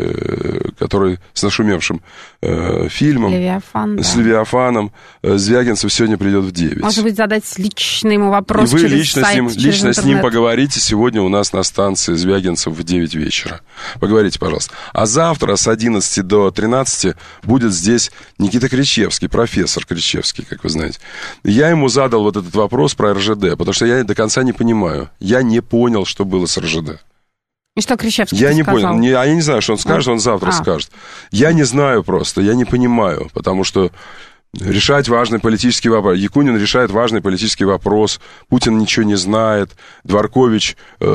э, который с нашумевшим э, фильмом, Левиафан, с да. Левиафаном, э, Звягинцев сегодня придет в девять. Может быть, задать личный ему вопрос И вы через лично, сайт, с ним, через лично интернет. с ним поговорите сегодня у нас на станции Звягинцев в девять вечера. Поговорите, пожалуйста. А завтра с одиннадцати до тринадцати будет здесь Никита Кричевский, профессор Кричевский, как вы знаете. Я ему задал вот этот вопрос про эр жэ дэ, потому что я до конца не понимаю. Я не понял, что было с эр жэ дэ. И что Кричевский Я не сказал? понял, не, а я не знаю, что он скажет, он завтра а. скажет. Я не знаю просто, я не понимаю, потому что решать важный политический вопрос. Якунин решает важный политический вопрос, Путин ничего не знает, Дворкович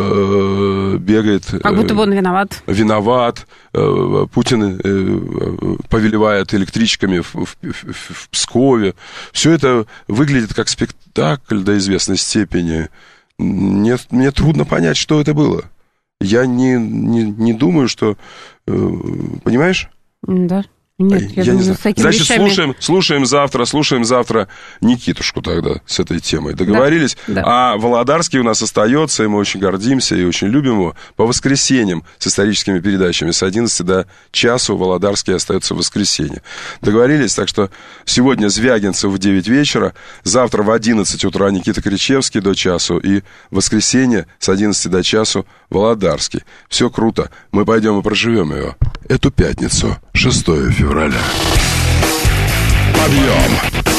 э, бегает... Как будто бы он виноват. Э, виноват, э, Путин э, повелевает электричками в, в, в, в Пскове. Все это выглядит как спектакль до известной степени. Мне, мне трудно понять, что это было. Я не, не, не думаю, что... Э, понимаешь? Да. Нет, я, я думаю, не знаю. с такими Значит, вещами... слушаем, слушаем завтра, слушаем завтра Никитушку тогда с этой темой. Договорились? Да, да. А Володарский у нас остается, и мы очень гордимся и очень любим его. По воскресеньям с историческими передачами с одиннадцати до часу Володарский остается в воскресенье. Договорились? Так что сегодня Звягинцев в девять вечера, завтра в одиннадцать утра Никита Кричевский до часу, и в воскресенье с одиннадцати до часу Володарский. Все круто. Мы пойдем и проживем ее. Эту пятницу, шестого февраля. Подъем!